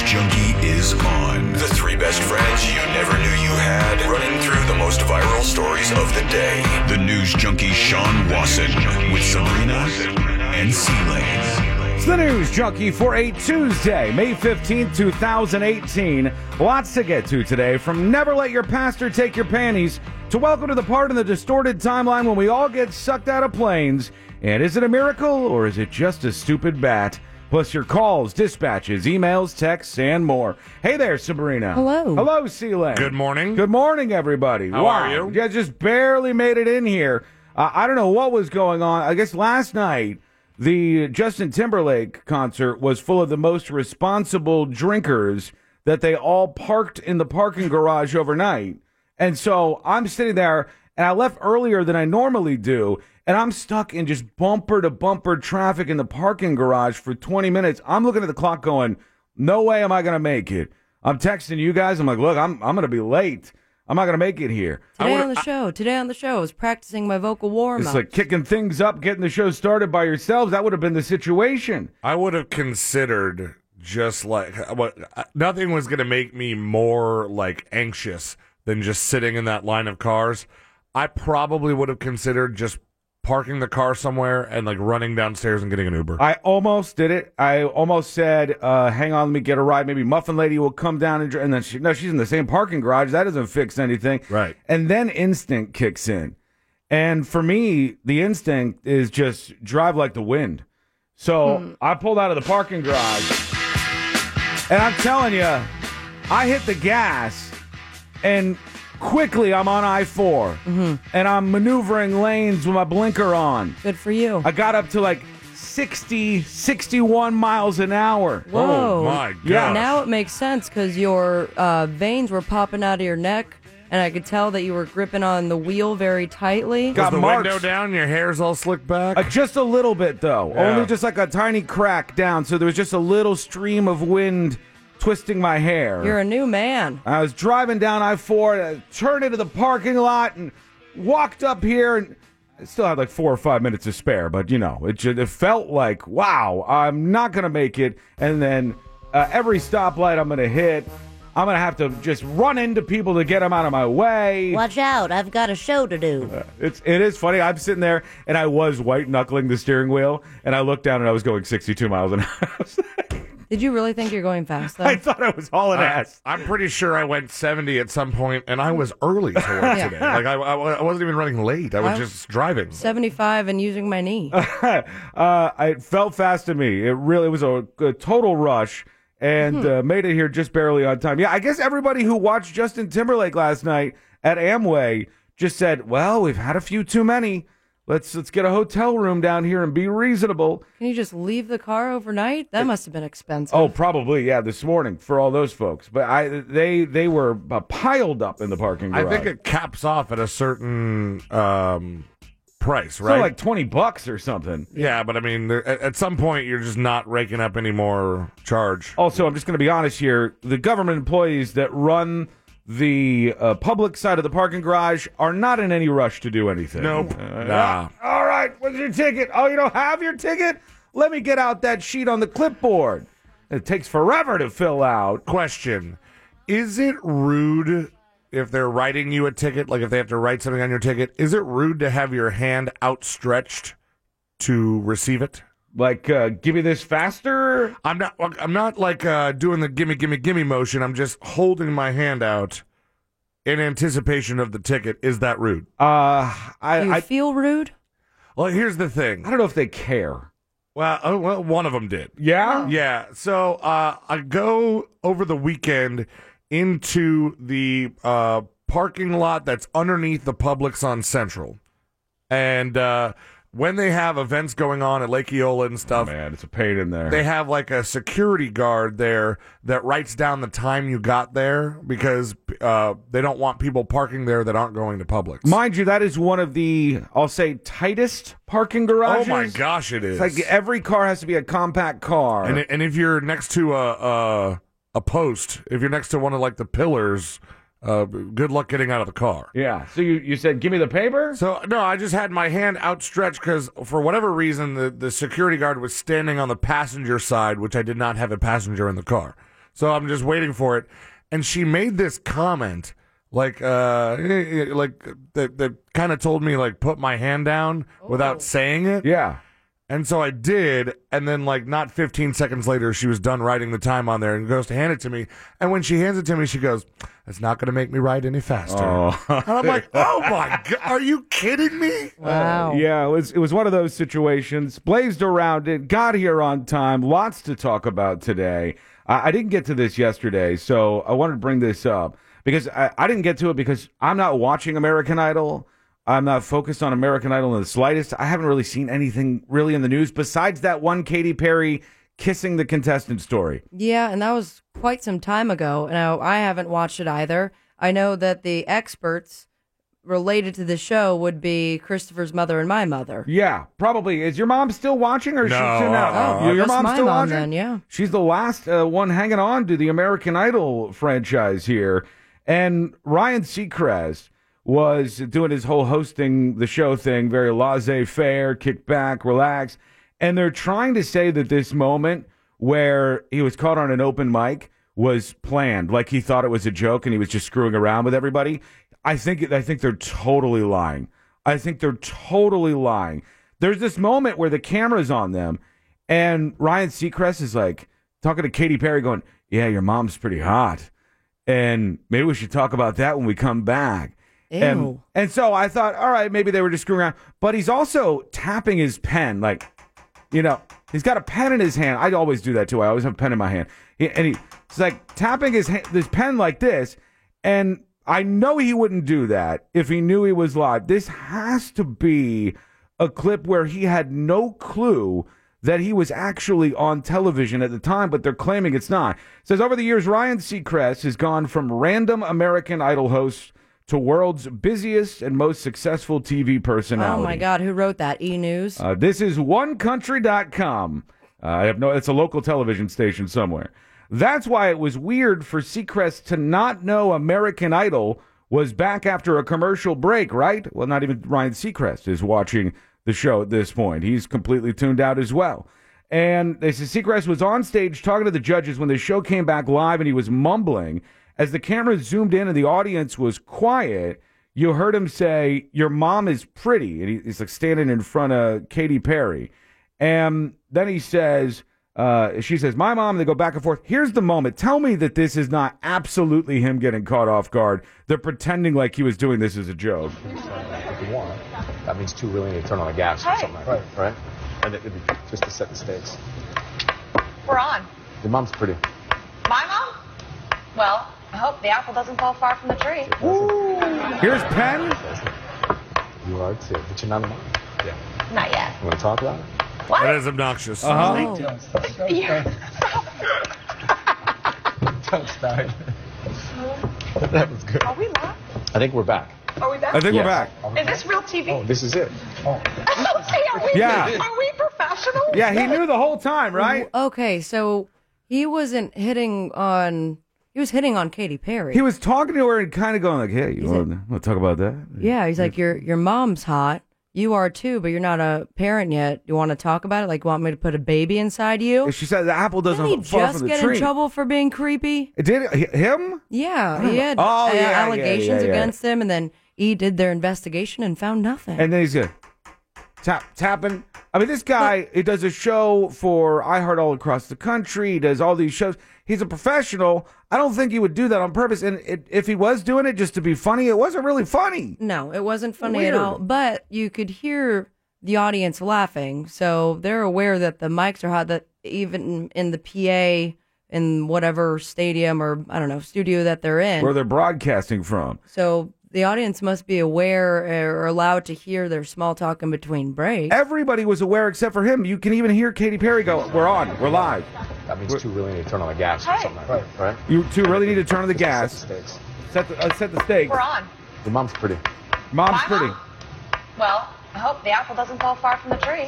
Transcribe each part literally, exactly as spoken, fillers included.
Junkie is on. The three best friends you never knew you had, running through the most viral stories of the day. The News Junkie Sean Wasson with Sabrina and C-Lane. It's the News Junkie for a Tuesday, May fifteenth, twenty eighteen. Lots to get to today, from never let your pastor take your panties to welcome to the part in the distorted timeline when we all get sucked out of planes. And is it a miracle or is it just a stupid bat? Plus your calls, dispatches, emails, texts, and more. Hey there, Sabrina. Hello. Hello, C-Lane. Good morning. Good morning, everybody. How wow. are you? Yeah, just barely made it in here. Uh, I don't know what was going on. I guess last night, the Justin Timberlake concert was full of the most responsible drinkers that they all parked in the parking garage overnight. And so I'm sitting there, and I left earlier than I normally do, and I'm stuck in just bumper-to-bumper traffic in the parking garage for twenty minutes. I'm looking at the clock going, no way am I going to make it. I'm texting you guys. I'm like, look, I'm I'm going to be late. I'm not going to make it here. Today on the show, today on the show, I was practicing my vocal warm-up. It's like kicking things up, getting the show started by yourselves. That would have been the situation. I would have considered just like what nothing was going to make me more like anxious than just sitting in that line of cars. I probably would have considered just parking the car somewhere and like running downstairs and getting an Uber. I almost did it. I almost said, uh, hang on, let me get a ride. Maybe Muffin Lady will come down and, dr- and then she, no, she's in the same parking garage. That doesn't fix anything. Right. And then instinct kicks in. And for me, the instinct is just drive like the wind. So Hmm. I pulled out of the parking garage and I'm telling you, I hit the gas and quickly I'm on I four Mm-hmm. and I'm maneuvering lanes with my blinker on. Good for you. I got up to like sixty, sixty-one miles an hour. Whoa. Oh my god! Yeah. Now it makes sense because your uh, veins were popping out of your neck, and I could tell that you were gripping on the wheel very tightly. Got the marks. window down, your hair's all slicked back. Uh, just a little bit, though. Yeah. Only just like a tiny crack down. So there was just a little stream of wind twisting my hair. You're a new man. I was driving down I four, and I turned into the parking lot and walked up here, and I still had like four or five minutes to spare. But, you know, it, just, it felt like, wow, I'm not going to make it. And then uh, every stoplight I'm going to hit, I'm going to have to just run into people to get them out of my way. Watch out, I've got a show to do. Uh, it's, it is funny. I'm sitting there, and I was white-knuckling the steering wheel, and I looked down, and I was going sixty-two miles an hour. Did you really think you're going fast, though? I thought I was hauling I, ass. I'm pretty sure I went seventy at some point, and I was early to work Yeah. today. Like I, I, I wasn't even running late. I was I- just driving. seventy-five and using my knee. uh, it felt fast to me. It really was a, a total rush, and uh, made it here just barely on time. Yeah, I guess everybody who watched Justin Timberlake last night at Amway just said, well, we've had a few too many. Let's let's get a hotel room down here and be reasonable. Can you just leave the car overnight? That must have been expensive. Oh, probably, yeah, this morning for all those folks. But I they they were uh, piled up in the parking garage. I think it caps off at a certain um, price, so right? like twenty bucks or something. yeah, but I mean, there, at, at some point, you're just not raking up any more charge. Also, I'm just going to be honest here. The government employees that run the uh, public side of the parking garage are not in any rush to do anything. Nope. Uh, Nah. All right, what's your ticket? Oh, you don't have your ticket? Let me get out that sheet on the clipboard. It takes forever to fill out. Question: is it rude if they're writing you a ticket, like if they have to write something on your ticket? Is it rude to have your hand outstretched to receive it? Like, uh, give me this faster? I'm not. I'm not like uh, doing the gimme, gimme, gimme motion. I'm just holding my hand out in anticipation of the ticket. Is that rude? Uh, I, Do you I, feel rude? Well, here's the thing. I don't know if they care. Well, uh, well, one of them did. Yeah? Yeah. So uh, I go over the weekend into the uh, parking lot that's underneath the Publix on Central, and uh, when they have events going on at Lake Eola and stuff, Oh, man, it's a pain in there. they have like a security guard there that writes down the time you got there because uh, they don't want people parking there that aren't going to Publix. Mind you, that is one of the, I'll say, tightest parking oh garages. my gosh, it is. It's like every car has to be a compact car. and and if you're next to a a, a post, if you're next to one of like the pillars, uh, good luck getting out of the car. yeah. So you, you said, give me the paper? So no, I just had my hand outstretched because for whatever reason the, the security guard was standing on the passenger side, which I did not have a passenger in the car. So I'm just waiting for it. And she made this comment, like, uh, like that, that kind of told me, like, put my hand down without saying it. Yeah. And so I did, and then, like, not fifteen seconds later, she was done writing the time on there and goes to hand it to me. And when she hands it to me, she goes, "It's not going to make me write any faster." Oh. And I'm like, oh, my God, are you kidding me? Wow. Yeah, it was it was one of those situations. Blazed around it, got here on time. Lots to talk about today. I, I didn't get to this yesterday, so I wanted to bring this up because I, I didn't get to it because I'm not watching American Idol. I'm not focused on American Idol in the slightest. I haven't really seen anything really in the news besides that one Katy Perry kissing the contestant story. Yeah, and that was quite some time ago. Now, I haven't watched it either. I know that the experts related to the show would be Christopher's mother and my mother. Yeah, probably. Is your mom still watching, or is No, she tuned out? uh-uh. Oh, your your that's mom's my still mom watching? then, yeah. She's the last uh, one hanging on to the American Idol franchise here. And Ryan Seacrest was doing his whole hosting the show thing, very laissez-faire, kick back, relax. And they're trying to say that this moment where he was caught on an open mic was planned, like he thought it was a joke and he was just screwing around with everybody. I think I think they're totally lying. I think they're totally lying. There's this moment where the camera's on them, and Ryan Seacrest is like talking to Katy Perry, going, "Yeah, your mom's pretty hot, and maybe we should talk about that when we come back." Ew. And, and so I thought, all right, maybe they were just screwing around. But he's also tapping his pen, like, you know, he's got a pen in his hand. I always do that too. I always have a pen in my hand. He, and he, he's like tapping his ha- his pen like this. And I know he wouldn't do that if he knew he was live. This has to be a clip where he had no clue that he was actually on television at the time, but they're claiming it's not. It says, over the years, Ryan Seacrest has gone from random American Idol host to world's busiest and most successful T V personality. Oh, my God. Who wrote that? E! News? Uh, this is one country dot com. Uh, I have no, it's a local television station somewhere. That's why it was weird for Seacrest to not know American Idol was back after a commercial break, right? Well, not even Ryan Seacrest is watching the show at this point. He's completely tuned out as well. And they said Seacrest was on stage talking to the judges when the show came back live, and he was mumbling. As the camera zoomed in and the audience was quiet, you heard him say, "Your mom is pretty." And he, he's like standing in front of Katy Perry. And then he says, uh, she says, "My mom," and they go back and forth. Here's the moment. Tell me that this is not absolutely him getting caught off guard. They're pretending like he was doing this as a joke. If you want, that means two really need to turn on the gas or something like that, right? And it would be just to set the stakes. We're on. Your mom's pretty. My mom? Well, I hope the apple doesn't fall far from the tree. Here's Penn. You are too, but you're not a mom. Yeah. Not yet. You want to talk about it? What? That is obnoxious. Uh-huh. Oh. You're- Don't start. That was good. Are we live? I think we're back. Are we back? I think Yes. we're back. Is this real T V? Oh, this is it. Oh. Okay, are we, Yeah. are we professional? Yeah, he knew the whole time, right? Okay, so he wasn't hitting on... He was hitting on Katy Perry. He was talking to her and kind of going like, "Hey, you want to talk about that?" Yeah, he's like, your your mom's hot. You are too, but you're not a parent yet. You want to talk about it? Like, want me to put a baby inside you? She said the apple doesn't Didn't he fall just from the get tree. in trouble for being creepy? It did h- him? Yeah, he had Oh, uh, yeah, yeah, allegations yeah, yeah. against him, and then E did their investigation and found nothing. And then he's good. Tap tapping. I mean, this guy, he does a show for iHeart all across the country. He does all these shows. He's a professional. I don't think he would do that on purpose. And it, if he was doing it just to be funny, it wasn't really funny. No, it wasn't funny Weird. at all. But you could hear the audience laughing, so they're aware that the mics are hot. That even in the P A in whatever stadium or I don't know studio that they're in, Where they're broadcasting from. so the audience must be aware or allowed to hear their small talk in between breaks. Everybody was aware except for him. You can even hear Katy Perry go, "We're on. We're live." That means two really need to turn on the gas or something like that, right? You two really need to turn on the gas. Set the stakes. Set the, uh, set the stakes. We're on. Your mom's pretty. Mom's My pretty. mom? Well, I hope the apple doesn't fall far from the tree.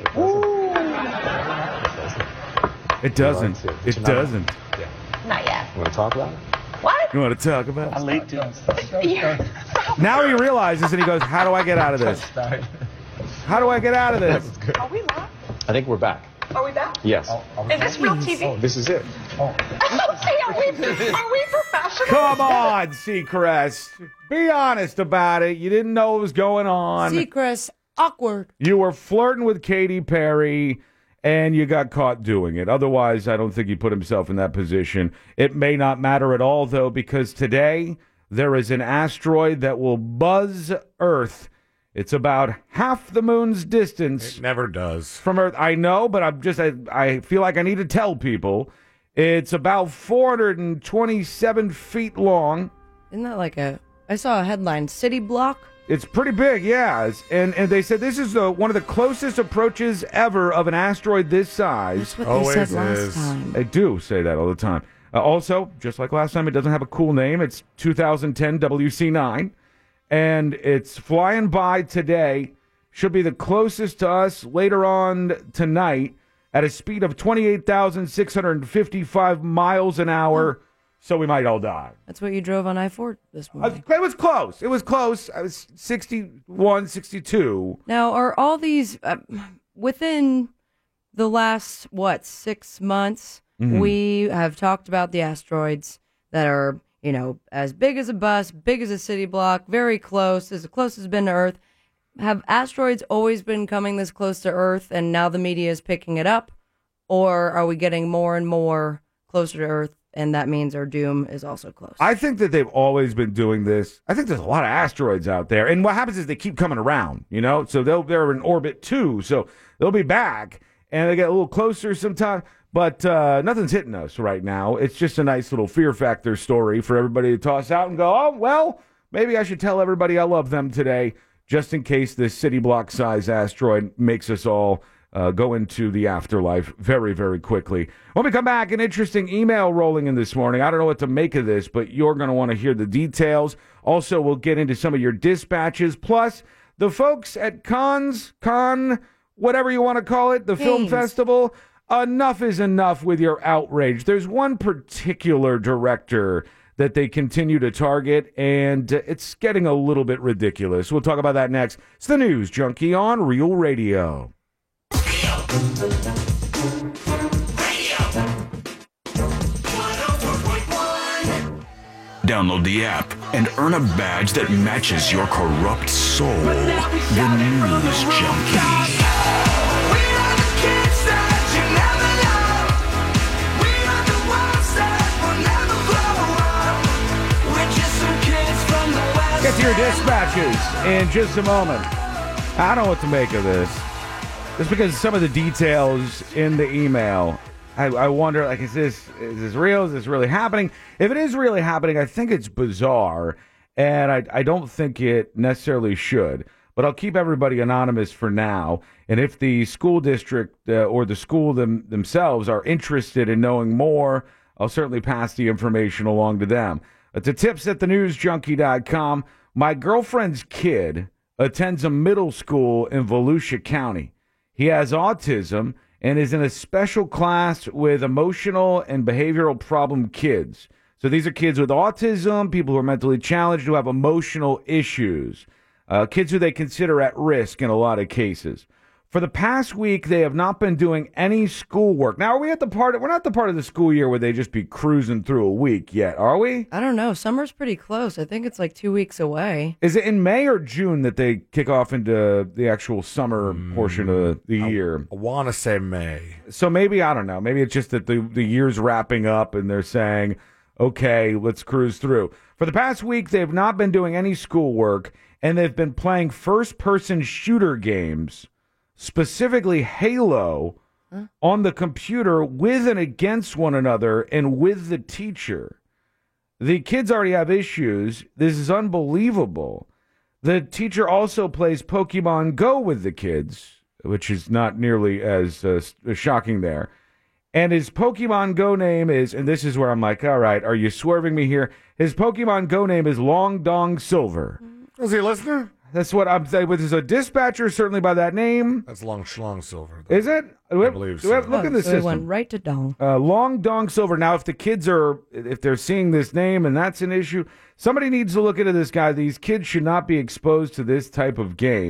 It doesn't. You are too, but It you're not a mom. doesn't. Yeah. Not yet. You want to talk about it? What? You want to talk about it? You're- Now he realizes and he goes, "How do I get out of this? How do I get out of this?" Are we live? I think we're back. Are we back? Yes. Is this real T V? Oh, this is it. Oh. Say, are we, are we professional? Come on, Seacrest. Be honest about it. You didn't know what was going on. Seacrest, awkward. You were flirting with Katy Perry, and you got caught doing it. Otherwise, I don't think he put himself in that position. It may not matter at all, though, because today there is an asteroid that will buzz Earth. It's about half the moon's distance. It never does. From Earth. I know, but I'm just, I, I feel like I need to tell people. It's about four hundred twenty-seven feet long. Isn't that like a, I saw a headline, city block? It's pretty big, yeah. It's- And and they said this is the, one of the closest approaches ever of an asteroid this size. That's what Always they said last is. time. They do say that all the time. Uh, also, just like last time, it doesn't have a cool name. It's two thousand ten W C nine, and it's flying by today. Should be the closest to us later on tonight at a speed of twenty-eight thousand six hundred fifty-five miles an hour, so we might all die. That's what you drove on I four this Uh, morning. It was close. It was close. I was sixty-one, sixty-two. Now, are all these uh, within the last, what, six months? Mm-hmm. We have talked about the asteroids that are, you know, as big as a bus, big as a city block, very close, as close as been to Earth. Have asteroids always been coming this close to Earth and now the media is picking it up? Or are we getting more and more closer to Earth and that means our doom is also close? I think that they've always been doing this. I think there's a lot of asteroids out there. And what happens is they keep coming around, you know? So they'll, they're in orbit too. So they'll be back and they get a little closer sometime. But uh, nothing's hitting us right now. It's just a nice little fear factor story for everybody to toss out and go, oh, well, maybe I should tell everybody I love them today, just in case this city block size asteroid makes us all uh, go into the afterlife very, very quickly. When we come back, an interesting email rolling in this morning. I don't know what to make of this, but you're going to want to hear the details. Also, we'll get into some of your dispatches. Plus, the folks at Cannes, Cannes, whatever you want to call it, the film Canes. festival. Enough is enough with your outrage. There's one particular director that they continue to target, and it's getting a little bit ridiculous. We'll talk about that next. It's the News Junkie on Real Radio. Download the app and earn a badge that matches your corrupt soul. The News Junkie. Get to your dispatches in just a moment. I don't know what to make of this. Just because some of the details in the email, I, I wonder, like, is this is this real? Is this really happening? If it is really happening, I think it's bizarre, and I, I don't think it necessarily should. But I'll keep everybody anonymous for now. And if the school district uh, or the school them, themselves are interested in knowing more, I'll certainly pass the information along to them. Uh, to tips at the news junkie dot com, my girlfriend's kid attends a middle school in Volusia County. He has autism and is in a special class with emotional and behavioral problem kids. So these are kids with autism, people who are mentally challenged, who have emotional issues, uh, kids who they consider at risk in a lot of cases. For the past week, they have not been doing any schoolwork. Now, are we at the part? We're not the part of the school year where they just be cruising through a week yet, are we? I don't know. Summer's pretty close. I think it's like two weeks away. Is it in May or June that they kick off into the actual summer portion of the year? I want to say May. So maybe, I don't know, maybe it's just that the, the year's wrapping up and they're saying, okay, let's cruise through. For the past week, they've not been doing any schoolwork, and they've been playing first-person shooter games, specifically Halo, huh? on the computer with and against one another and with the teacher. The kids already have issues. This is unbelievable. The teacher also plays Pokemon Go with the kids, which is not nearly as uh, shocking there. And his Pokemon Go name is, and this is where I'm like, all right, are you swerving me here? His Pokemon Go name is Long Dong Silver. Is he a listener? That's what I'm saying. There's a dispatcher, certainly by that name. That's Long Schlong Silver. Is it? I believe so. Look Oh, in the so it system. went right to Dong. Uh, Long Dong Silver. Now, if the kids are, if they're seeing this name and that's an issue, somebody needs to look into this guy. These kids should not be exposed to this type of game.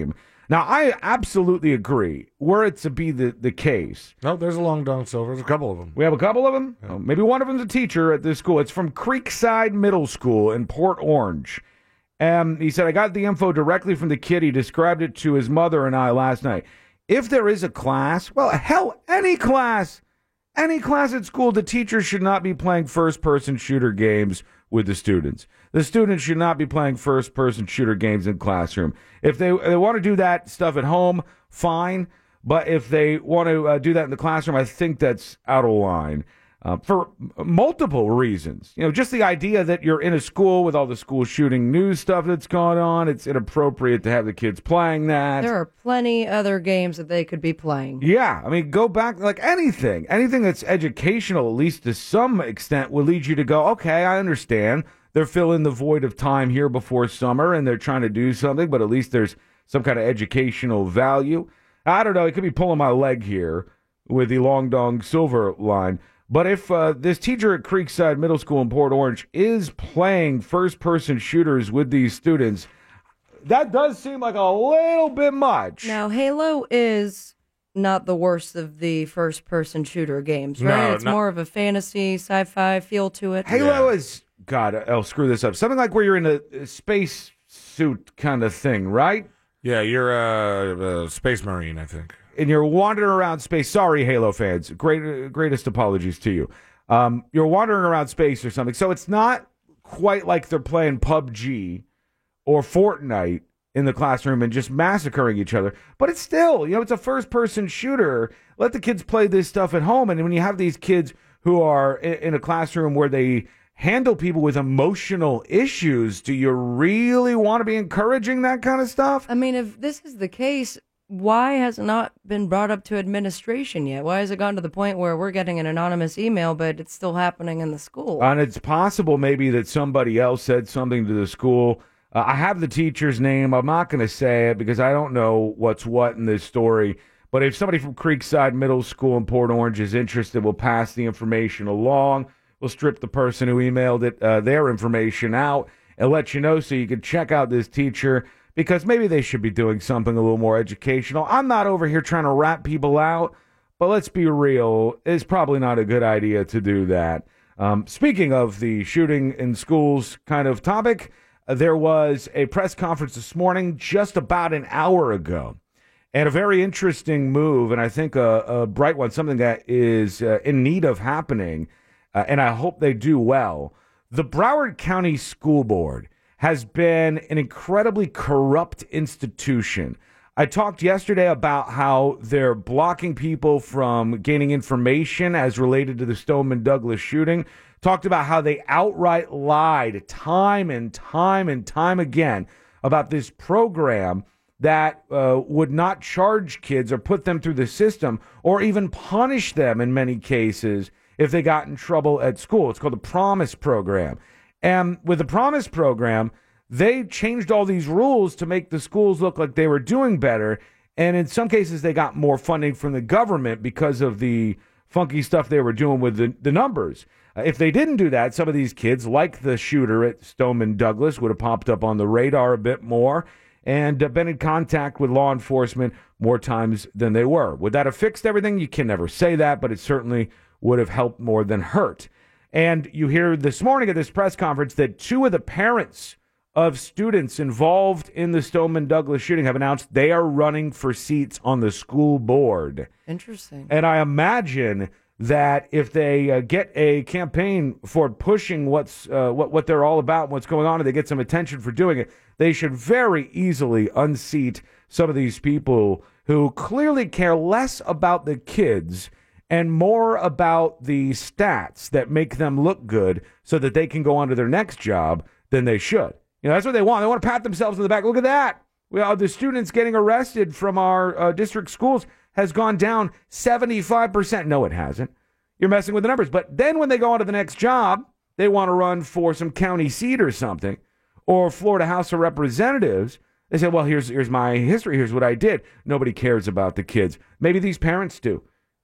Now, I absolutely agree. Were it to be the, the case. No, there's a Long Dong Silver. There's a couple of them. We have a couple of them? Oh, maybe one of them's a teacher at this school. It's from Creekside Middle School in Port Orange. Um, he said, I got the info directly from the kid. He described it to his mother and I last night. If there is a class, well, hell, any class, any class at school, the teacher should not be playing first-person shooter games with the students. The students should not be playing first-person shooter games in classroom. If they, they want to do that stuff at home, fine. But if they want to uh, do that in the classroom, I think that's out of line uh, for multiple reasons. You know, just the idea that you're in a school with all the school shooting news stuff that's going on, it's inappropriate to have the kids playing that. There are plenty other games that they could be playing. Yeah, I mean, go back, like anything. Anything that's educational, at least to some extent, will lead you to go, okay, I understand. They're filling the void of time here before summer, and they're trying to do something, but at least there's some kind of educational value. I don't know. He could be pulling my leg here with the Long Dong Silver line. But if uh, this teacher at Creekside Middle School in Port Orange is playing first-person shooters with these students, that does seem like a little bit much. Now, Halo is not the worst of the first-person shooter games, right? No, it's not- more of a fantasy, sci-fi feel to it. Halo Yeah. is, God, I'll screw this up. Something like where you're in a, a space suit kind of thing, right? Yeah, you're a, a Space Marine, I think. And you're wandering around space. Sorry, Halo fans. Great, greatest apologies to you. Um, you're wandering around space or something. So it's not quite like they're playing P U B G or Fortnite in the classroom and just massacring each other. But it's still, you know, it's a first-person shooter. Let the kids play this stuff at home. And when you have these kids who are in, in a classroom where they handle people with emotional issues, do you really want to be encouraging that kind of stuff? I mean, if this is the case, why has it not been brought up to administration yet? Why has it gone to the point where we're getting an anonymous email, but it's still happening in the school? And it's possible maybe that somebody else said something to the school. Uh, I have the teacher's name. I'm not going to say it because I don't know what's what in this story. But if somebody from Creekside Middle School in Port Orange is interested, we'll pass the information along. We'll strip the person who emailed it, uh, their information out and let you know so you can check out this teacher because maybe they should be doing something a little more educational. I'm not over here trying to rat people out, but let's be real. It's probably not a good idea to do that. Um, speaking of the shooting in schools kind of topic, uh, there was a press conference this morning just about an hour ago. And a very interesting move, and I think a, a bright one, something that is uh, in need of happening, uh, and I hope they do well. The Broward County School Board has been an incredibly corrupt institution. I talked yesterday about how they're blocking people from gaining information as related to the Stoneman Douglas shooting. Talked about how they outright lied time and time and time again about this program that uh, would not charge kids or put them through the system or even punish them in many cases if they got in trouble at school. It's called the Promise Program. And with the Promise Program, they changed all these rules to make the schools look like they were doing better. And in some cases, they got more funding from the government because of the funky stuff they were doing with the, the numbers. Uh, if they didn't do that, some of these kids, like the shooter at Stoneman Douglas, would have popped up on the radar a bit more and uh, been in contact with law enforcement more times than they were. Would that have fixed everything? You can never say that, but it certainly would have helped more than hurt. And you hear this morning at this press conference that two of the parents of students involved in the Stoneman Douglas shooting have announced they are running for seats on the school board. Interesting. And I imagine that if they uh, get a campaign for pushing what's uh, what what they're all about and what's going on, and they get some attention for doing it, they should very easily unseat some of these people who clearly care less about the kids and more about the stats that make them look good so that they can go on to their next job than they should. You know, that's what they want. They want to pat themselves on the back. Look at that. Well, the students getting arrested from our uh, district schools has gone down seventy-five percent. No, it hasn't. You're messing with the numbers. But then when they go on to the next job, they want to run for some county seat or something, or Florida House of Representatives. They say, well, here's here's my history. Here's what I did. Nobody cares about the kids. Maybe these parents do.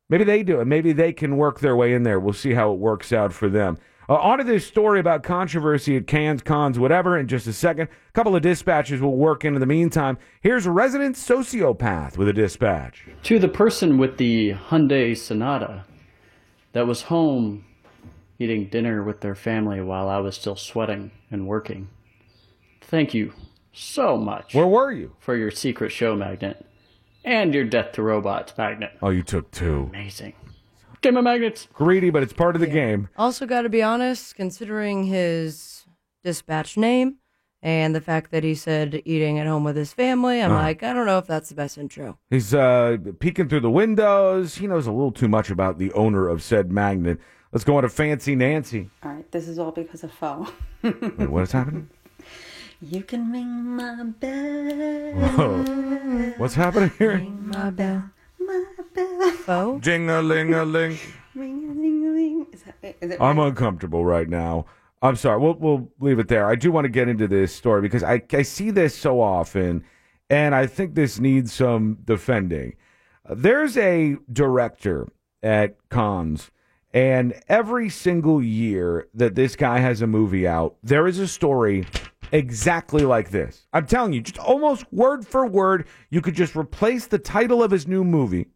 Maybe they do it. Maybe they can work their way in there. We'll see how it works out for them. Uh, on to this story about controversy at Cannes, Cons, whatever, in just a second. A couple of dispatches will work in, in the meantime. Here's a resident sociopath with a dispatch. To the person with the Hyundai Sonata that was home eating dinner with their family while I was still sweating and working, thank you so much. Where were you? For your secret show magnet and your Death to Robots magnet. Oh, you took two. Amazing. Get my magnets. Greedy, but it's part of the Yeah. game. Also, got to be honest, considering his dispatch name and the fact that he said eating at home with his family, I'm Uh. like, I don't know if that's the best intro. He's uh, peeking through the windows. He knows a little too much about the owner of said magnet. Let's go on to Fancy Nancy. All right, this is all because of Faux. Wait, what is happening? You can ring my bell. Whoa. What's happening here? Ring my bell, my bell. Faux? Jing-a-ling-a-ling. Ring-a-ling-a-ling. Is that, is it I'm right? uncomfortable right now. I'm sorry. We'll we'll leave it there. I do want to get into this story because I I see this so often, and I think this needs some defending. Uh, There's a director at Cannes, and every single year that this guy has a movie out, there is a story exactly like this. I'm telling you, just almost word for word, you could just replace the title of his new movie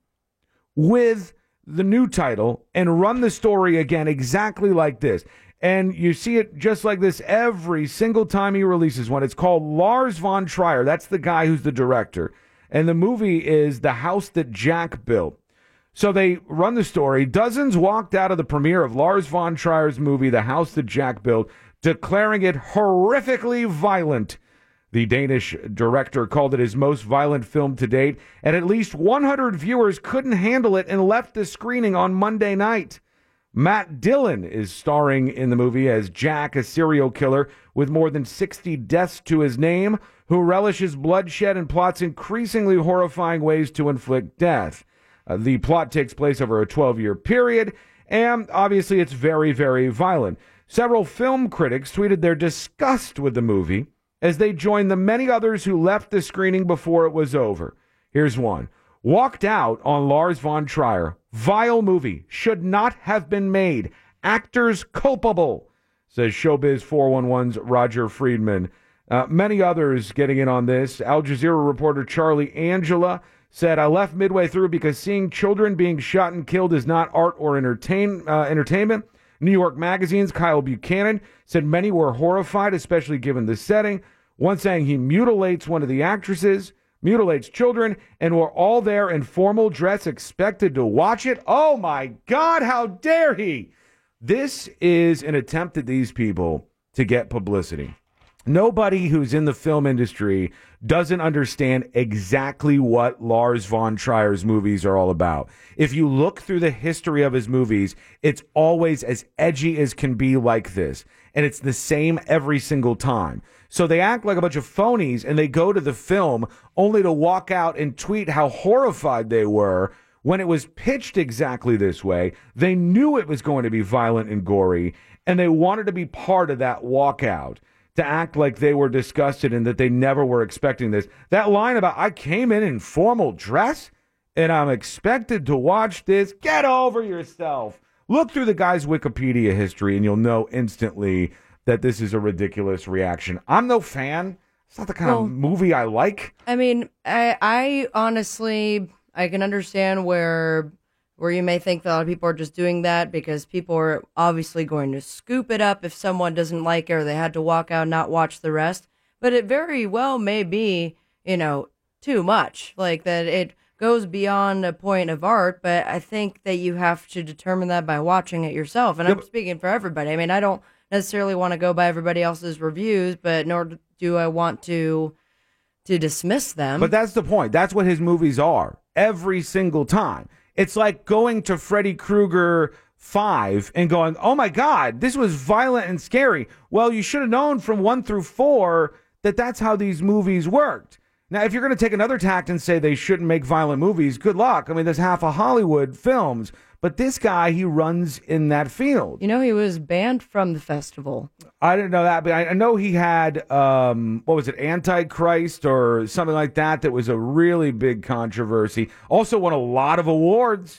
with the new title and run the story again exactly like this. And you see it just like this every single time he releases one. It's called Lars von Trier. That's the guy who's the director. And the movie is The House That Jack Built. So they run the story. Dozens walked out of the premiere of Lars von Trier's movie, The House That Jack Built, declaring it horrifically violent. The Danish director called it his most violent film to date, and at least one hundred viewers couldn't handle it and left the screening on Monday night. Matt Dillon is starring in the movie as Jack, a serial killer with more than sixty deaths to his name, who relishes bloodshed and plots increasingly horrifying ways to inflict death. Uh, the plot takes place over a twelve-year period, and obviously it's very, very violent. Several film critics tweeted their disgust with the movie as they joined the many others who left the screening before it was over. Here's one. Walked out on Lars von Trier. Vile movie. Should not have been made. Actors culpable, says Showbiz four one one's Roger Friedman. Uh, many others getting in on this. Al Jazeera reporter Charlie Angela said, I left midway through because seeing children being shot and killed is not art or entertain, uh, entertainment. New York Magazine's Kyle Buchanan said many were horrified, especially given the setting. One saying he mutilates one of the actresses, mutilates children, and we're all there in formal dress expected to watch it. Oh my God, how dare he! This is an attempt at these people to get publicity. Nobody who's in the film industry doesn't understand exactly what Lars von Trier's movies are all about. If you look through the history of his movies, it's always as edgy as can be like this. And it's the same every single time. So they act like a bunch of phonies and they go to the film only to walk out and tweet how horrified they were when it was pitched exactly this way. They knew it was going to be violent and gory, and they wanted to be part of that walkout, to act like they were disgusted and that they never were expecting this. That line about, I came in in formal dress and I'm expected to watch this. Get over yourself. Look through the guy's Wikipedia history and you'll know instantly that this is a ridiculous reaction. I'm no fan. It's not the kind Well, of movie I like. I mean, I, I honestly, I can understand where where you may think that a lot of people are just doing that because people are obviously going to scoop it up if someone doesn't like it or they had to walk out and not watch the rest. But it very well may be, you know, too much. Like that it goes beyond a point of art, but I think that you have to determine that by watching it yourself. And Yeah, I'm but- speaking for everybody. I mean, I don't necessarily want to go by everybody else's reviews, but nor do I want to to dismiss them. But that's the point. That's what his movies are every single time. It's like going to Freddy Krueger five and going, oh my God, this was violent and scary. Well, you should have known from one through four that that's how these movies worked. Now, if you're going to take another tact and say they shouldn't make violent movies, good luck. I mean, there's half of Hollywood films. But this guy, he runs in that field. You know, he was banned from the festival. I didn't know that, but I I know he had, um, what was it, Antichrist or something like that that was a really big controversy. Also won a lot of awards.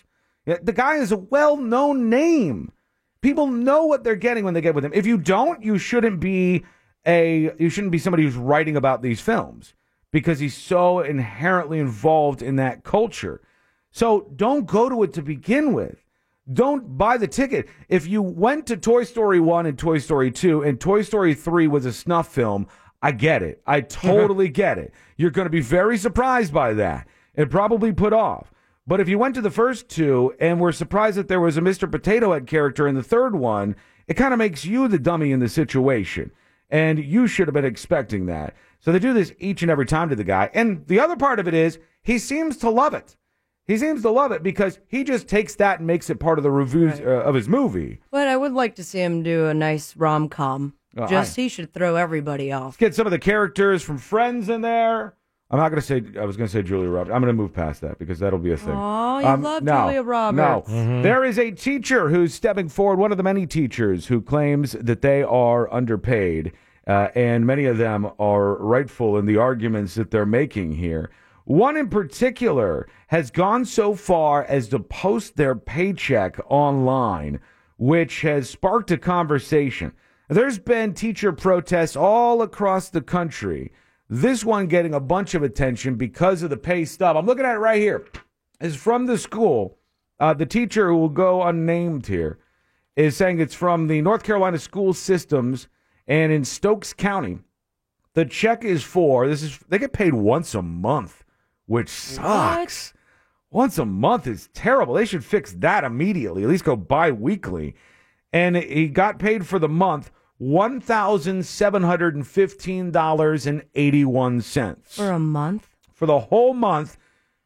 Yeah, the guy is a well-known name. People know what they're getting when they get with him. If you don't, you shouldn't be a you shouldn't be somebody who's writing about these films because he's so inherently involved in that culture. So don't go to it to begin with. Don't buy the ticket. If you went to Toy Story one and Toy Story two and Toy Story three was a snuff film, I get it. I totally get it. You're going to be very surprised by that and probably put off. But if you went to the first two and were surprised that there was a Mister Potato Head character in the third one, it kind of makes you the dummy in the situation. And you should have been expecting that. So they do this each and every time to the guy. And the other part of it is he seems to love it. He seems to love it because he just takes that and makes it part of the reviews right. uh, of his movie. But I would like to see him do a nice rom-com. Uh, just I, he should throw everybody off. Get some of the characters from Friends in there. I'm not going to say, I was going to say Julia Roberts. I'm going to move past that because that'll be a thing. Oh, you um, love no, Julia Roberts. No. Mm-hmm. There is a teacher who's stepping forward, one of the many teachers who claims that they are underpaid, uh, and many of them are rightful in the arguments that they're making here. One in particular has gone so far as to post their paycheck online, which has sparked a conversation. There's been teacher protests all across the country. This one getting a bunch of attention because of the pay stub. I'm looking at it right here. It's from the school. Uh, the teacher who will go unnamed here is saying it's from the North Carolina School Systems and in Stokes County. The check is for, this is they get paid once a month, which sucks. What? Once a month is terrible. They should fix that immediately, at least go bi-weekly. And he got paid for the month one thousand seven hundred fifteen dollars and eighty-one cents. For a month? For the whole month.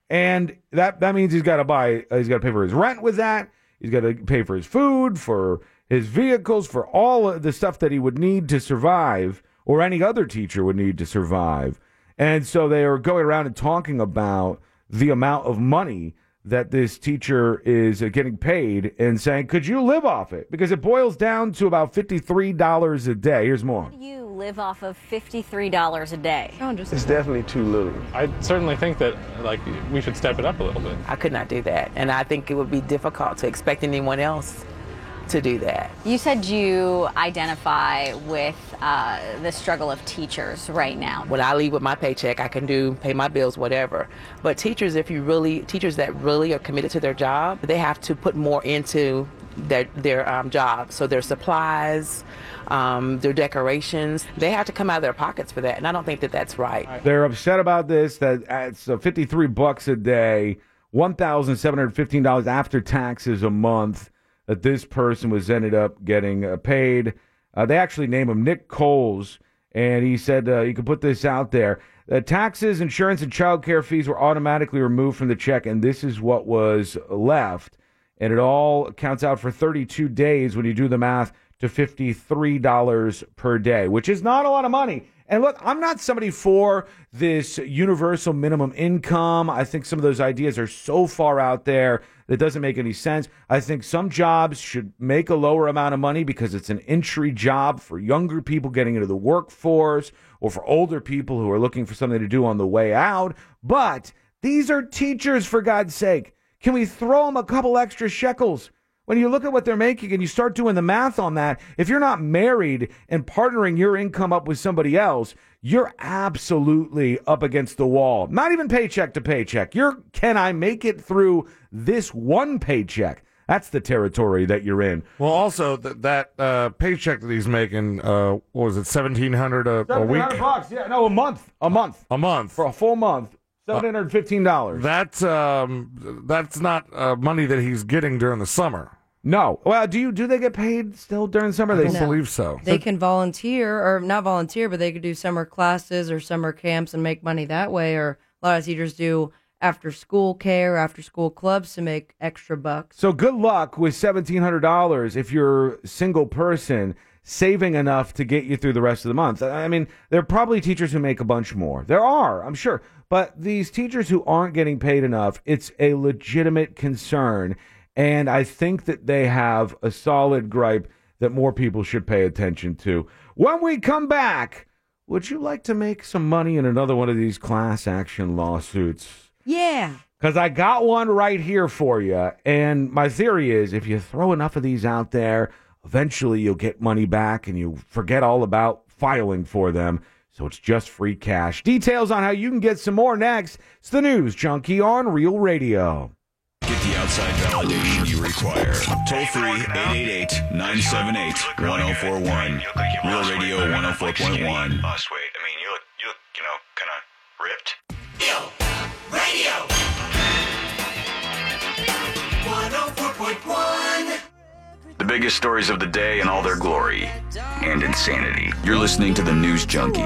And that, that means he's got to buy, uh, he's got to pay for his rent with that. He's got to pay for his food, for his vehicles, for all of the stuff that he would need to survive, or any other teacher would need to survive. And so they are going around and talking about the amount of money that this teacher is uh, getting paid and saying, could you live off it? Because it boils down to about fifty-three dollars a day. Here's more. How do you live off of fifty-three dollars a day? It's definitely too little. I certainly think that like we should step it up a little bit. I could not do that. And I think it would be difficult to expect anyone else to do that. You said you identify with uh, the struggle of teachers right now. When I leave with my paycheck, I can do, pay my bills, whatever. But teachers, if you really, teachers that really are committed to their job, they have to put more into their, their um, job. So their supplies, um, their decorations, they have to come out of their pockets for that. And I don't think that that's right. They're upset about this, that it's uh, fifty-three bucks a day, one thousand seven hundred fifteen dollars after taxes a month. That this person was ended up getting uh, paid. Uh, they actually name him Nick Coles, and he said uh, you could put this out there. Uh, taxes, insurance, and child care fees were automatically removed from the check, and this is what was left. And it all counts out for thirty-two days when you do the math to fifty-three dollars per day, which is not a lot of money. And look, I'm not somebody for this universal minimum income. I think some of those ideas are so far out there that it doesn't make any sense. I think some jobs should make a lower amount of money because it's an entry job for younger people getting into the workforce or for older people who are looking for something to do on the way out. But these are teachers, for God's sake. Can we throw them a couple extra shekels? When you look at what they're making and you start doing the math on that, if you're not married and partnering your income up with somebody else, you're absolutely up against the wall. Not even paycheck to paycheck. You're, can I make it through this one paycheck? That's the territory that you're in. Well, also, th- that uh, paycheck that he's making, uh, what was it, seventeen hundred dollars a, a week? seventeen hundred bucks, yeah, no, a month. A month. A month. For a full month. seven hundred fifteen dollars. Uh, that's, um, that's not uh, money that he's getting during the summer. No. Well, do you do they get paid still during summer? I They don't No. believe so. They can volunteer, or not volunteer, but they could do summer classes or summer camps and make money that way. Or a lot of teachers do after school care, after school clubs to make extra bucks. So good luck with seventeen hundred dollars if you're a single person saving enough to get you through the rest of the month. I mean, there are probably teachers who make a bunch more. There are, I'm sure. But these teachers who aren't getting paid enough, it's a legitimate concern. And I think that they have a solid gripe that more people should pay attention to. When we come back, would you like to make some money in another one of these class action lawsuits? Yeah. Because I got one right here for you. And my theory is if you throw enough of these out there, eventually you'll get money back and you forget all about filing for them. So it's just free cash. Details on how you can get some more next. It's the News Junkie on Real Radio. Get the outside validation you require. Toll free, eight eight eight, nine seven eight, one oh four one. Real Radio one oh four point one. Oh, sweet. I mean, you look, you look, you know, kind of ripped. Real Radio one oh four point one. The biggest stories of the day in all their glory and insanity. You're listening to the News Junkie.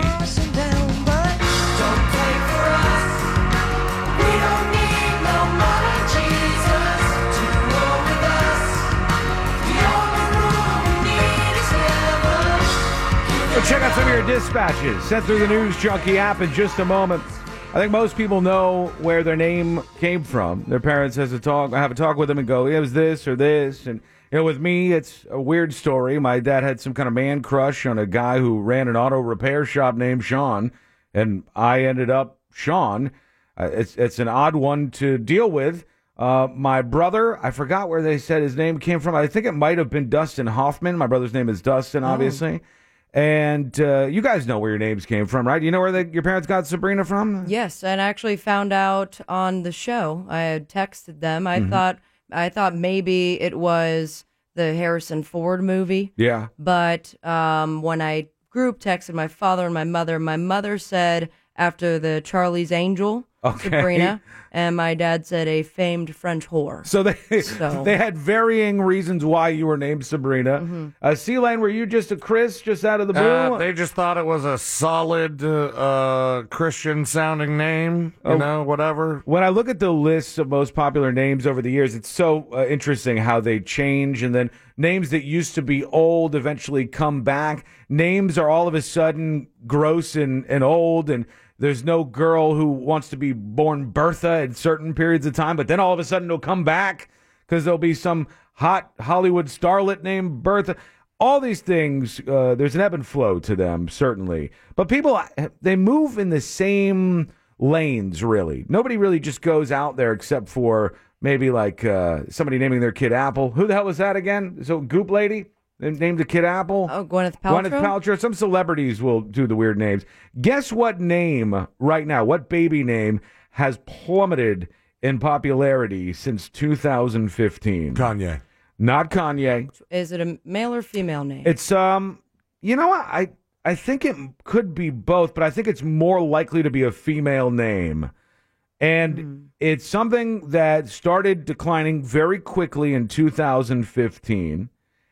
We'll check out some of your dispatches sent through the News Junkie app in just a moment. I think most people know where their name came from. Their parents has a talk, have a talk with them and go, it was this or this. And you know, with me, it's a weird story. My dad had some kind of man crush on a guy who ran an auto repair shop named Sean, and I ended up Sean. Uh, it's it's an odd one to deal with. Uh, my brother, I forgot where they said his name came from. I think it might have been Dustin Hoffman. My brother's name is Dustin, obviously. Oh. And uh, you guys know where your names came from, right? You know where they, your parents got Sabrina from? Yes, and I actually found out on the show. I had texted them. I Mm-hmm. thought I thought maybe it was the Harrison Ford movie. Yeah. But um, when I group texted my father and my mother, my mother said after the Charlie's Angel, Okay. Sabrina, and my dad said a famed French whore. So they So- they had varying reasons why you were named Sabrina. Mm-hmm. Uh, C-Lane, were you just a Chris, just out of the blue? Uh, they just thought it was a solid uh, uh, Christian-sounding name, you Oh. know, whatever. When I look at the lists of most popular names over the years, it's so uh, interesting how they change, and then names that used to be old eventually come back. Names are all of a sudden gross and, and old, and there's no girl who wants to be born Bertha at certain periods of time, but then all of a sudden it'll come back because there'll be some hot Hollywood starlet named Bertha. All these things, uh, there's an ebb and flow to them, certainly. But people, they move in the same lanes, really. Nobody really just goes out there except for maybe like uh, somebody naming their kid Apple. Who the hell was that again? So Goop Lady named the kid Apple? Oh, Gwyneth Paltrow? Gwyneth Paltrow. Some celebrities will do the weird names. Guess what name right now, what baby name has plummeted in popularity since two thousand fifteen? Kanye. Not Kanye. Is it a male or female name? It's, um, you know what? I, I think it could be both, but I think it's more likely to be a female name. And Mm. it's something that started declining very quickly in two thousand fifteen.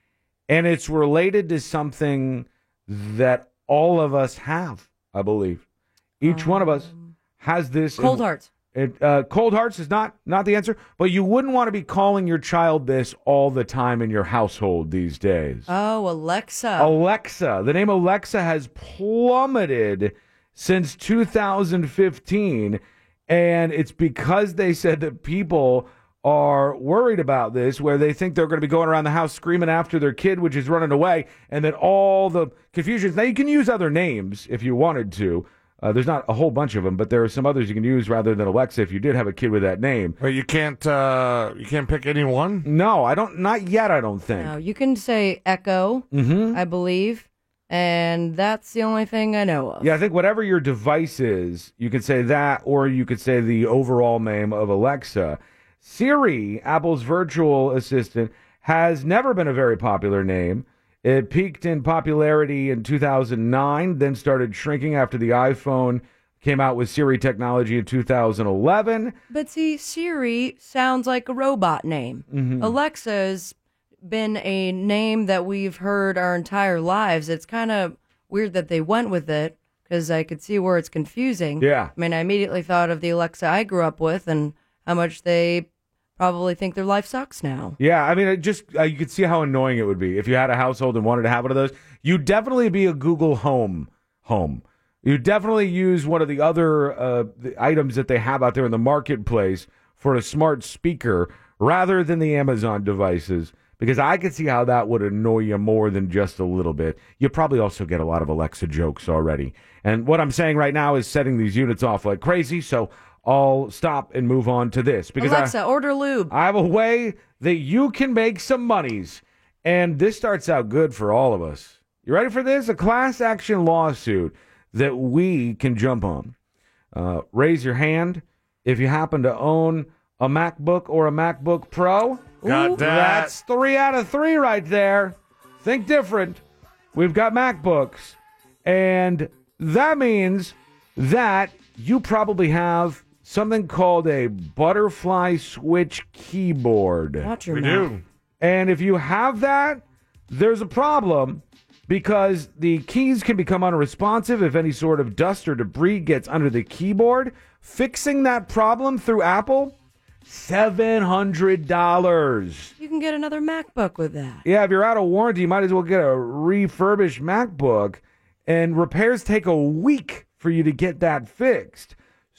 And it's related to something that all of us have, I believe. Each one of us has this. Cold hearts. It, uh, cold hearts is not, not the answer, but you wouldn't want to be calling your child this all the time in your household these days. Oh, Alexa. Alexa. The name Alexa has plummeted since two thousand fifteen, and it's because they said that people are worried about this, where they think they're going to be going around the house screaming after their kid, which is running away, and then all the confusions. Now, you can use other names if you wanted to. Uh, there's not a whole bunch of them, but there are some others you can use rather than Alexa if you did have a kid with that name. But you can't, uh, you can't pick any one? No, I don't. Not yet, I don't think. No, you can say Echo, Mm-hmm. I believe, and that's the only thing I know of. Yeah, I think whatever your device is, you could say that, or you could say the overall name of Alexa. Siri, Apple's virtual assistant, has never been a very popular name. It peaked in popularity in two thousand nine, then started shrinking after the iPhone came out with Siri technology in two thousand eleven. But see, Siri sounds like a robot name. Mhm. Alexa's been a name that we've heard our entire lives. It's kind of weird that they went with it, because I could see where it's confusing. Yeah. I mean, I immediately thought of the Alexa I grew up with and how much they probably think their life sucks now. Yeah, I mean, it just uh, you could see how annoying it would be if you had a household and wanted to have one of those. You'd definitely be a Google Home home. You'd definitely use one of the other uh, the items that they have out there in the marketplace for a smart speaker rather than the Amazon devices, because I could see how that would annoy you more than just a little bit. You probably also get a lot of Alexa jokes already. And what I'm saying right now is setting these units off like crazy, so I'll stop and move on to this. Because Alexa, I, order lube. I have a way that you can make some monies. And this starts out good for all of us. You ready for this? A class action lawsuit that we can jump on. Uh, raise your hand if you happen to own a MacBook or a MacBook Pro. Got Ooh, that. That's three out of three right there. Think different. We've got MacBooks. And that means that you probably have something called a butterfly switch keyboard. Watch your We mouth. do. And if you have that, there's a problem because the keys can become unresponsive if any sort of dust or debris gets under the keyboard. Fixing that problem through Apple, seven hundred dollars. You can get another MacBook with that. Yeah, if you're out of warranty, you might as well get a refurbished MacBook. And repairs take a week for you to get that fixed.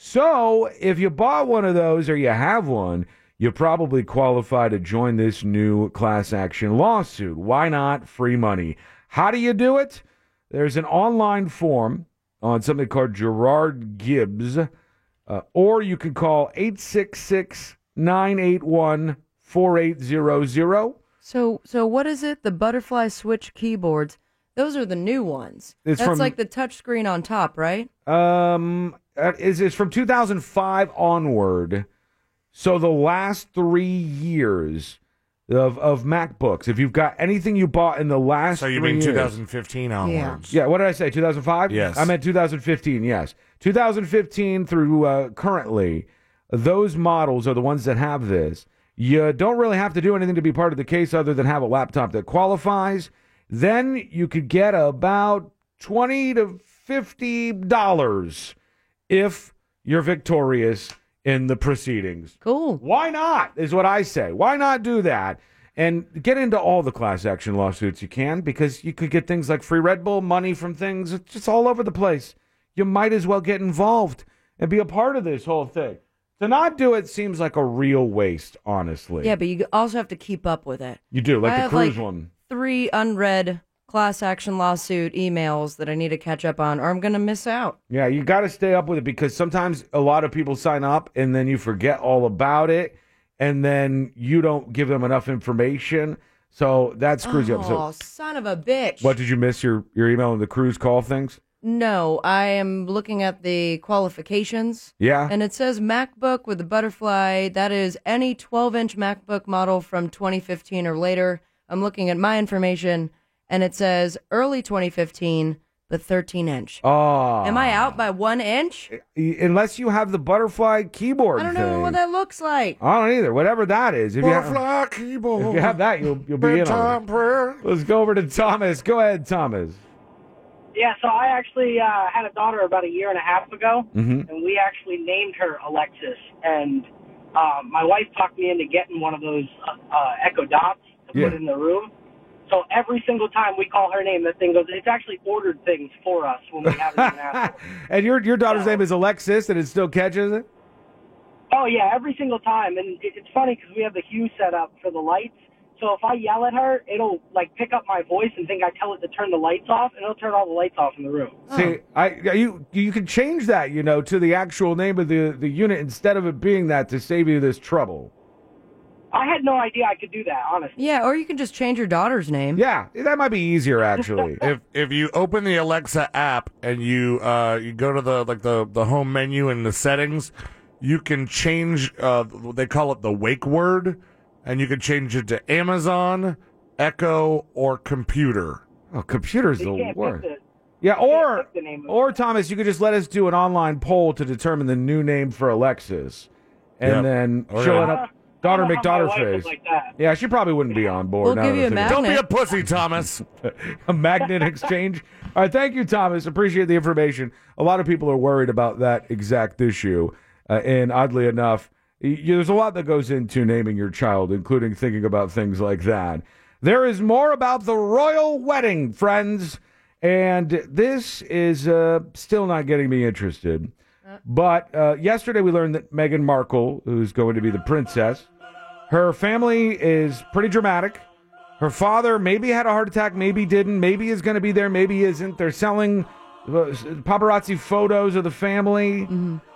So if you bought one of those or you have one, you probably qualify to join this new class action lawsuit. Why not? Free money. How do you do it? There's an online form on something called Gerard Gibbs, uh, or you can call eight six six, nine eight one, four eight zero zero. So, so what is it? The butterfly switch keyboards. Those are the new ones. It's That's from- like the touch screen on top, right? Um, uh, is it's from two thousand five onward. So the last three years of of MacBooks, if you've got anything you bought in the last So you three mean years, twenty fifteen onwards? Yeah, what did I say? two thousand five? Yes. I meant two thousand fifteen, yes. two thousand fifteen through uh, currently, those models are the ones that have this. You don't really have to do anything to be part of the case other than have a laptop that qualifies. Then you could get about twenty to fifty dollars if you're victorious in the proceedings. Cool. Why not, is what I say. Why not do that? And get into all the class action lawsuits you can, because you could get things like free Red Bull, money from things. It's just all over the place. You might as well get involved and be a part of this whole thing. To not do it seems like a real waste, honestly. Yeah, but you also have to keep up with it. You do, like I the have, cruise like, one. Three unread class action lawsuit emails that I need to catch up on, or I'm going to miss out. Yeah, you got to stay up with it, because sometimes a lot of people sign up and then you forget all about it, and then you don't give them enough information. So that screws you up. Oh, So son of a bitch. what, did you miss your, your email and the cruise call things? No, I am looking at the qualifications. Yeah. And it says MacBook with the butterfly. That is any twelve-inch MacBook model from twenty fifteen or later. I'm looking at my information, and it says early twenty fifteen, but thirteen-inch. Oh. Am I out by one inch? Unless you have the butterfly keyboard I don't thing. know what that looks like. I don't either. Whatever that is. If you have, Butterfly keyboard. if you have that, you'll, you'll be in on Bedtime it. prayer. Let's go over to Thomas. Go ahead, Thomas. Yeah, so I actually uh, had a daughter about a year and a half ago, Mhm. and we actually named her Alexis. And um, my wife talked me into getting one of those uh, uh, Echo Dots to Yeah. put in the room. So every single time we call her name, that thing goes, it's actually ordered things for us when we haven't even asked for it. And your your daughter's name is Alexis, and it still catches it? Oh, yeah, every single time. And it, it's funny because we have the hue set up for the lights. So if I yell at her, it'll, like, pick up my voice and think I tell it to turn the lights off, and it'll turn all the lights off in the room. See, I you you can change that, you know, to the actual name of the, the unit instead of it being that, to save you this trouble. I had no idea I could do that, honestly. Yeah, or you can just change your daughter's name. Yeah, that might be easier, actually. if if you open the Alexa app and you uh you go to the like the the home menu and the settings, you can change uh they call it the wake word, and you can change it to Amazon, Echo, or computer. Oh, computer's You the can't word. pick the- Yeah, or pick the name of or Thomas, you could just let us do an online poll to determine the new name for Alexis, and Yep. then Or she'll yeah. end up daughter I don't make know how daughter my wife face. is like that. Yeah, she probably wouldn't be on board. We'll now give that you I a think magnet. about Don't be a pussy, Thomas. it. A magnet exchange. All right, thank you, Thomas. Appreciate the information. A lot of people are worried about that exact issue, uh, and oddly enough, y- there's a lot that goes into naming your child, including thinking about things like that. There is more about the royal wedding, friends, and this is uh, still not getting me interested. But uh, yesterday we learned that Meghan Markle, who's going to be the princess, her family is pretty dramatic. Her father maybe had a heart attack, maybe didn't, maybe is going to be there, maybe isn't. They're selling uh, paparazzi photos of the family.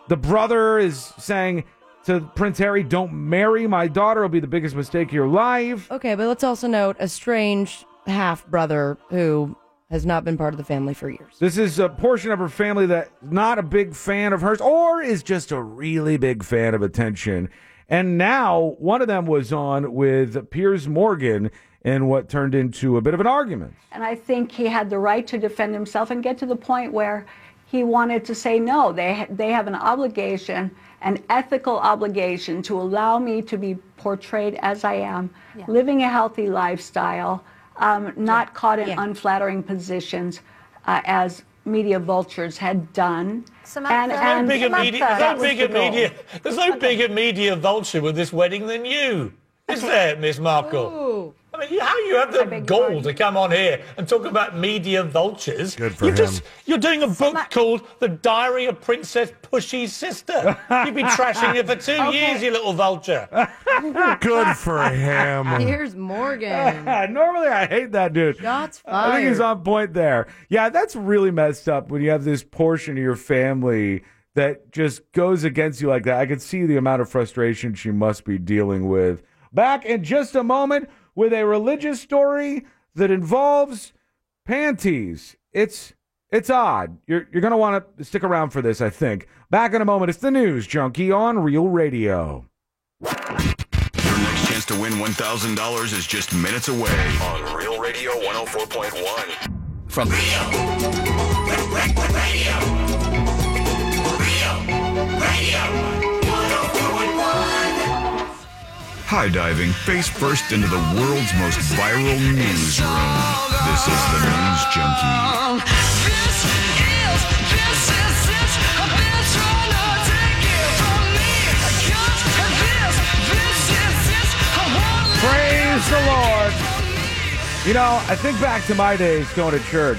The brother is saying to Prince Harry, don't marry my daughter. It'll be the biggest mistake of your life. Okay, but let's also note a strange half-brother who has not been part of the family for years. This is a portion of her family that's not a big fan of hers or is just a really big fan of attention. And now one of them was on with Piers Morgan in what turned into a bit of an argument. And I think he had the right to defend himself and get to the point where he wanted to say, no, they, they have an obligation, an ethical obligation to allow me to be portrayed as I am, yeah. living a healthy lifestyle, um, not yeah. caught in yeah. unflattering positions uh, as media vultures had done. Samantha, and, and there's no bigger, media, there's no bigger, media, there's no bigger media vulture with this wedding than you, is there, Miss Markle? Ooh. I mean, how you have the gall to come on here and talk about media vultures? Good for you him. Just, you're doing a book called The Diary of Princess Pushy's Sister. You've been trashing it for two okay. years, you little vulture. Good for him. Here's Morgan. Normally, I hate that dude. Shots fired. I think he's on point there. Yeah, that's really messed up when you have this portion of your family that just goes against you like that. I can see the amount of frustration she must be dealing with. Back in just a moment with a religious story that involves panties. It's it's odd. You're you're gonna want to stick around for this, I think. Back in a moment. It's the News Junkie on Real Radio. Your next chance to win one thousand dollars is just minutes away on Real Radio one oh four point one. From Real Radio. Real Radio. High diving face first into the world's most viral newsroom. This is the News Junkie. This is, this is it. I've been trying to take it from me. Cause this, this is it. I won't Praise the Lord. You know, I think back to my days going to church,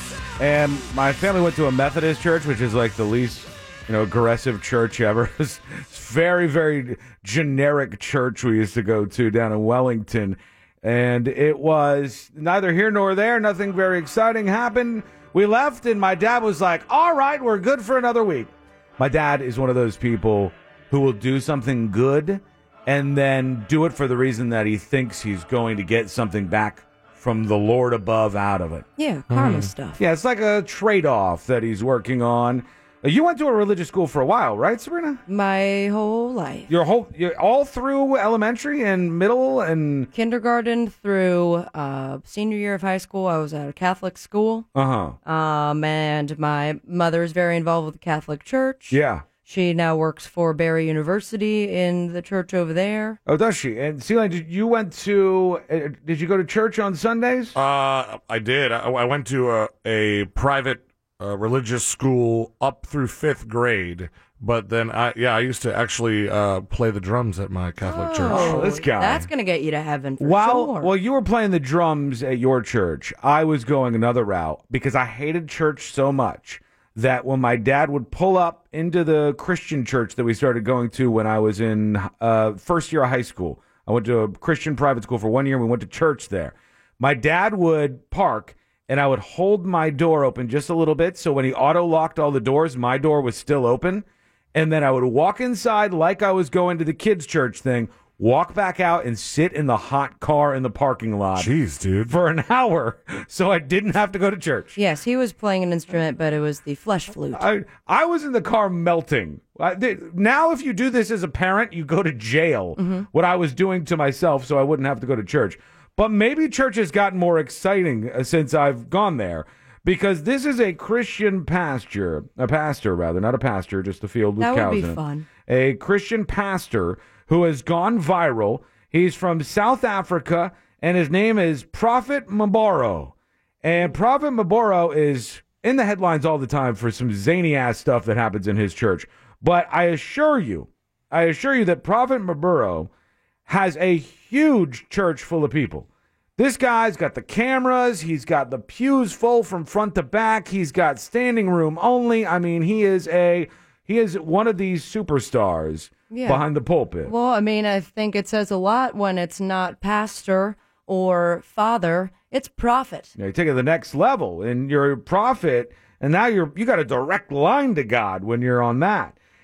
and my family went to a Methodist church, which is like the least, you know, aggressive church ever. It's very, very generic church we used to go to down in Wellington. And it was neither here nor there. Nothing very exciting happened. We left, and my dad was like, all right, we're good for another week. My dad is one of those people who will do something good and then do it for the reason that he thinks he's going to get something back from the Lord above out of it. Yeah, karma Mm. stuff. Yeah, it's like a trade-off that he's working on. You went to a religious school for a while, right, Sabrina? My whole life. Your whole, you're all through elementary and middle and kindergarten through uh, senior year of high school. I was at a Catholic school. Uh huh. Um, and my mother is very involved with the Catholic Church. Yeah. She now works for Barry University in the church over there. Oh, does she? And Celine, did you went to? Uh, did you go to church on Sundays? Uh, I did. I, I went to a, a private uh, religious school up through fifth grade. But then, I yeah, I used to actually uh, play the drums at my Catholic oh, church. Oh, this guy. That's going to get you to heaven for While, sure. While you were playing the drums at your church, I was going another route because I hated church so much that when my dad would pull up into the Christian church that we started going to when I was in uh, first year of high school, I went to a Christian private school for one year, and we went to church there. My dad would park, and I would hold my door open just a little bit, so when he auto-locked all the doors, my door was still open. And then I would walk inside like I was going to the kids' church thing, walk back out and sit in the hot car in the parking lot. Jeez, dude. For an hour, so I didn't have to go to church. Yes, he was playing an instrument, but it was the flesh flute. I, I was in the car melting. I, they, now if you do this as a parent, you go to jail. Mm-hmm. What I was doing to myself so I wouldn't have to go to church. But maybe church has gotten more exciting uh, since I've gone there. Because this is a Christian pastor, a pastor rather, not a pastor, just a field with that cows would in be it. fun. A Christian pastor who has gone viral. He's from South Africa, and his name is Prophet Maboro. And Prophet Maboro is in the headlines all the time for some zany-ass stuff that happens in his church. But I assure you, I assure you that Prophet Maboro has a huge church full of people. This guy's got the cameras. He's got the pews full from front to back. He's got standing room only. I mean, he is a he is one of these superstars Yeah. behind the pulpit. Well, I mean, I think it says a lot when it's not pastor or father, it's prophet. You know, you take it to the next level, and you're a prophet, and now you're you got a direct line to God when you're on that.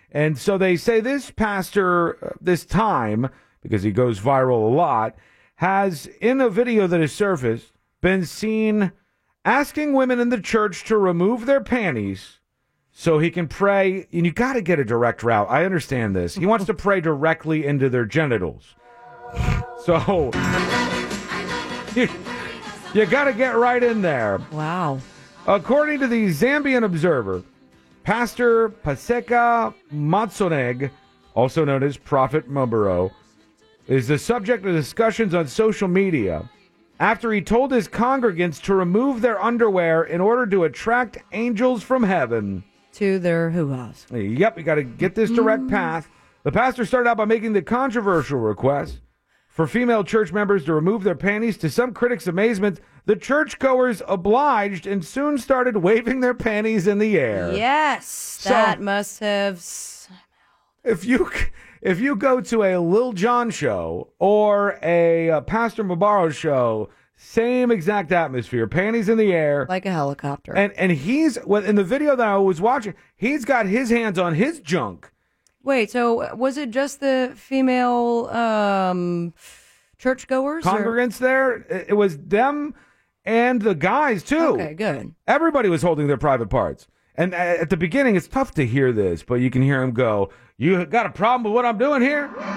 And so they say this pastor, uh, this time, because he goes viral a lot, has, in a video that has surfaced, been seen asking women in the church to remove their panties so he can pray. And you got to get a direct route. I understand this. He wants to pray directly into their genitals. So you, you got to get right in there. Wow. According to the Zambian Observer, Pastor Paseka Matsoneg, also known as Prophet Mubaro, is the subject of discussions on social media after he told his congregants to remove their underwear in order to attract angels from heaven. To their hoo-haws. Yep, you got to get this direct mm. path. The pastor started out by making the controversial request for female church members to remove their panties. To some critics' amazement, the churchgoers obliged and soon started waving their panties in the air. Yes, so, that must have... If you... If you go to a Lil Jon show or a, a Pastor Mubaro show, same exact atmosphere, panties in the air. Like a helicopter. And and he's, well, in the video that I was watching, he's got his hands on his junk. Wait, so was it just the female um, churchgoers? Congregants or? there? It, it was them and the guys, too. Okay, good. Everybody was holding their private parts. And at the beginning, it's tough to hear this, but you can hear him go, "You got a problem with what I'm doing here?" What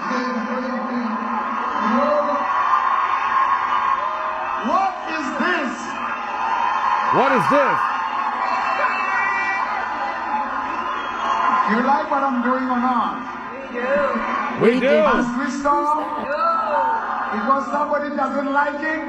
is this? What is this? You like what I'm doing or not? We do. We do. As Crystal? Because somebody doesn't like it?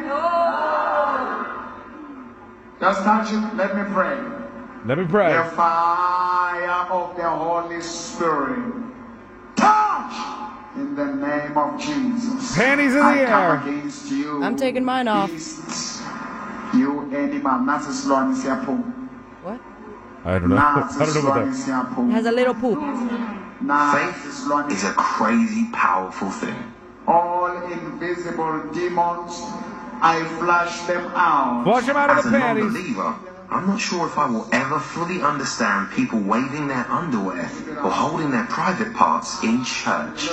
Just touch it. Let me pray. Let me pray. The fire of the Holy Spirit. Touch! In the name of Jesus. Panties in the I air. Come against you. I'm taking mine off. Beast, you animal. What? I don't know. I don't know what that is. Has a little poop. Faith is a crazy, powerful thing. All invisible demons, I flush them out. Flush them out of As the a panties. Non-believer, I'm not sure if I will ever fully understand people waving their underwear or holding their private parts in church.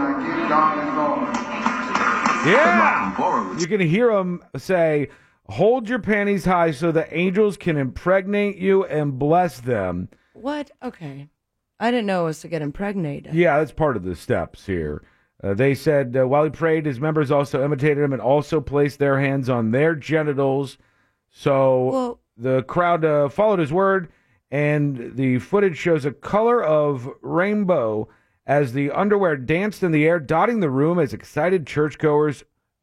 Yeah! You can hear him say, "Hold your panties high so the angels can impregnate you and bless them." What? Okay. I didn't know it was to get impregnated. Yeah, that's part of the steps here. Uh, they said uh, while he prayed, his members also imitated him and also placed their hands on their genitals. So... Well, the crowd uh, followed his word, and the footage shows a color of rainbow as the underwear danced in the air, dotting the room as excited churchgoers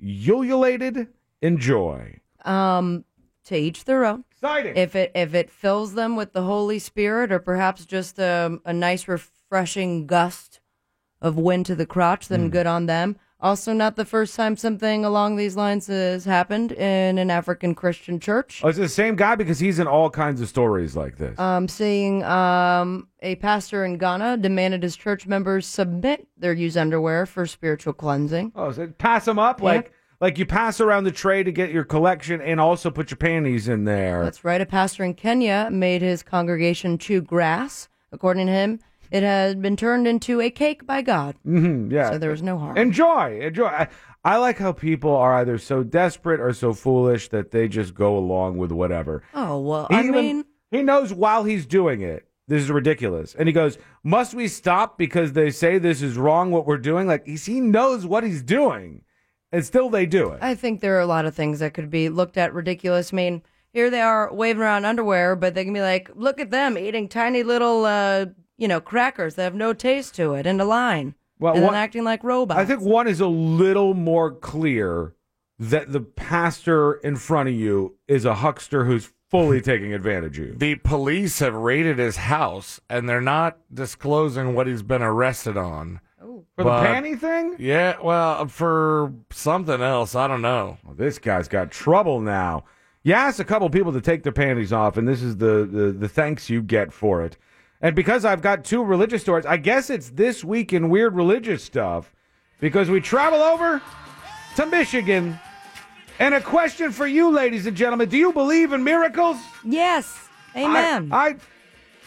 ululated in joy. Um, to each their own. Exciting. If it if it fills them with the Holy Spirit, or perhaps just a, a nice, refreshing gust of wind to the crotch, then mm. good on them. Also, not the first time something along these lines has happened in an African Christian church. Oh, it's the same guy because he's in all kinds of stories like this. Um, seeing um, a pastor in Ghana demanded his church members submit their used underwear for spiritual cleansing. Oh, so pass them up? Yep. Like like you pass around the tray to get your collection and also put your panties in there. That's right. A pastor in Kenya made his congregation chew grass. According to him, it had been turned into a cake by God. Mm-hmm, yeah. So there was no harm. Enjoy. Enjoy. I, I like how people are either so desperate or so foolish that they just go along with whatever. Oh, well, he I even, mean... He knows while he's doing it, this is ridiculous. And he goes, must we stop because they say this is wrong what we're doing? Like, he's, he knows what he's doing, and still they do it. I think there are a lot of things that could be looked at ridiculous. I mean, here they are waving around underwear, but they can be like, look at them eating tiny little... Uh, you know, crackers that have no taste to it in a line. Well, and one, then acting like robots. I think one is a little more clear that the pastor in front of you is a huckster who's fully taking advantage of you. The police have raided his house, and they're not disclosing what he's been arrested on. Oh. For but, the panty thing? Yeah, well, for something else. I don't know. Well, this guy's got trouble now. You ask a couple people to take their panties off, and this is the, the, the thanks you get for it. And because I've got two religious stories, I guess it's This Week in Weird Religious Stuff, because we travel over to Michigan. And a question for you, ladies and gentlemen. Do you believe in miracles? Yes. Amen. I, I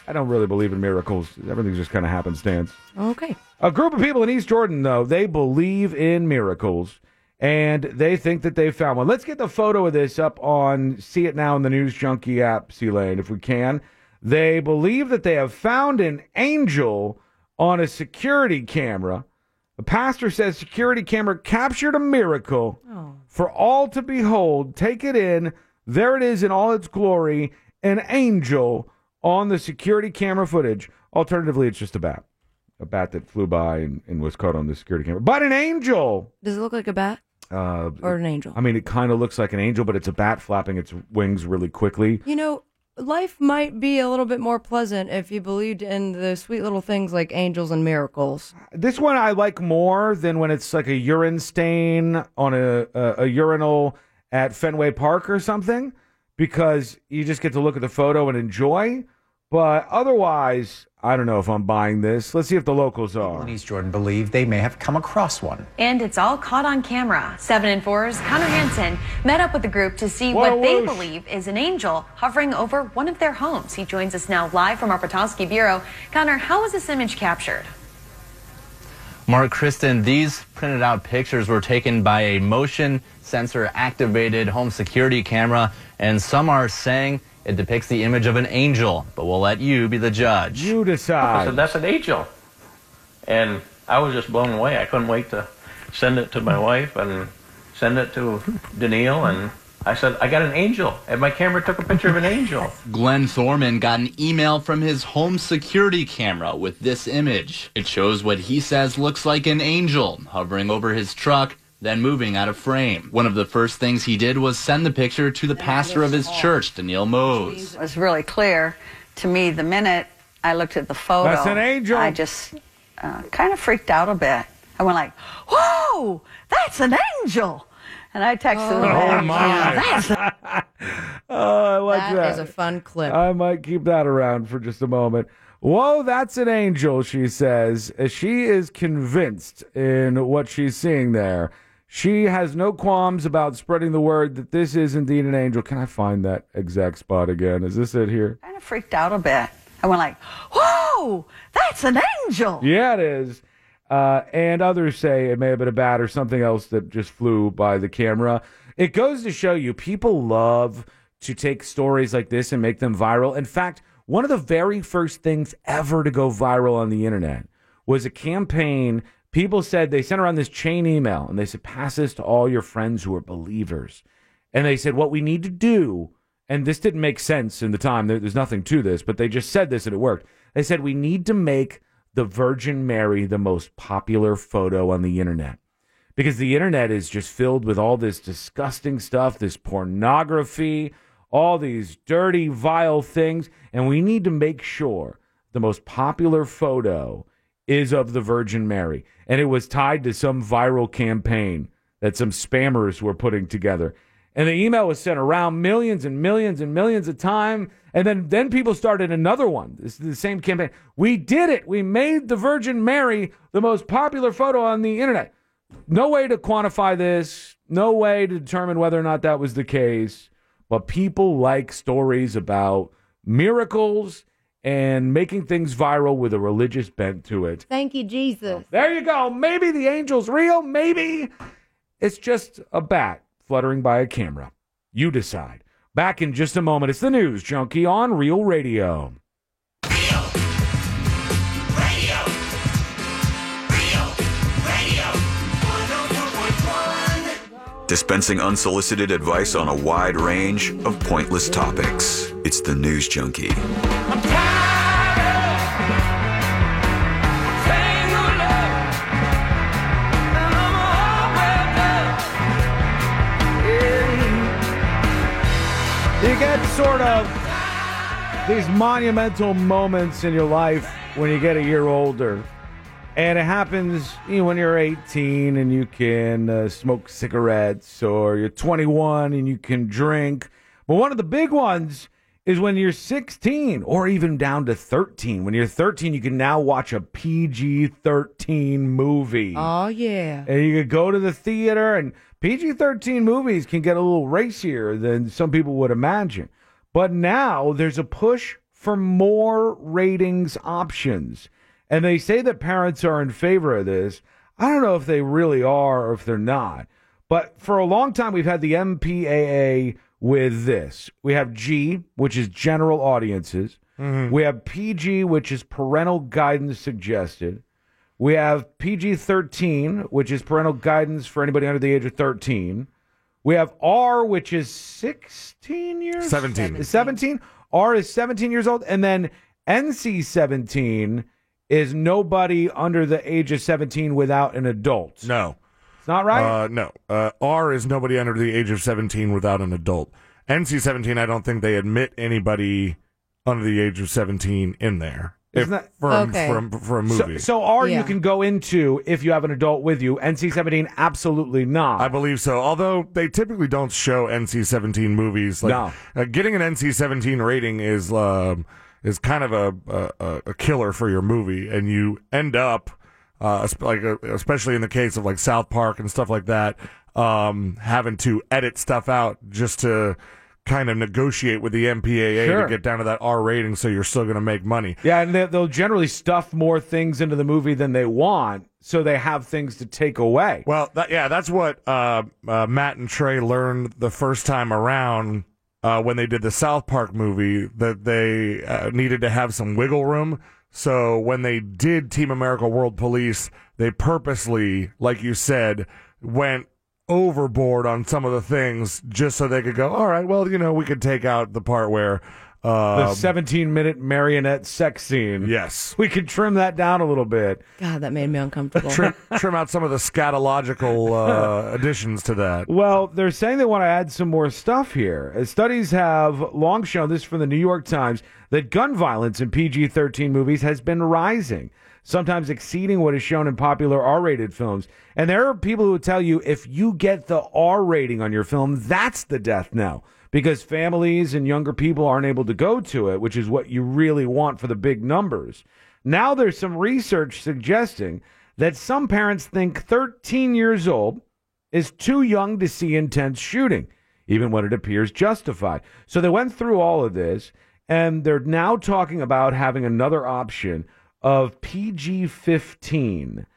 I don't really believe in miracles. Everything's just kind of happenstance. Okay. A group of people in East Jordan, though, they believe in miracles, and they think that they found one. Let's get the photo of this up on See It Now in the News Junkie app, C-Lane, if we can. They believe that they have found an angel on a security camera. The pastor says security camera captured a miracle Oh. for all to behold. Take it in. There it is in all its glory, an angel on the security camera footage. Alternatively, it's just a bat. A bat that flew by and, and was caught on the security camera. But an angel! Does it look like a bat Uh, or an angel? I mean, it kind of looks like an angel, but it's a bat flapping its wings really quickly. You know, life might be a little bit more pleasant if you believed in the sweet little things like angels and miracles. This one I like more than when it's like a urine stain on a, a, a urinal at Fenway Park or something, because you just get to look at the photo and enjoy. But otherwise, I don't know if I'm buying this. Let's see if the locals are. People in East Jordan believe they may have come across one. And it's all caught on camera. Seven and Four's Connor Hansen met up with the group to see What a what they whoosh. believe is an angel hovering over one of their homes. He joins us now live from our Petoskey Bureau. Connor, how was this image captured? Mark, Kristen, these printed out pictures were taken by a motion sensor activated home security camera, and some are saying it depicts the image of an angel, but we'll let you be the judge. You I decide. said, that's an angel. And I was just blown away. I couldn't wait to send it to my wife and send it to Daniil. And I said, I got an angel. And my camera took a picture of an angel. Glenn Thorman got an email from his home security camera with this image. It shows what he says looks like an angel hovering over his truck, then moving out of frame. One of the first things he did was send the picture to the pastor of his church, Daniil Mose. It was really clear to me the minute I looked at the photo. That's an angel. I just uh, kind of freaked out a bit. I went like, whoa, that's an angel. And I texted Oh, him back, my. "Yeah, that's a-" Oh, I like that. That is a fun clip. I might keep that around for just a moment. Whoa, that's an angel, she says. She is convinced in what she's seeing there. She has no qualms about spreading the word that this is indeed an angel. Can I find that exact spot again? Is this it here? kind of freaked out a bit. I went like, whoa, that's an angel. Yeah, it is. Uh, and others say it may have been a bat or something else that just flew by the camera. It goes to show you, people love to take stories like this and make them viral. In fact, one of the very first things ever to go viral on the internet was a campaign. People said, they sent around this chain email, and they said, pass this to all your friends who are believers. And they said, what we need to do, and this didn't make sense in the time, there, there's nothing to this, but they just said this and it worked. They said, we need to make the Virgin Mary the most popular photo on the internet. Because the internet is just filled with all this disgusting stuff, this pornography, all these dirty, vile things, and we need to make sure the most popular photo is of the Virgin Mary. And it was tied to some viral campaign that some spammers were putting together. And the email was sent around millions and millions and millions of times. And then, then people started another one. This is the same campaign. We did it. We made the Virgin Mary the most popular photo on the internet. No way to quantify this. No way to determine whether or not that was the case. But people like stories about miracles and making things viral with a religious bent to it. Thank you, Jesus. There you go. Maybe the angel's real. Maybe it's just a bat fluttering by a camera. You decide. Back in just a moment. It's the News Junkie on Real Radio. Dispensing unsolicited advice on a wide range of pointless topics. It's the News Junkie. You get sort of these monumental moments in your life when you get a year older. And it happens, you know, when you're eighteen and you can uh, smoke cigarettes, or you're twenty-one and you can drink. But one of the big ones is when you're sixteen, or even down to thirteen. When you're thirteen, you can now watch a P G thirteen movie. Oh, yeah. And you could go to the theater, and P G thirteen movies can get a little racier than some people would imagine. But now there's a push for more ratings options. And they say that parents are in favor of this. I don't know if they really are or if they're not. But for a long time, we've had the M P A A with this. We have G, which is general audiences. Mm-hmm. We have P G, which is parental guidance suggested. We have P G thirteen, which is parental guidance for anybody under the age of thirteen. We have R, which is sixteen years? seventeen. seventeen? R is seventeen years old. And then N C seventeen is nobody under the age of seventeen without an adult. No. It's not right? Uh, no. Uh, R is nobody under the age of seventeen without an adult. N C seventeen, I don't think they admit anybody under the age of seventeen in there. Isn't that for, okay. for, for, for a movie. So, so R Yeah. you can go into if you have an adult with you. N C seventeen, absolutely not. I believe so. Although they typically don't show N C seventeen movies. Like, No. uh, getting an N C seventeen rating is um, is kind of a, a a killer for your movie, and you end up uh, es- like uh, especially in the case of like South Park and stuff like that, um, having to edit stuff out just to kind of negotiate with the M P A A Sure. to get down to that R rating, so you're still going to make money. Yeah, and they, they'll generally stuff more things into the movie than they want, so they have things to take away. Well, that, yeah, that's what uh, uh, Matt and Trey learned the first time around uh, when they did the South Park movie, that they uh, needed to have some wiggle room. So when they did Team America World Police, they purposely, like you said, went overboard on some of the things just so they could go, all right, well, you know, we could take out the part where uh, the seventeen-minute marionette sex scene. Yes. We could trim that down a little bit. God, that made me uncomfortable. trim, trim out some of the scatological uh, additions to that. Well, they're saying they want to add some more stuff here. As studies have long shown, this from the New York Times, that gun violence in P G thirteen movies has been rising, sometimes exceeding what is shown in popular R-rated films. And there are people who tell you if you get the R rating on your film, that's the death knell, because families and younger people aren't able to go to it, which is what you really want for the big numbers. Now there's some research suggesting that some parents think thirteen years old is too young to see intense shooting, even when it appears justified. So they went through all of this, and they're now talking about having another option of P G fifteen.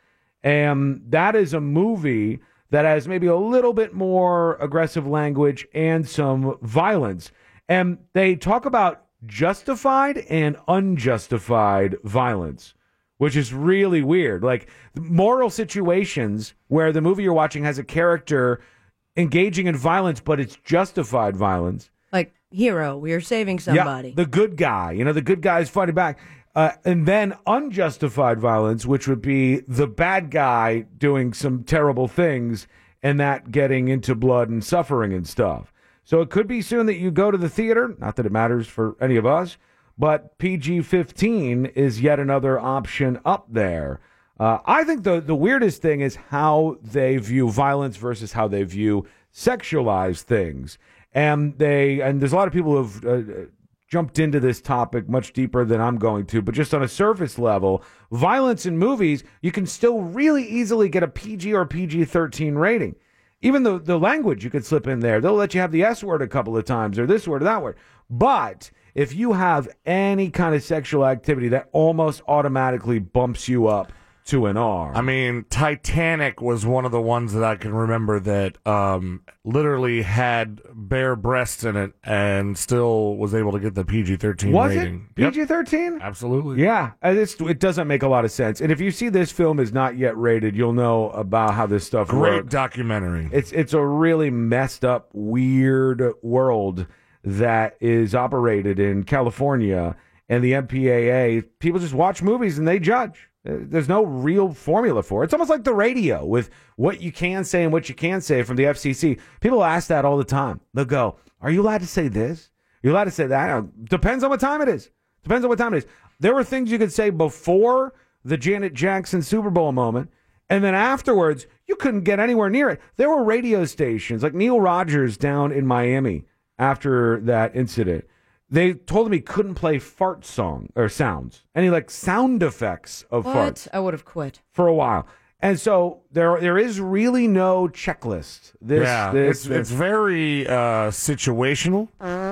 And that is a movie that has maybe a little bit more aggressive language and some violence. And they talk about justified and unjustified violence, which is really weird. Like moral situations where the movie you're watching has a character engaging in violence, but it's justified violence. Like, hero, we are saving somebody. Yeah, the good guy. You know, the good guy is fighting back. Uh, and then unjustified violence, which would be the bad guy doing some terrible things and that getting into blood and suffering and stuff. So it could be soon that you go to the theater. Not that it matters for any of us, but P G fifteen is yet another option up there. Uh, I think the, the weirdest thing is how they view violence versus how they view sexualized things. And they and there's a lot of people who have uh, jumped into this topic much deeper than I'm going to, but just on a surface level, violence in movies, you can still really easily get a P G or P G thirteen rating. Even the, the language you could slip in there. They'll let you have the S word a couple of times or this word or that word. But if you have any kind of sexual activity, that almost automatically bumps you up to an R. I mean, Titanic was one of the ones that I can remember that um, literally had bare breasts in it and still was able to get the P G thirteen Was rating. it P G thirteen? Absolutely. Yeah, and it's, it doesn't make a lot of sense. And if you see this film is not yet rated, you'll know about how this stuff Great works. documentary. It's it's a really messed up, weird world that is operated in California, and the M P A A. People just watch movies and they judge. There's no real formula for it. It's almost like the radio with what you can say and what you can't say from the F C C. People ask that all the time. They'll go, are you allowed to say this? Are you allowed to say that? Depends on what time it is. Depends on what time it is. There were things you could say before the Janet Jackson Super Bowl moment, and then afterwards, you couldn't get anywhere near it. There were radio stations, like Neil Rogers down in Miami after that incident. They told him he couldn't play fart song or sounds, any like sound effects of What? farts I would have quit. for a while. And so there, there is really no checklist. This, yeah, this, it's it's very uh, situational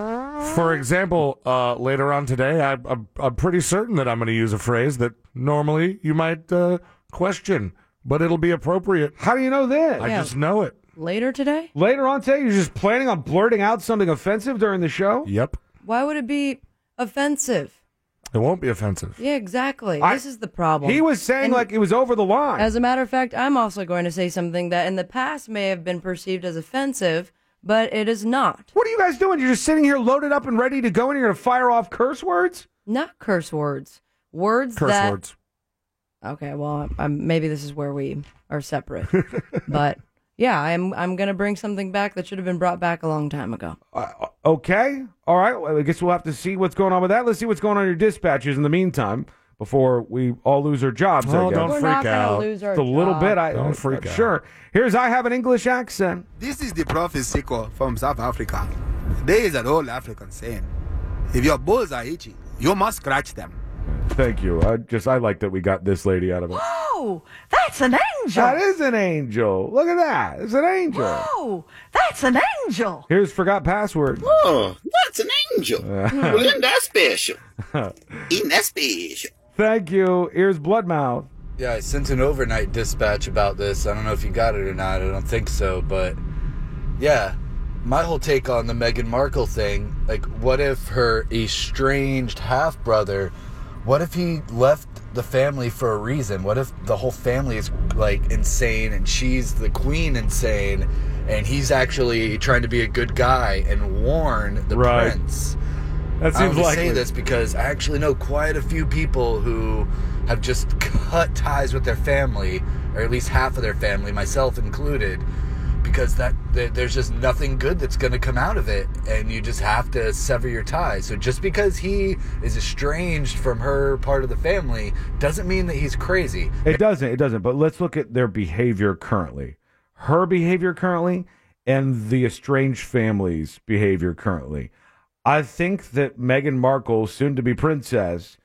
For example, uh, later on today, I, I'm, I'm pretty certain that I'm going to use a phrase that normally you might uh, question, but it'll be appropriate. How do you know this? I Yeah. just know it. Later today? Later on today, you're just planning on blurting out something offensive during the show? Yep. Why would it be offensive? It won't be offensive. Yeah, exactly. I- this is the problem. He was saying And like it was over the line. As a matter of fact, I'm also going to say something that in the past may have been perceived as offensive, but it is not. What are you guys doing? You're just sitting here loaded up and ready to go, and you're going to fire off curse words? Not curse words. Words Curse that... words. Okay, well, I'm, maybe this is where we are separate. But yeah, I'm I'm going to bring something back that should have been brought back a long time ago. Uh, okay. All right. Well, I guess we'll have to see what's going on with that. Let's see what's going on in your dispatches in the meantime before we all lose our jobs. Oh, I guess. don't We're freak not gonna out. lose our It's a little job. bit. I Don't uh, freak out. Sure. Here's I have an English accent. This is the Prophet Siko from South Africa. There is an old African saying, if your balls are itchy, you must scratch them. Thank you. I just I like that we got this lady out of it. Whoa, that's an angel. That is an angel. Look at that. It's an angel. Whoa, that's an angel. Here's forgot password. Oh, that's an angel. Well, isn't that special? Isn't that special? Thank you. Here's Bloodmouth. Yeah, I sent an overnight dispatch about this. I don't know if you got it or not. I don't think so. But, yeah, my whole take on the Meghan Markle thing, like, what if her estranged half-brother, what if he left the family for a reason? What if the whole family is, like, insane and she's the queen insane and he's actually trying to be a good guy and warn the Right. prince? That I seems only likely. say this because I actually know quite a few people who have just cut ties with their family, or at least half of their family, myself included, because that there- there's just nothing good that's going to come out of it, and you just have to sever your ties. So just because he is estranged from her part of the family doesn't mean that he's crazy. It doesn't. It doesn't. But let's look at their behavior currently. Her behavior currently and the estranged family's behavior currently. I think that Meghan Markle, soon to be princess,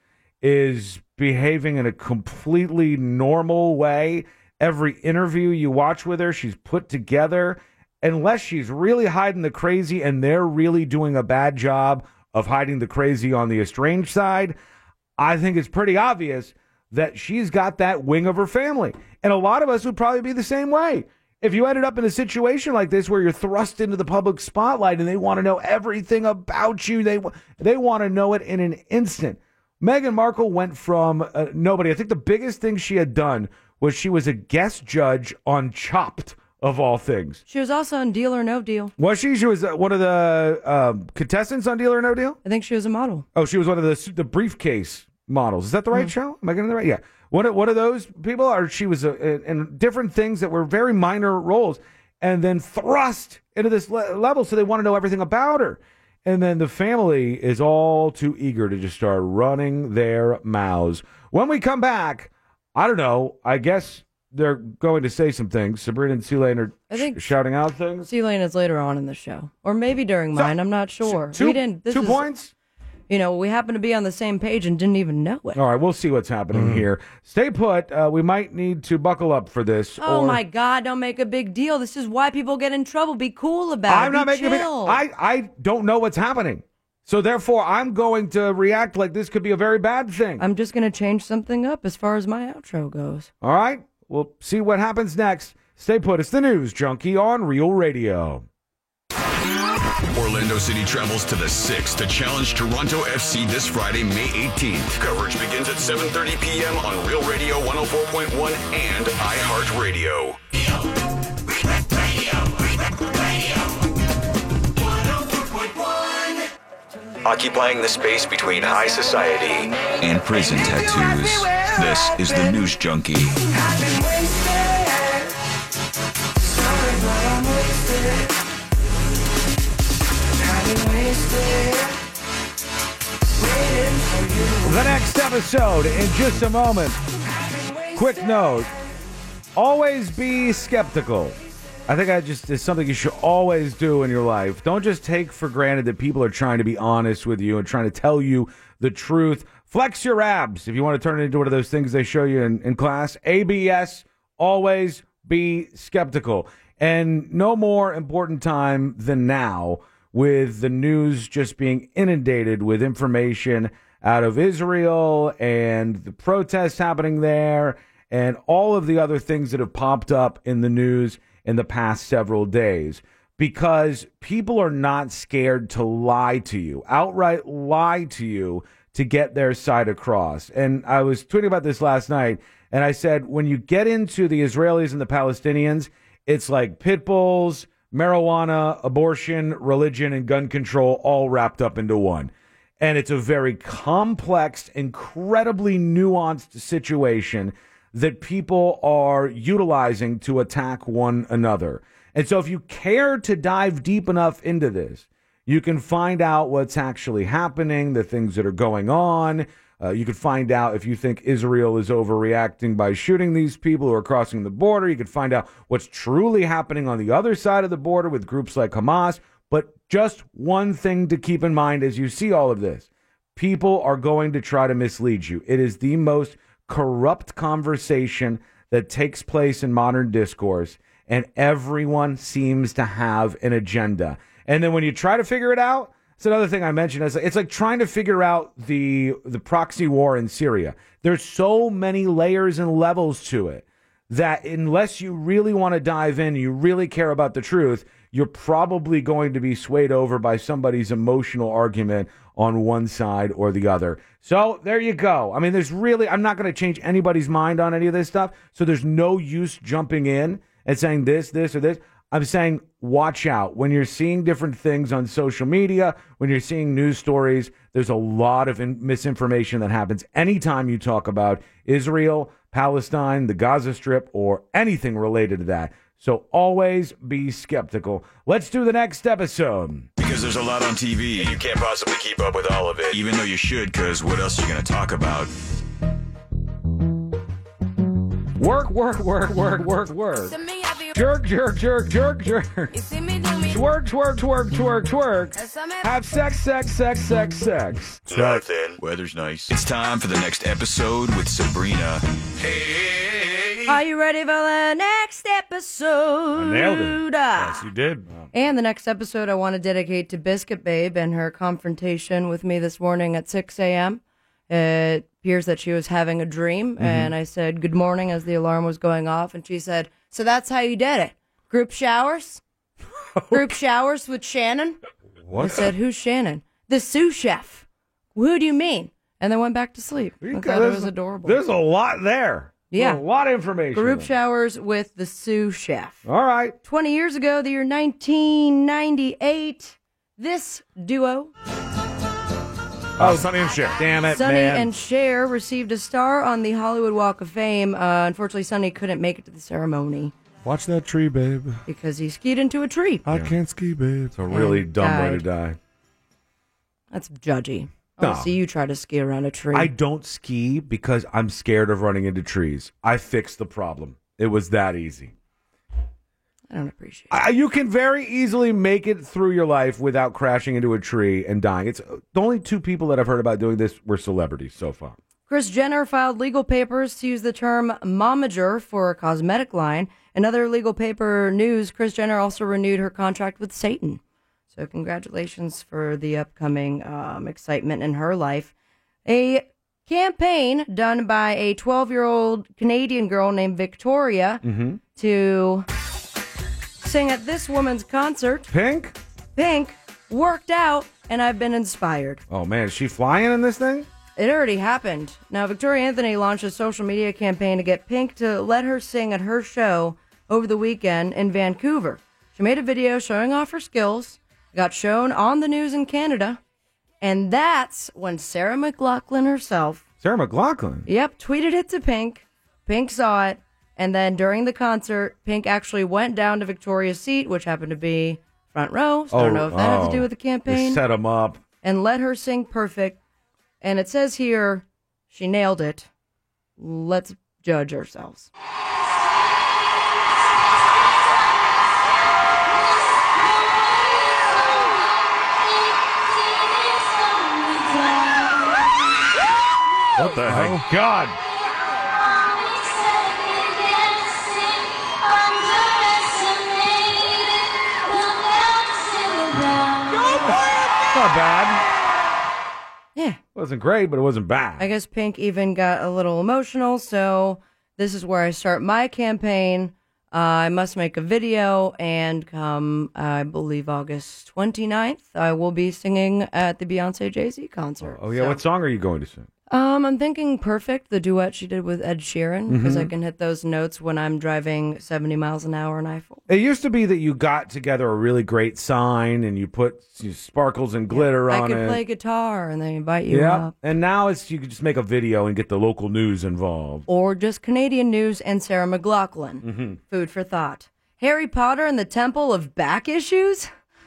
is behaving in a completely normal way. Every interview you watch with her, she's put together. Unless she's really hiding the crazy and they're really doing a bad job of hiding the crazy on the estranged side, I think it's pretty obvious that she's got that wing of her family. And a lot of us would probably be the same way. If you ended up in a situation like this where you're thrust into the public spotlight and they want to know everything about you, they they want to know it in an instant. Meghan Markle went from uh, nobody. I think the biggest thing she had done was she was a guest judge on Chopped, of all things. She was also on Deal or No Deal. Was she? She was uh, one of the um, contestants on Deal or No Deal? I think she was a model. Oh, she was one of the the briefcase models. Is that the right show? Am I getting the right? Yeah. One of, one of those people, or she was uh, in, in different things that were very minor roles, and then thrust into this le- level, so they want to know everything about her. And then the family is all too eager to just start running their mouths. When we come back, I don't know, I guess they're going to say some things. Sabrina and C-Lane are I think sh- shouting out things. C-Lane is later on in the show. Or maybe during mine, I'm not sure. Two, we didn't, this two is- points? You know, we happen to be on the same page and didn't even know it. All right, we'll see what's happening here. Stay put. Uh, we might need to buckle up for this. Oh or... my God, don't make a big deal. This is why people get in trouble. Be cool about it. I'm not Be making a big... chill. I, I don't know what's happening. So therefore, I'm going to react like this could be a very bad thing. I'm just going to change something up as far as my outro goes. All right? We'll see what happens next. Stay put. It's the News Junkie on Real Radio. Orlando City travels to the six to challenge Toronto F C this Friday, May eighteenth. Coverage begins at seven thirty p.m. on Real Radio one oh four point one and iHeartRadio. Occupying the space between high society and prison tattoos. This is the News Junkie. The next episode in just a moment. Quick note. Always be skeptical. I think I just is something you should always do in your life. Don't just take for granted that people are trying to be honest with you and trying to tell you the truth. Flex your abs if you want to turn it into one of those things they show you in, in class. A B S, always be skeptical. And no more important time than now with the news just being inundated with information out of Israel and the protests happening there and all of the other things that have popped up in the news in the past several days. Because people are not scared to lie to you, outright lie to you to get their side across. And I was tweeting about this last night, and I said, when you get into the Israelis and the Palestinians, it's like pit bulls, marijuana, abortion, religion, and gun control all wrapped up into one. And it's a very complex, incredibly nuanced situation that people are utilizing to attack one another. And so if you care to dive deep enough into this, you can find out what's actually happening, the things that are going on. Uh, you can find out if you think Israel is overreacting by shooting these people who are crossing the border. You can find out what's truly happening on the other side of the border with groups like Hamas. But just one thing to keep in mind as you see all of this. People are going to try to mislead you. It is the most corrupt conversation that takes place in modern discourse, and everyone seems to have an agenda. And then when you try to figure it out, it's another thing I mentioned. It's like, it's like trying to figure out the the proxy war in Syria. There's so many layers and levels to it that unless you really want to dive in, you really care about the truth, you're probably going to be swayed over by somebody's emotional argument on one side or the other. So there you go. I mean, there's really, I'm not going to change anybody's mind on any of this stuff. So there's no use jumping in and saying this, this, or this. I'm saying watch out. When you're seeing different things on social media, when you're seeing news stories, there's a lot of in- misinformation that happens anytime you talk about Israel, Palestine, the Gaza Strip, or anything related to that. So always be skeptical. Let's do the next episode. Because there's a lot on T V, and you can't possibly keep up with all of it, even though you should, because what else are you going to talk about? Work, work, work, work, work, work. Jerk, jerk, jerk, jerk, jerk. Twerk, twerk, twerk, twerk, twerk. Have sex, sex, sex, sex, sex. Nothing. Weather's nice. It's time for the next episode with Sabrina. Hey. Are you ready for the next episode? I nailed it. Yes, you did. And the next episode I want to dedicate to Biscuit Babe and her confrontation with me this morning at six a.m. It appears that she was having a dream, mm-hmm. and I said, good morning, as the alarm was going off, and she said, so that's how you did it? Group showers? Group showers with Shannon? What? I said, who's Shannon? The sous chef. Who do you mean? And then went back to sleep. I thought it was adorable. There's a lot there. Yeah. There's a lot of information. Group showers with the sous chef. All right. twenty years ago, the year nineteen ninety-eight, this duo... Oh, Sonny and Cher. Damn it, Sonny man. and Cher received a star on the Hollywood Walk of Fame. Uh, unfortunately, Sonny couldn't make it to the ceremony. Watch that tree, babe. Because he skied into a tree. I yeah. can't ski, babe. It's a really and dumb died. way to die. That's judgy. I want to see you try to ski around a tree. I don't ski because I'm scared of running into trees. I fixed the problem. It was that easy. I don't appreciate it. I, you can very easily make it through your life without crashing into a tree and dying. It's the only two people that I've heard about doing this were celebrities so far. Kris Jenner filed legal papers to use the term momager for a cosmetic line. In other legal paper news, Kris Jenner also renewed her contract with Satan. So congratulations for the upcoming um, excitement in her life. A campaign done by a twelve-year-old Canadian girl named Victoria mm-hmm. to... sing at this woman's concert. Pink? Pink worked out, and I've been inspired. Oh, man. Is she flying in this thing? It already happened. Now, Victoria Anthony launched a social media campaign to get Pink to let her sing at her show over the weekend in Vancouver. She made a video showing off her skills, got shown on the news in Canada, and that's when Sarah McLachlan herself... Sarah McLachlan? Yep, tweeted it to Pink. Pink saw it. And then during the concert, Pink actually went down to Victoria's seat, which happened to be front row. So oh, I don't know if that oh, had to do with the campaign. They set him up. And let her sing perfect. And it says here, she nailed it. Let's judge ourselves. What the hell? Oh, God. Not bad. Yeah. Wasn't great, but it wasn't bad. I guess Pink even got a little emotional, so this is where I start my campaign. Uh, I must make a video, and come, I believe, August twenty-ninth, I will be singing at the Beyonce Jay-Z concert. Oh, yeah. So, What song are you going to sing? Um, I'm thinking Perfect, the duet she did with Ed Sheeran, because I Mhm. can hit those notes when I'm driving seventy miles an hour in Eiffel. It used to be that you got together a really great sign and you put you sparkles and glitter I on could it. play guitar, and they invite you yeah. up. And now it's you can just make a video and get the local news involved. Or just Canadian news and Sarah McLachlan. Mhm. Food for thought. Harry Potter and the Temple of Back Issues?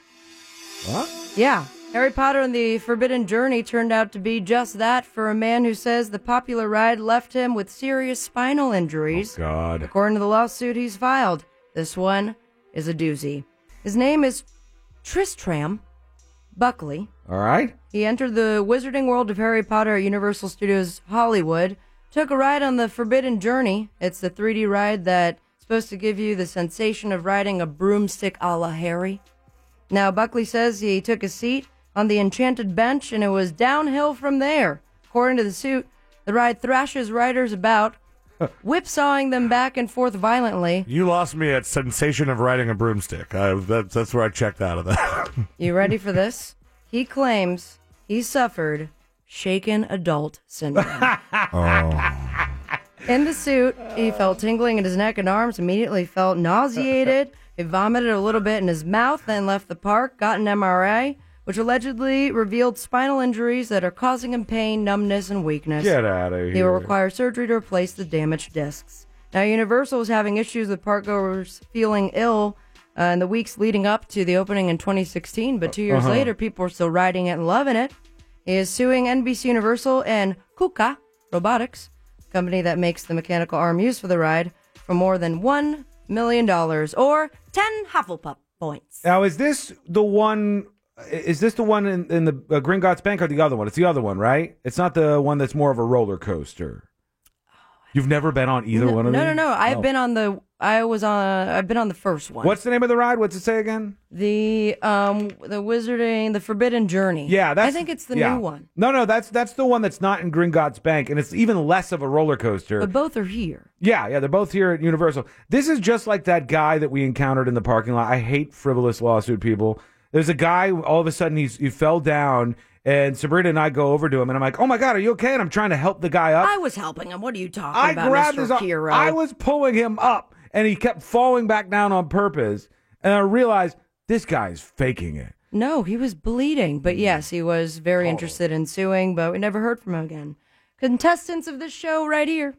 What? Yeah. Harry Potter and the Forbidden Journey turned out to be just that for a man who says the popular ride left him with serious spinal injuries. Oh, God. According to the lawsuit he's filed. This one is a doozy. His name is Tristram Buckley. All right. He entered the wizarding world of Harry Potter at Universal Studios Hollywood, took a ride on the Forbidden Journey. It's the three D ride that's supposed to give you the sensation of riding a broomstick a la Harry. Now, Buckley says he took a seat on the enchanted bench and it was downhill from there. According to the suit, the ride thrashes riders about, whipsawing them back and forth violently. You lost me at sensation of riding a broomstick. I, that, that's where I checked out of that. You ready for this? He claims he suffered shaken adult syndrome. Oh. In the suit, he felt tingling in his neck and arms, immediately felt nauseated. He vomited a little bit in his mouth, then left the park, got an M R I, which allegedly revealed spinal injuries that are causing him pain, numbness, and weakness. Get out of He will here. require surgery to replace the damaged discs. Now, Universal was having issues with parkgoers feeling ill uh, in the weeks leading up to the opening in twenty sixteen, but two years Uh-huh. later, people were still riding it and loving it. He is suing N B C Universal and KUKA Robotics, company that makes the mechanical arm used for the ride, for more than one million dollars, or ten Hufflepuff points. Now, is this the one? Is this the one in, in the uh, Gringotts Bank or the other one? It's the other one, right? It's not the one that's more of a roller coaster. You've never been on either no, one of no, them? No, no, I've Oh. been on the. I was on. I've been on the first one. What's the name of the ride? What's it say again? The um the Wizarding, the Forbidden Journey. Yeah, that's. I think it's the yeah. new one. No, no, that's that's the one that's not in Gringotts Bank, and it's even less of a roller coaster. But both are here. Yeah, yeah, they're both here at Universal. This is just like that guy that we encountered in the parking lot. I hate frivolous lawsuit people. There's a guy, all of a sudden, he's, he fell down, and Sabrina and I go over to him, and I'm like, oh my God, are you okay? And I'm trying to help the guy up. I was helping him. What are you talking I about, grabbed Mister his arm. Hero? I was pulling him up, and he kept falling back down on purpose. And I realized this guy's faking it. No, he was bleeding. But yes, he was very interested in suing, but we never heard from him again. Contestants of this show right here.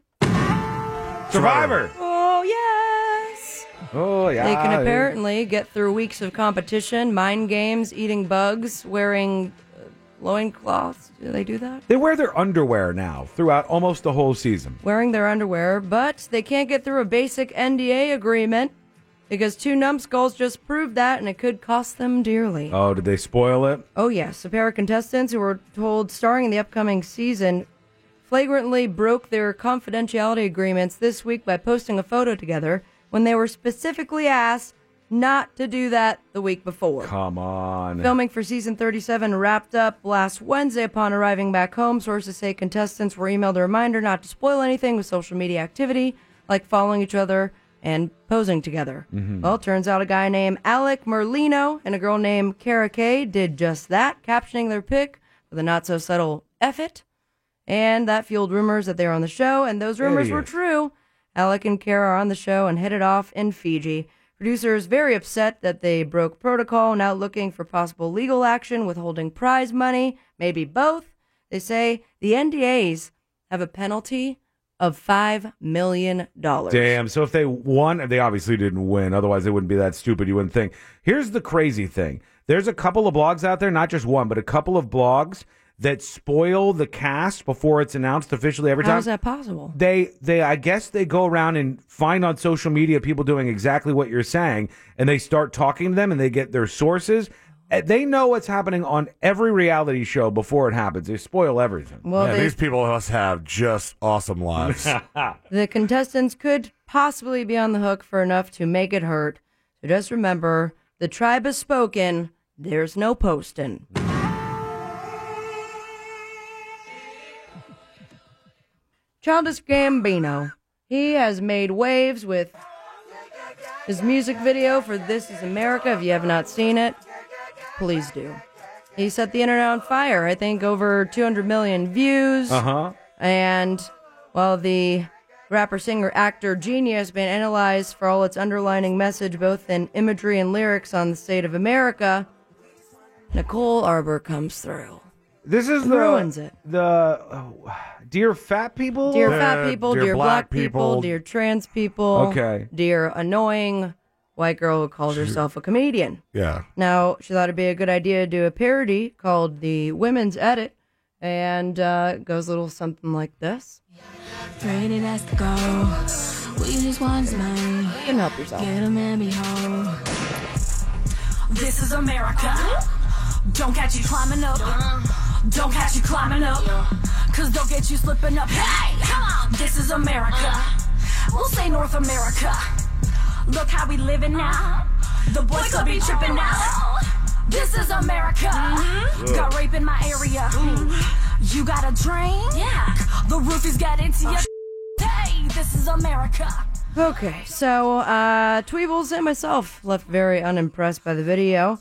Survivor. Oh, yes. Oh, yeah. They can apparently get through weeks of competition, mind games, eating bugs, wearing uh, loincloths. Do they do that? They wear their underwear now throughout almost the whole season. Wearing their underwear, but they can't get through a basic N D A agreement because two numbskulls just proved that, and it could cost them dearly. Oh, did they spoil it? Oh, yes. A pair of contestants who were told starring in the upcoming season flagrantly broke their confidentiality agreements this week by posting a photo together when they were specifically asked not to do that the week before. Come on. Filming for season thirty-seven wrapped up last Wednesday upon arriving back home. Sources say contestants were emailed a reminder not to spoil anything with social media activity, like following each other and posing together. Mhm. Well, it turns out a guy named Alec Merlino and a girl named Kara Kay did just that, captioning their pic with a not-so-subtle F it. And that fueled rumors that they were on the show, and those rumors were Idiots. true. Alec and Kara are on the show and hit it off in Fiji. Producers very upset that they broke protocol, now looking for possible legal action, withholding prize money, maybe both. They say the N D As have a penalty of five million dollars. Damn. So if they won, they obviously didn't win. Otherwise, they wouldn't be that stupid. You wouldn't think. Here's the crazy thing. There's a couple of blogs out there, not just one, but a couple of blogs that spoil the cast before it's announced officially every time. How is that possible? They, they, I guess they go around and find on social media people doing exactly what you're saying, and they start talking to them, and they get their sources. And they know what's happening on every reality show before it happens. They spoil everything. Well, yeah, they- these people must have just awesome lives. The contestants could possibly be on the hook for enough to make it hurt. So just remember, the tribe has spoken. There's no posting. Childish Gambino. He has made waves with his music video for This Is America. If you have not seen it, please do. He set the internet on fire. I think over two hundred million views. Uh-huh. And, well, the rapper, singer, actor, genius has been analyzed for all its underlining message, both in imagery and lyrics on the state of America. Nicole Arbor comes through. This is Who the ruins it? the oh, dear fat people, Dear Uh, fat people, dear, black people, dear trans people, Okay. dear annoying white girl who calls herself a comedian. Yeah. Now, she thought it'd be a good idea to do a parody called The Women's Edit, and uh, it goes a little something like this. Ready, let's go. We just want some money. You can help yourself. Get a man be home. This is America. Don't catch you climbing up. Don't catch you climbing up. Cause they'll get you slipping up. Hey, come on. This is America. We'll say North America. Look how we living now. The boys could be tripping now. This is America. Mm-hmm. Got rape in my area. Mm-hmm. You got a drain? Yeah. The roofies got into your Hey, this is America. Okay, so uh, Tweebles and myself left very unimpressed by the video,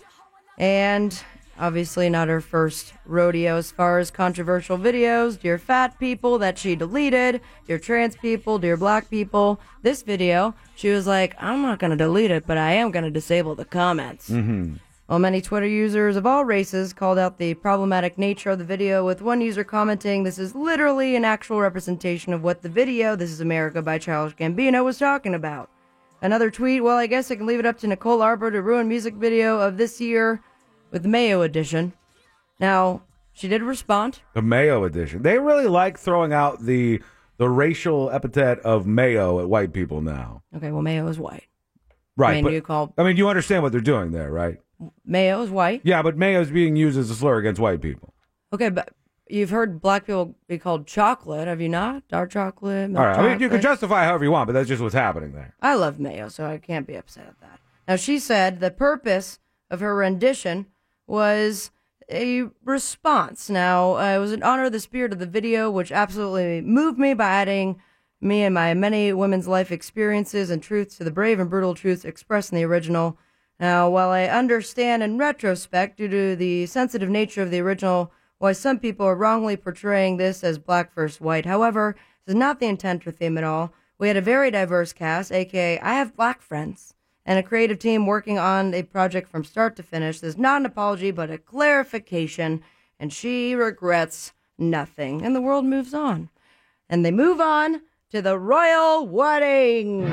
and obviously not her first rodeo as far as controversial videos. Dear fat people that she deleted, dear trans people, dear black people. This video, she was like, I'm not going to delete it, but I am going to disable the comments. Mm-hmm. Well, many Twitter users of all races called out the problematic nature of the video, with one user commenting, this is literally an actual representation of what the video, This Is America by Childish Gambino, was talking about. Another tweet, well, I guess I can leave it up to Nicole Arbor to ruin music video of this year with the Mayo edition. Now, she did respond. The Mayo edition. They really like throwing out the the racial epithet of Mayo at white people now. Okay, well, Mayo is white. Right. I mean, but, you call I mean, you understand what they're doing there, right? Mayo is white. Yeah, but Mayo is being used as a slur against white people. Okay, but you've heard black people be called chocolate, have you not? Dark chocolate, milk All right. I mean, you can chocolate. justify however you want, but that's just what's happening there. I love Mayo, so I can't be upset at that. Now, she said the purpose of her rendition was a response. Now, uh, it was in honor of the spirit of the video, which absolutely moved me by adding me and my many women's life experiences and truths to the brave and brutal truths expressed in the original. Now, while I understand in retrospect, due to the sensitive nature of the original, why some people are wrongly portraying this as black versus white. However, this is not the intent or theme at all. We had a very diverse cast, aka I have black friends, and a creative team working on a project from start to finish. This is not an apology, but a clarification, and she regrets nothing. And the world moves on. And they move on to the royal wedding.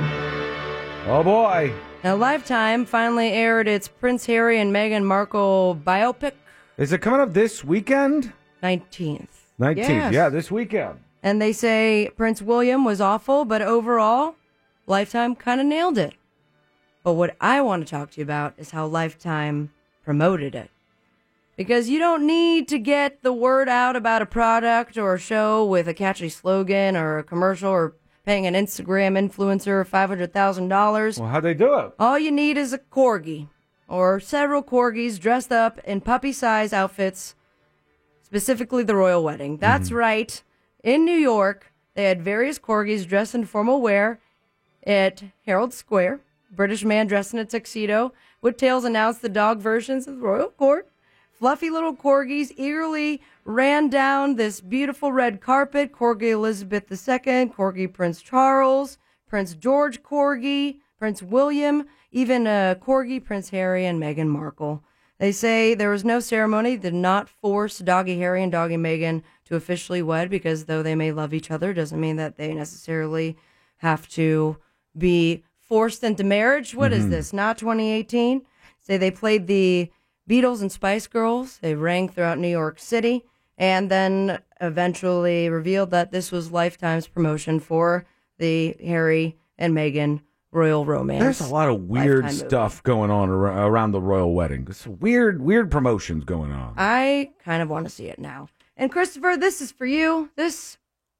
Oh, boy. Now, Lifetime finally aired its Prince Harry and Meghan Markle biopic. Is it coming up this weekend? nineteenth. nineteenth, Yes. yeah, this weekend. And they say Prince William was awful, but overall, Lifetime kind of nailed it. But what I want to talk to you about is how Lifetime promoted it. Because you don't need to get the word out about a product or a show with a catchy slogan or a commercial or paying an Instagram influencer five hundred thousand dollars. Well, how'd they do it? All you need is a corgi or several corgis dressed up in puppy-size outfits, specifically the royal wedding. That's Mm-hmm. right. In New York, they had various corgis dressed in formal wear at Herald Square. British man dressed in a tuxedo. Woodtails announced the dog versions of the royal court. Fluffy little corgis eagerly ran down this beautiful red carpet. Corgi Elizabeth the Second, Corgi Prince Charles, Prince George Corgi, Prince William, even uh, Corgi Prince Harry and Meghan Markle. They say there was no ceremony, did not force Doggy Harry and Doggy Meghan to officially wed, because though they may love each other, doesn't mean that they necessarily have to be forced into marriage. What is Mhm. this, not twenty eighteen? Say they played the Beatles and Spice Girls. They rang throughout New York City, and then eventually revealed that this was Lifetime's promotion for the Harry and Meghan royal romance. There's a lot of weird Lifetime movie. stuff going on ar- around the royal wedding. There's some weird, weird promotions going on. I kind of want to see it now. And Christopher, this is for you. This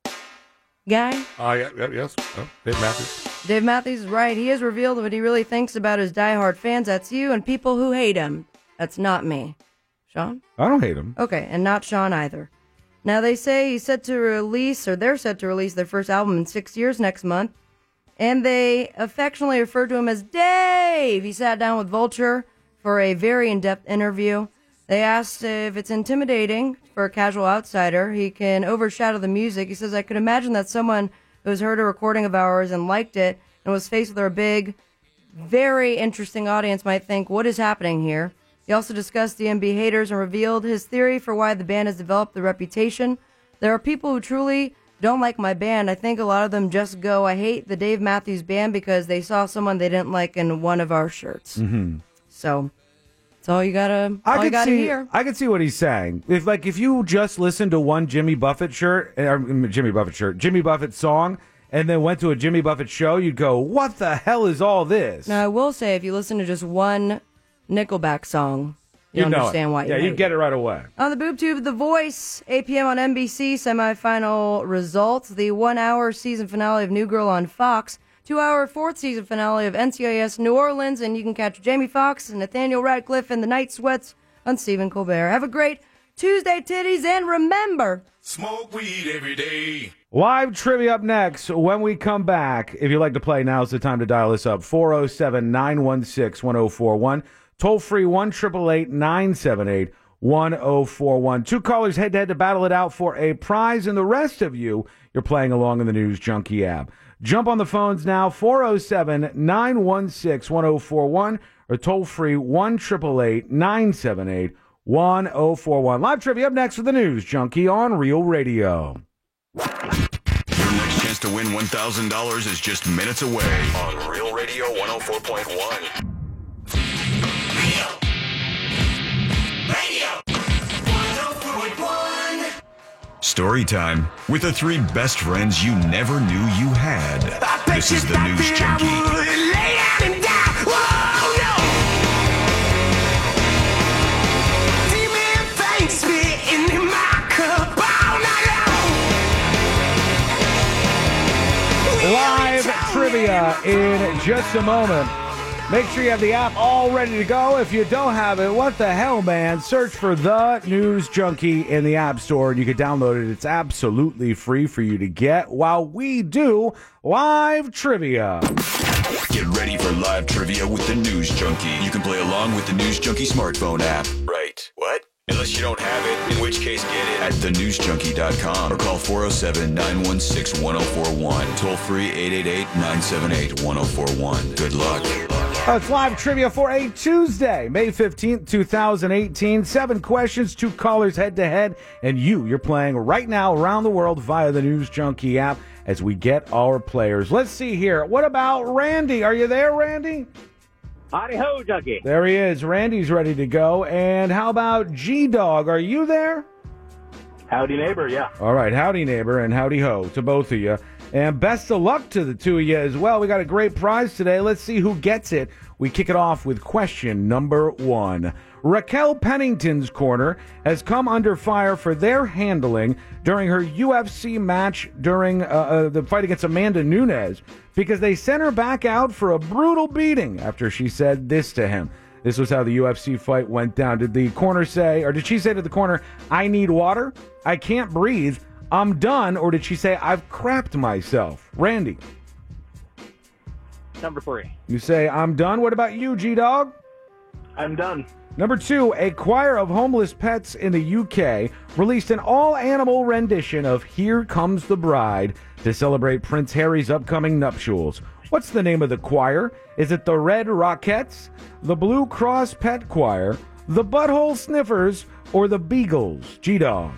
guy, Uh, yeah, yeah, yes. Oh, Dave Matthews. Dave Matthews, is right. He has revealed what he really thinks about his diehard fans. That's you and people who hate him. That's not me. Sean? I don't hate him. Okay, and not Sean either. Now, they say he's set to release, or they're set to release their first album in six years next month. And they affectionately refer to him as Dave. He sat down with Vulture for a very in-depth interview. They asked if it's intimidating for a casual outsider. He can overshadow the music. He says, I could imagine that someone who's heard a recording of ours and liked it and was faced with our big, very interesting audience might think, what is happening here? He also discussed D M B haters and revealed his theory for why the band has developed the reputation. There are people who truly don't like my band. I think a lot of them just go, I hate the Dave Matthews Band because they saw someone they didn't like in one of our shirts. Mm-hmm. So that's all you gotta, I all you could gotta see, hear. I could see what he's saying. If like if you just listened to one Jimmy Buffett shirt, or Jimmy Buffett shirt, Jimmy Buffett song, and then went to a Jimmy Buffett show, you'd go, "What the hell is all this?" Now I will say, if you listen to just one Nickelback song, you You'd know understand it. why. You Yeah, hate you'd get it right away. On the boob tube, The Voice, eight p.m. on N B C, semifinal results. The one-hour season finale of New Girl on Fox. Two-hour fourth season finale of N C I S New Orleans. And you can catch Jamie Foxx and Nathaniel Radcliffe and The Night Sweats on Stephen Colbert. Have a great Tuesday, titties, and remember... Smoke weed every day. Live trivia up next. When we come back, if you'd like to play, now's the time to dial us up. four oh seven, nine one six, one oh four one. Toll free one eight eight eight, nine seven eight, one oh four one. Two callers head to head to battle it out for a prize, and the rest of you, you're playing along in the News Junkie app. Jump on the phones now, four oh seven, nine one six, one oh four one, or toll free one eight eight eight, nine seven eight, one oh four one. Live trivia up next with the News Junkie on Real Radio. Your next chance to win one thousand dollars is just minutes away on Real Radio one oh four point one. Story time with the three best friends you never knew you had. This is the News Junkie. Live trivia in just a moment. Make sure you have the app all ready to go. If you don't have it, what the hell, man? Search for The News Junkie in the App Store, and you can download it. It's absolutely free for you to get while we do live trivia. Get ready for live trivia with the News Junkie. You can play along with the News Junkie smartphone app. Right. What? Unless you don't have it, in which case get it at the news junkie dot com or call four oh seven, nine one six, one oh four one. Toll free eight eight eight, nine seven eight, one oh four one. Good luck. Uh, it's live trivia for a Tuesday, May fifteenth, twenty eighteen. Seven questions, two callers head to head, and you, you're playing right now around the world via the News Junkie app as we get our players. Let's see here. What about Randy? Are you there, Randy? Howdy ho, Junkie. There he is. Randy's ready to go. And how about G-Dog? Are you there? Howdy, neighbor, yeah. All right, howdy, neighbor, and howdy ho to both of you. And best of luck to the two of you as well. We got a great prize today. Let's see who gets it. We kick it off with question number one. Raquel Pennington's corner has come under fire for their handling during her U F C match during uh, uh, the fight against Amanda Nunes because they sent her back out for a brutal beating after she said this to him. This was how the U F C fight went down. Did the corner say, or did she say to the corner, I need water, I can't breathe, I'm done, or did she say, I've crapped myself? Randy. Number three. You say, I'm done. What about you, G-Dog? I'm done. Number two, a choir of homeless pets in the U K released an all-animal rendition of Here Comes the Bride to celebrate Prince Harry's upcoming nuptials. What's the name of the choir? Is it the Red Rockettes, the Blue Cross Pet Choir, the Butthole Sniffers, or the Beagles? G-Dog.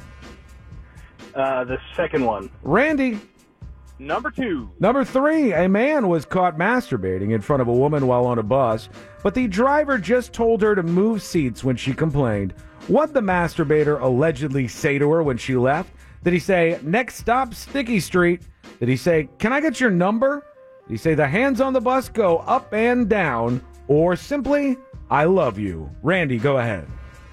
Uh, the second one. Randy. Number two. Number three, a man was caught masturbating in front of a woman while on a bus, but the driver just told her to move seats when she complained. What'd the masturbator allegedly say to her when she left? Did he say, next stop, Sticky Street? Did he say, can I get your number? Did he say, the hands on the bus go up and down? Or simply, I love you? Randy, go ahead.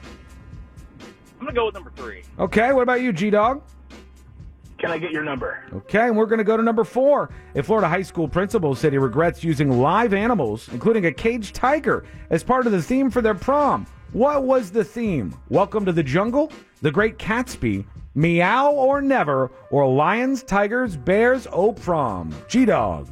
I'm going to go with number three. Okay, what about you, G-Dog? Can I get your number? Okay, and we're going to go to number four. A Florida high school principal said he regrets using live animals, including a caged tiger, as part of the theme for their prom. What was the theme? Welcome to the Jungle, The Great Gatsby, Meow or Never, or Lions, Tigers, Bears, O Prom? G-Dog.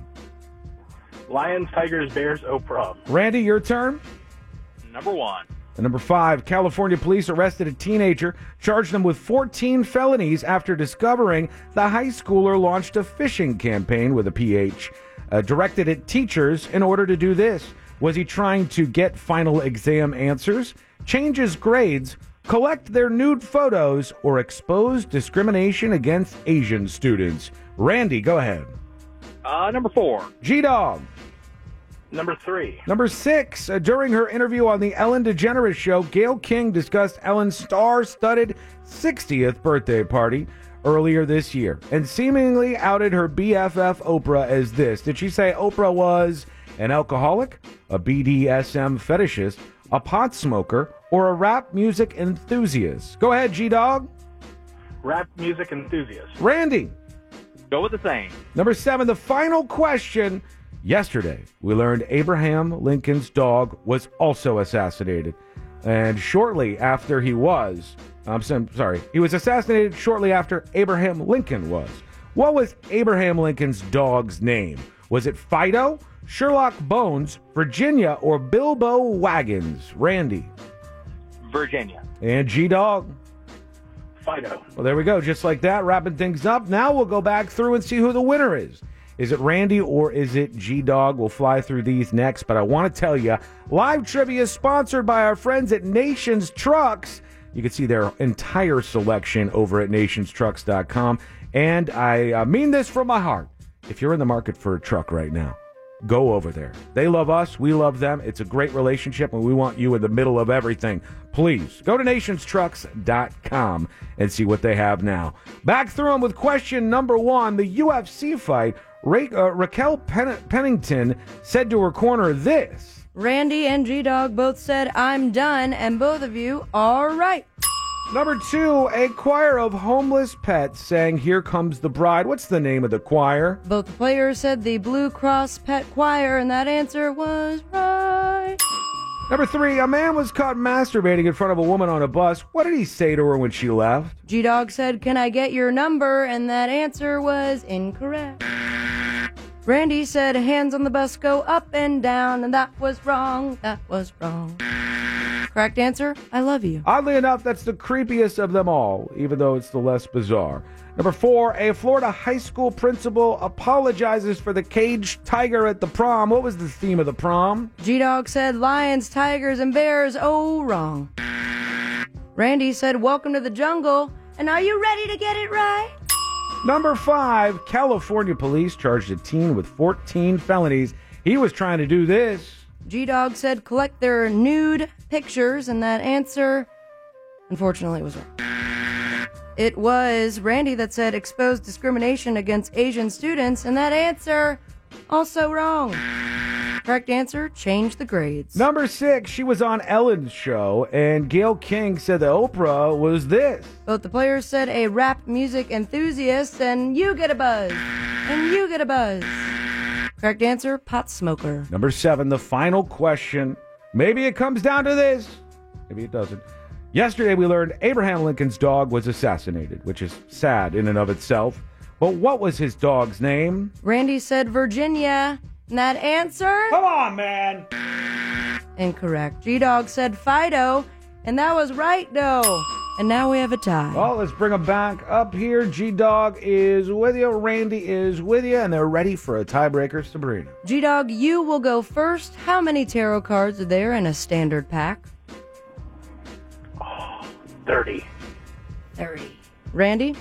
Lions, Tigers, Bears, O Prom. Randy, your turn. Number one. And number five, California police arrested a teenager, charged him with fourteen felonies after discovering the high schooler launched a phishing campaign with a P H uh, directed at teachers in order to do this. Was he trying to get final exam answers, change his grades, collect their nude photos, or expose discrimination against Asian students? Randy, go ahead. Uh, number four. G-Dog. Number three. Number six, uh, during her interview on the Ellen DeGeneres Show, Gayle King discussed Ellen's star-studded sixtieth birthday party earlier this year and seemingly outed her B F F Oprah as this. Did she say Oprah was an alcoholic, a B D S M fetishist, a pot smoker, or a rap music enthusiast? Go ahead, G-Dog. Rap music enthusiast. Randy. Go with the same. Number seven, the final question. Yesterday, we learned Abraham Lincoln's dog was also assassinated. And shortly after he was, I'm sorry, he was assassinated shortly after Abraham Lincoln was. What was Abraham Lincoln's dog's name? Was it Fido, Sherlock Bones, Virginia, or Bilbo Wagons? Randy. Virginia. And G-Dog. Fido. Well, there we go. Just like that, wrapping things up. Now we'll go back through and see who the winner is. Is it Randy or is it G-Dog? We'll fly through these next, but I want to tell you, live trivia is sponsored by our friends at Nations Trucks. You can see their entire selection over at nations trucks dot com. And I uh, mean this from my heart. If you're in the market for a truck right now, go over there. They love us. We love them. It's a great relationship, and we want you in the middle of everything. Please go to nations trucks dot com and see what they have now. Back through them with question number one. The U F C fight. Ra- uh, Raquel Pen- Pennington said to her corner this. Randy and G-Dog both said, I'm done, and both of you are right. Number two, a choir of homeless pets sang Here Comes the Bride. What's the name of the choir? Both the players said the Blue Cross Pet Choir, and that answer was right. Number three, a man was caught masturbating in front of a woman on a bus. What did he say to her when she left? G-Dog said, can I get your number? And that answer was incorrect. Randy said, hands on the bus go up and down, and that was wrong. That was wrong. Correct answer, I love you. Oddly enough, that's the creepiest of them all, even though it's the less bizarre. Number four, a Florida high school principal apologizes for the caged tiger at the prom. What was the theme of the prom? G-Dog said, lions, tigers, and bears. Oh, wrong. Randy said, welcome to the jungle, and are you ready to get it right? Number five, California police charged a teen with fourteen felonies. He was trying to do this. G-Dog said collect their nude pictures, and that answer, unfortunately, was wrong. It was Randy that said expose discrimination against Asian students, and that answer, also wrong. Correct answer, change the grades. Number six, she was on Ellen's show, and Gayle King said that Oprah was this. Both the players said a rap music enthusiast, and you get a buzz. And you get a buzz. Correct answer, pot smoker. Number seven, the final question. Maybe it comes down to this. Maybe it doesn't. Yesterday we learned Abraham Lincoln's dog was assassinated, which is sad in and of itself. But what was his dog's name? Randy said Virginia. And that answer? Come on, man. Incorrect. G-Dog said Fido, and that was right, though. And now we have a tie. Well, let's bring them back up here. G-Dog is with you. Randy is with you, and they're ready for a tiebreaker. Sabrina. G-Dog, you will go first. How many tarot cards are there in a standard pack? Oh, thirty. thirty. Randy?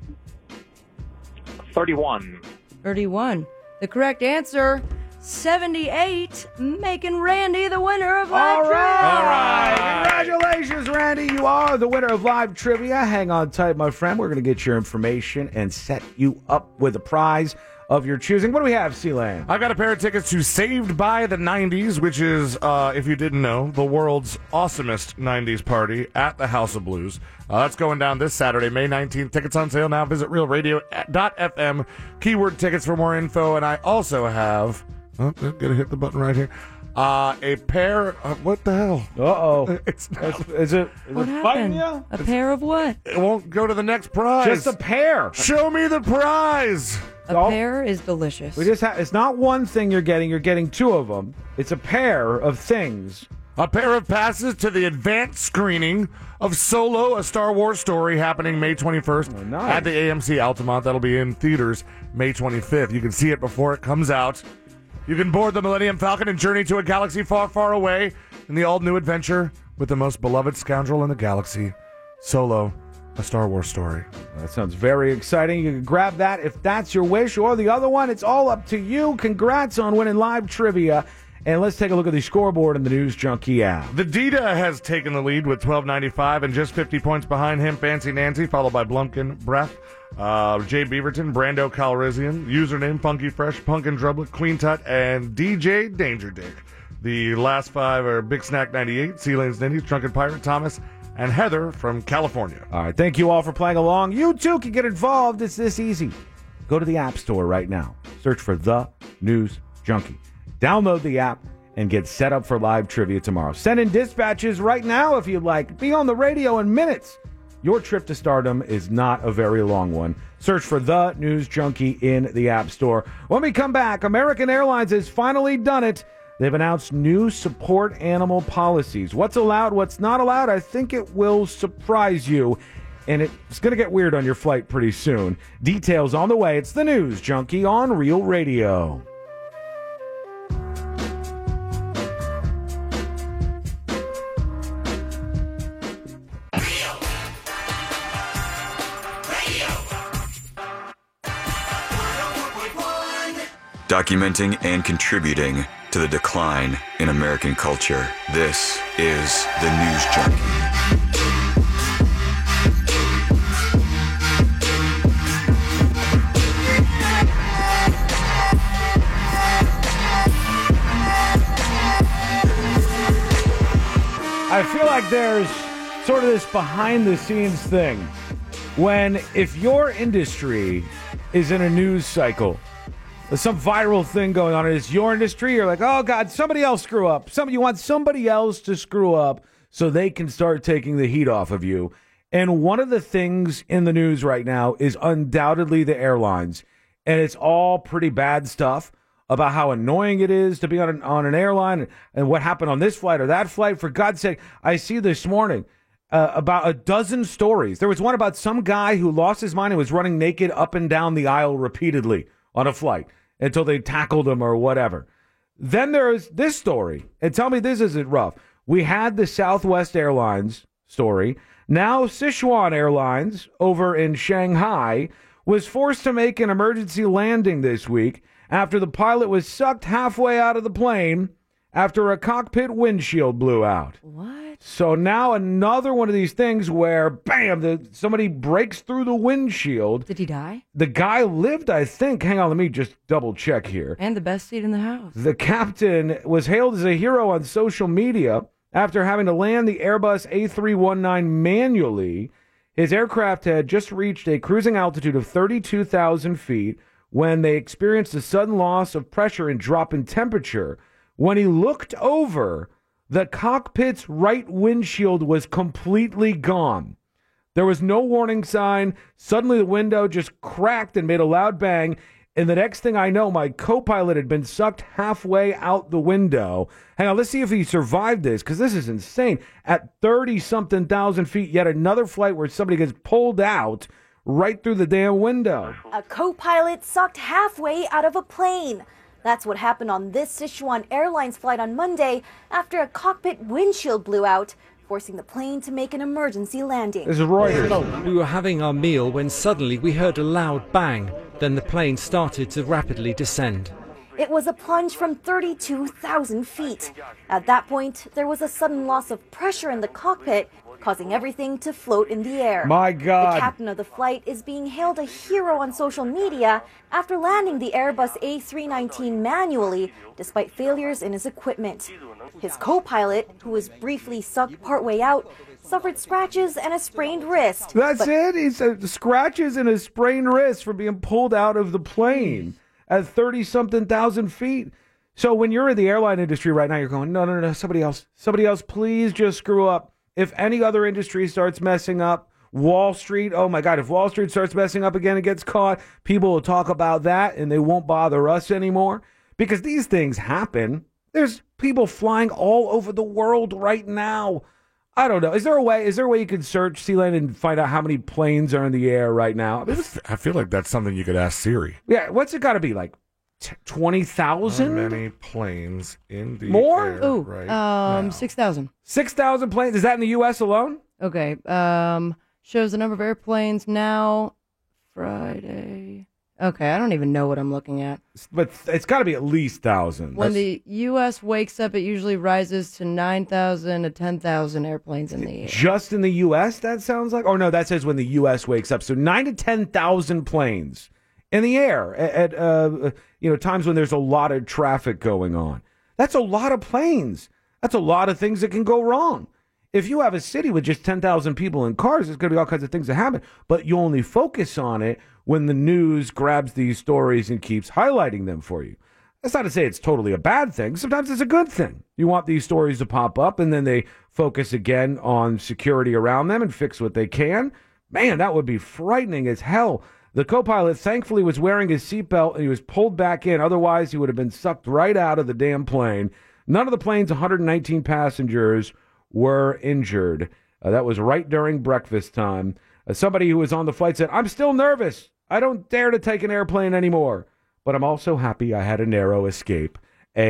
thirty-one. thirty-one. The correct answer, seventy-eight, making Randy the winner of Live All Trivia. right. All right. Congratulations, Randy. You are the winner of Live Trivia. Hang on tight, my friend. We're going to get your information and set you up with a prize of your choosing. What do we have, Sealand? I've got a pair of tickets to Saved by the nineties, which is, uh, if you didn't know, the world's awesomest nineties party at the House of Blues. Uh, that's going down this Saturday, May nineteenth. Tickets on sale now. Visit real radio dot f m. Keyword tickets for more info. And I also have... Oh, gotta hit the button right here. Uh, a pair of, what the hell? Uh-oh. It's not. Is, is it, is What it fighting happened? you? A pair of what? It won't go to the next prize. Just a pair. Show me the prize. A So- pear is delicious. We just ha- it's not one thing you're getting, you're getting two of them. It's a pair of things. A pair of passes to the advanced screening of Solo, a Star Wars story, happening May twenty-first Oh, nice. at the A M C Altamont. That'll be in theaters May twenty-fifth. You can see it before it comes out. You can board the Millennium Falcon and journey to a galaxy far, far away in the all-new adventure with the most beloved scoundrel in the galaxy, Solo, a Star Wars story. That sounds very exciting. You can grab that if that's your wish, or the other one. It's all up to you. Congrats on winning live trivia. And let's take a look at the scoreboard in the News Junkie app. The Dita has taken the lead with twelve ninety-five and just fifty points behind him. Fancy Nancy, followed by Blumpkin, Breath, uh, Jay Beaverton, Brando Calrissian, username Funky Fresh, Punkin Drublet, Queen Tut, and D J Danger Dick. The last five are Big Snack ninety-eight, Sea Lanes Nindy, Drunken Pirate Thomas, and Heather from California. All right, thank you all for playing along. You too can get involved. It's this easy. Go to the App Store right now. Search for The News Junkie. Download the app and get set up for live trivia tomorrow. Send in dispatches right now if you'd like. Be on the radio in minutes. Your trip to stardom is not a very long one. Search for The News Junkie in the App Store. When we come back, American Airlines has finally done it. They've announced new support animal policies. What's allowed, what's not allowed, I think it will surprise you. And it's going to get weird on your flight pretty soon. Details on the way. It's The News Junkie on Real Radio. Documenting and contributing to the decline in American culture. This is The News Junkie. I feel like there's sort of this behind-the-scenes thing when if your industry is in a news cycle, there's some viral thing going on, and it's your industry, you're like, oh, God, somebody else screw up. Some, you want somebody else to screw up so they can start taking the heat off of you. And one of the things in the news right now is undoubtedly the airlines, and it's all pretty bad stuff about how annoying it is to be on an, on an airline and, and what happened on this flight or that flight. For God's sake, I see this morning uh, about a dozen stories. There was one about some guy who lost his mind and was running naked up and down the aisle repeatedly on a flight until they tackled him or whatever. Then there's this story, and tell me this isn't rough. We had the Southwest Airlines story. Now Sichuan Airlines over in Shanghai was forced to make an emergency landing this week after the pilot was sucked halfway out of the plane after a cockpit windshield blew out. What? So now another one of these things where, bam, the, somebody breaks through the windshield. Did he die? The guy lived, I think. Hang on, let me just double check here. And the best seat in the house. The captain was hailed as a hero on social media after having to land the Airbus A three nineteen manually. His aircraft had just reached a cruising altitude of thirty-two thousand feet when they experienced a sudden loss of pressure and drop in temperature. When he looked over, the cockpit's right windshield was completely gone. There was no warning sign. Suddenly the window just cracked and made a loud bang. And the next thing I know, my co-pilot had been sucked halfway out the window. Hang on, let's see if he survived this, because this is insane. At thirty-something thousand feet, yet another flight where somebody gets pulled out right through the damn window. A co-pilot sucked halfway out of a plane. That's what happened on this Sichuan Airlines flight on Monday after a cockpit windshield blew out, forcing the plane to make an emergency landing. This is Reuters. Hello. We were having our meal when suddenly we heard a loud bang. Then the plane started to rapidly descend. It was a plunge from thirty-two thousand feet. At that point, there was a sudden loss of pressure in the cockpit, causing everything to float in the air. My God. The captain of the flight is being hailed a hero on social media after landing the Airbus A three nineteen manually, despite failures in his equipment. His co-pilot, who was briefly sucked partway out, suffered scratches and a sprained wrist. That's but it? He said scratches and a sprained wrist from being pulled out of the plane at thirty-something thousand feet. So when you're in the airline industry right now, you're going, no, no, no, somebody else. Somebody else, please just screw up. If any other industry starts messing up, Wall Street, oh my God, if Wall Street starts messing up again and gets caught, people will talk about that and they won't bother us anymore. Because these things happen. There's people flying all over the world right now. I don't know. Is there a way? Is there a way you can search Sealand and find out how many planes are in the air right now? I, mean, I feel like that's something you could ask Siri. Yeah, what's it got to be like? Twenty thousand? How many planes in the More? air Ooh, right um, now? six thousand. Six thousand planes. Is that in the U S alone? Okay. Um, shows the number of airplanes now. Friday. Okay, I don't even know what I'm looking at. But it's got to be at least thousands. When the U S wakes up, it usually rises to nine thousand to ten thousand airplanes in the air. Just in the U S, that sounds like? Oh, no, that says when the U S wakes up. So nine to ten thousand planes in the air at, at uh, you know times when there's a lot of traffic going on. That's a lot of planes. That's a lot of things that can go wrong. If you have a city with just ten thousand people in cars, there's going to be all kinds of things that happen. But you only focus on it when the news grabs these stories and keeps highlighting them for you. That's not to say it's totally a bad thing. Sometimes it's a good thing. You want these stories to pop up, and then they focus again on security around them and fix what they can. Man, that would be frightening as hell. The co-pilot thankfully was wearing his seatbelt, and he was pulled back in. Otherwise, he would have been sucked right out of the damn plane. None of the plane's one hundred nineteen passengers were injured. Uh, that was right during breakfast time. Uh, somebody who was on the flight said, I'm still nervous. I don't dare to take an airplane anymore. But I'm also happy I had a narrow escape.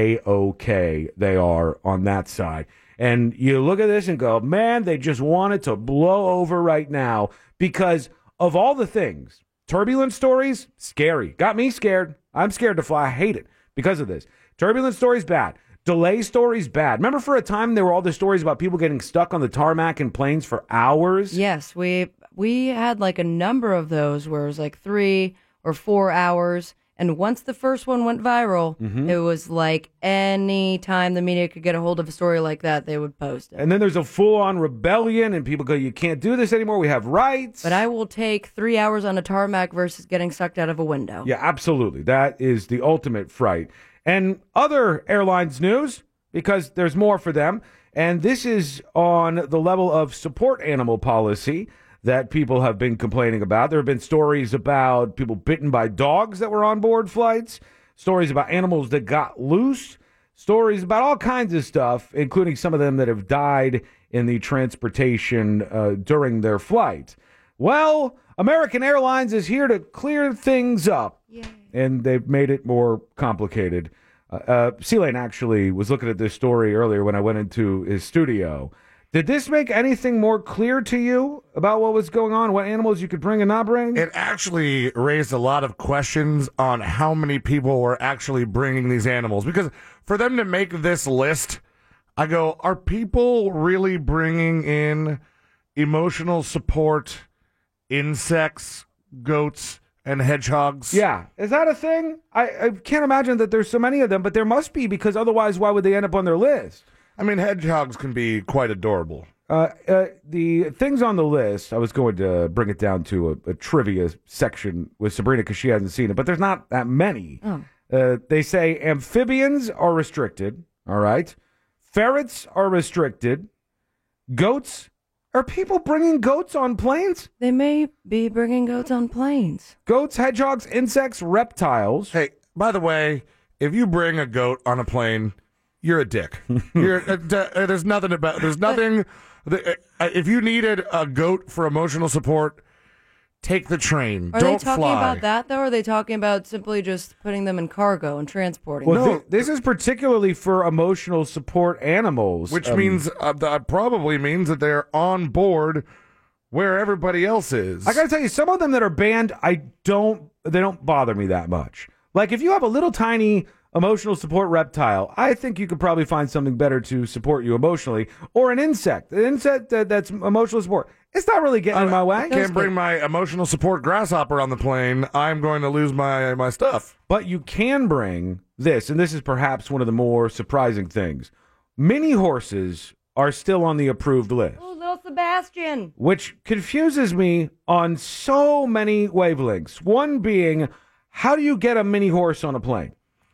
A-OK they are on that side. And you look at this and go, man, they just want it to blow over right now because of all the things. Turbulent stories, scary. Got me scared. I'm scared to fly. I hate it because of this. Turbulent stories, bad. Delay stories, bad. Remember for a time there were all the stories about people getting stuck on the tarmac in planes for hours? Yes, we we had like a number of those where it was like three or four hours. And once the first one went viral, Mhm. it was like any time the media could get a hold of a story like that, they would post it. And then there's a full-on rebellion, and people go, you can't do this anymore. We have rights. But I will take three hours on a tarmac versus getting sucked out of a window. Yeah, absolutely. That is the ultimate fright. And other airlines news, because there's more for them, and this is on the level of support animal policy that people have been complaining about. There have been stories about people bitten by dogs that were on board flights, stories about animals that got loose, stories about all kinds of stuff, including some of them that have died in the transportation uh, during their flight. Well, American Airlines is here to clear things up, and they've made it more complicated. Uh, uh, Sealand actually was looking at this story earlier when I went into his studio. Did this make anything more clear to you about what was going on, what animals you could bring and not bring? It actually raised a lot of questions on how many people were actually bringing these animals. Because for them to make this list, I go, are people really bringing in emotional support, insects, goats, and hedgehogs? Yeah. Is that a thing? I, I can't imagine that there's so many of them, but there must be, because otherwise why would they end up on their list? I mean, hedgehogs can be quite adorable. Uh, uh, the things on the list, I was going to bring it down to a, a trivia section with Sabrina because she hasn't seen it, but there's not that many. Oh. Uh, they say amphibians are restricted, all right? Ferrets are restricted. Goats, are people bringing goats on planes? They may be bringing goats on planes. Goats, hedgehogs, insects, reptiles. Hey, by the way, if you bring a goat on a plane, you're a dick. You're, uh, d- uh, there's nothing about. There's nothing. The, uh, if you needed a goat for emotional support, take the train. Are Don't they talking fly. about that, though, or are they talking about simply just putting them in cargo and transporting Well, them? thi- this is particularly for emotional support animals. Which Um, means uh, that probably means that they're on board where everybody else is. I gotta tell you, some of them that are banned, I don't, they don't bother me that much. Like if you have a little tiny emotional support reptile, I think you could probably find something better to support you emotionally, or an insect, an insect that, that's emotional support. It's not really getting in my way. I can't bring my emotional support grasshopper on the plane. I'm going to lose my my stuff. But you can bring this, and this is perhaps one of the more surprising things. Mini horses are still on the approved list, Oh, little Sebastian. which confuses me on so many wavelengths. One being, how do you get a mini horse on a plane?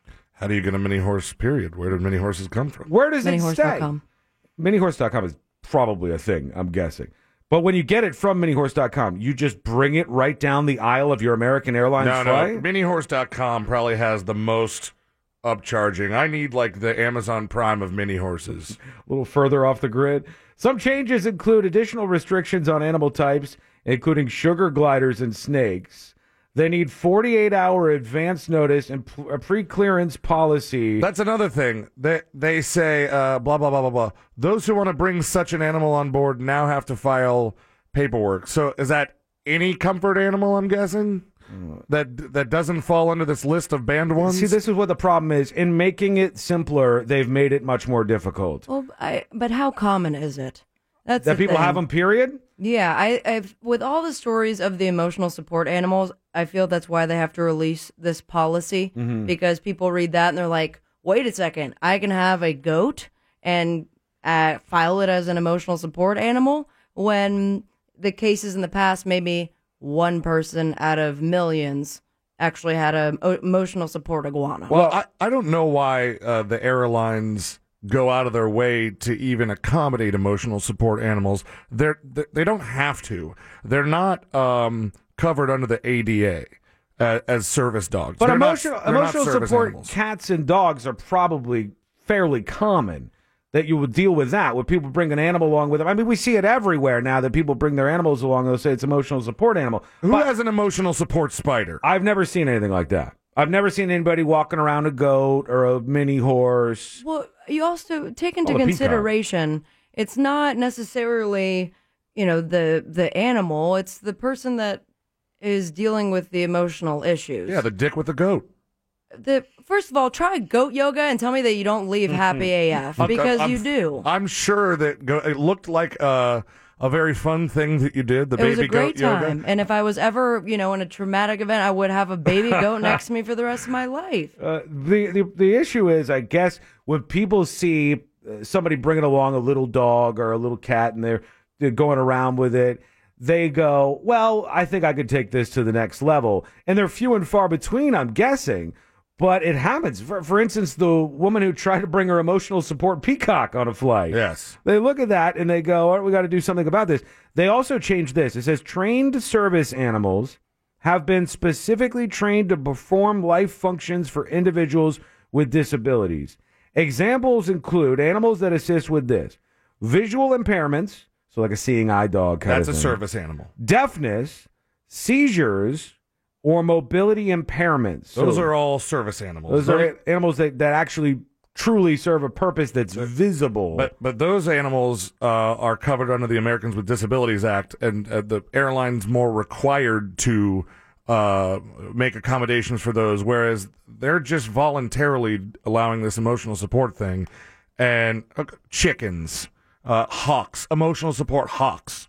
How do you get a mini horse, period? Where do mini horses come from? Where does mini it horse stay? dot com. mini horse dot com is probably a thing, I'm guessing. But when you get it from mini horse dot com, you just bring it right down the aisle of your American Airlines No, flight? no. mini horse dot com probably has the most upcharging. I need like the Amazon Prime of mini horses. A little further off the grid. Some changes include additional restrictions on animal types, including sugar gliders and snakes. They need forty-eight hour advance notice and p- a pre-clearance policy. That's another thing. They they say uh, blah blah blah blah blah. Those who want to bring such an animal on board now have to file paperwork. So is that any comfort animal? I'm guessing that that doesn't fall under this list of banned ones. See, this is what the problem is. In making it simpler, they've made it much more difficult. Well, I, but how common is it? That's that the people thing. have them, period? Yeah, I, I've with all the stories of the emotional support animals, I feel that's why they have to release this policy Mhm. because people read that and they're like, "Wait a second, I can have a goat and uh, file it as an emotional support animal." When the cases in the past, maybe one person out of millions actually had a o- emotional support iguana. Well, I, I don't know why uh, the airlines go out of their way to even accommodate emotional support animals. They're, they they don't have to. They're not um, covered under the A D A uh, as service dogs. But They're not- emotional, they're not emotional service support animals. cats and dogs are probably fairly common that you would deal with that, with people bring an animal along with them. I mean, we see it everywhere now that people bring their animals along. They'll say it's emotional support animal. Who But has an emotional support spider? I've never seen anything like that. I've never seen anybody walking around a goat or a mini horse. Well, you also take into Oh, the peacock. consideration it's not necessarily, you know, the the animal, it's the person that is dealing with the emotional issues. Yeah, the dick with the goat. The first of all, try goat yoga and tell me that you don't leave happy A F I'm- because I'm- you do. I'm sure that go, it looked like uh, a very fun thing that you did. The It baby was a great goat time. yoga. And if I was ever, you know, in a traumatic event, I would have a baby goat next to me for the rest of my life. Uh, the, the the issue is, I guess, when people see uh, somebody bringing along a little dog or a little cat and they're, they're going around with it, they go, well, I think I could take this to the next level. And they're few and far between, I'm guessing. But it happens. For, for instance, the woman who tried to bring her emotional support peacock on a flight. Yes. They look at that and they go, all right, we got to do something about this. They also changed this. It says trained service animals have been specifically trained to perform life functions for individuals with disabilities. Examples include animals that assist with this: visual impairments, so like a seeing eye dog kind That's of a thing. service animal. Deafness, seizures, or mobility impairments. Those So are all service animals. those Very- are animals that, that actually truly serve a purpose that's visible. But but those animals uh, are covered under the Americans with Disabilities Act, and uh, the airline's more required to uh, make accommodations for those, whereas they're just voluntarily allowing this emotional support thing. And uh, chickens, uh, hawks, emotional support hawks.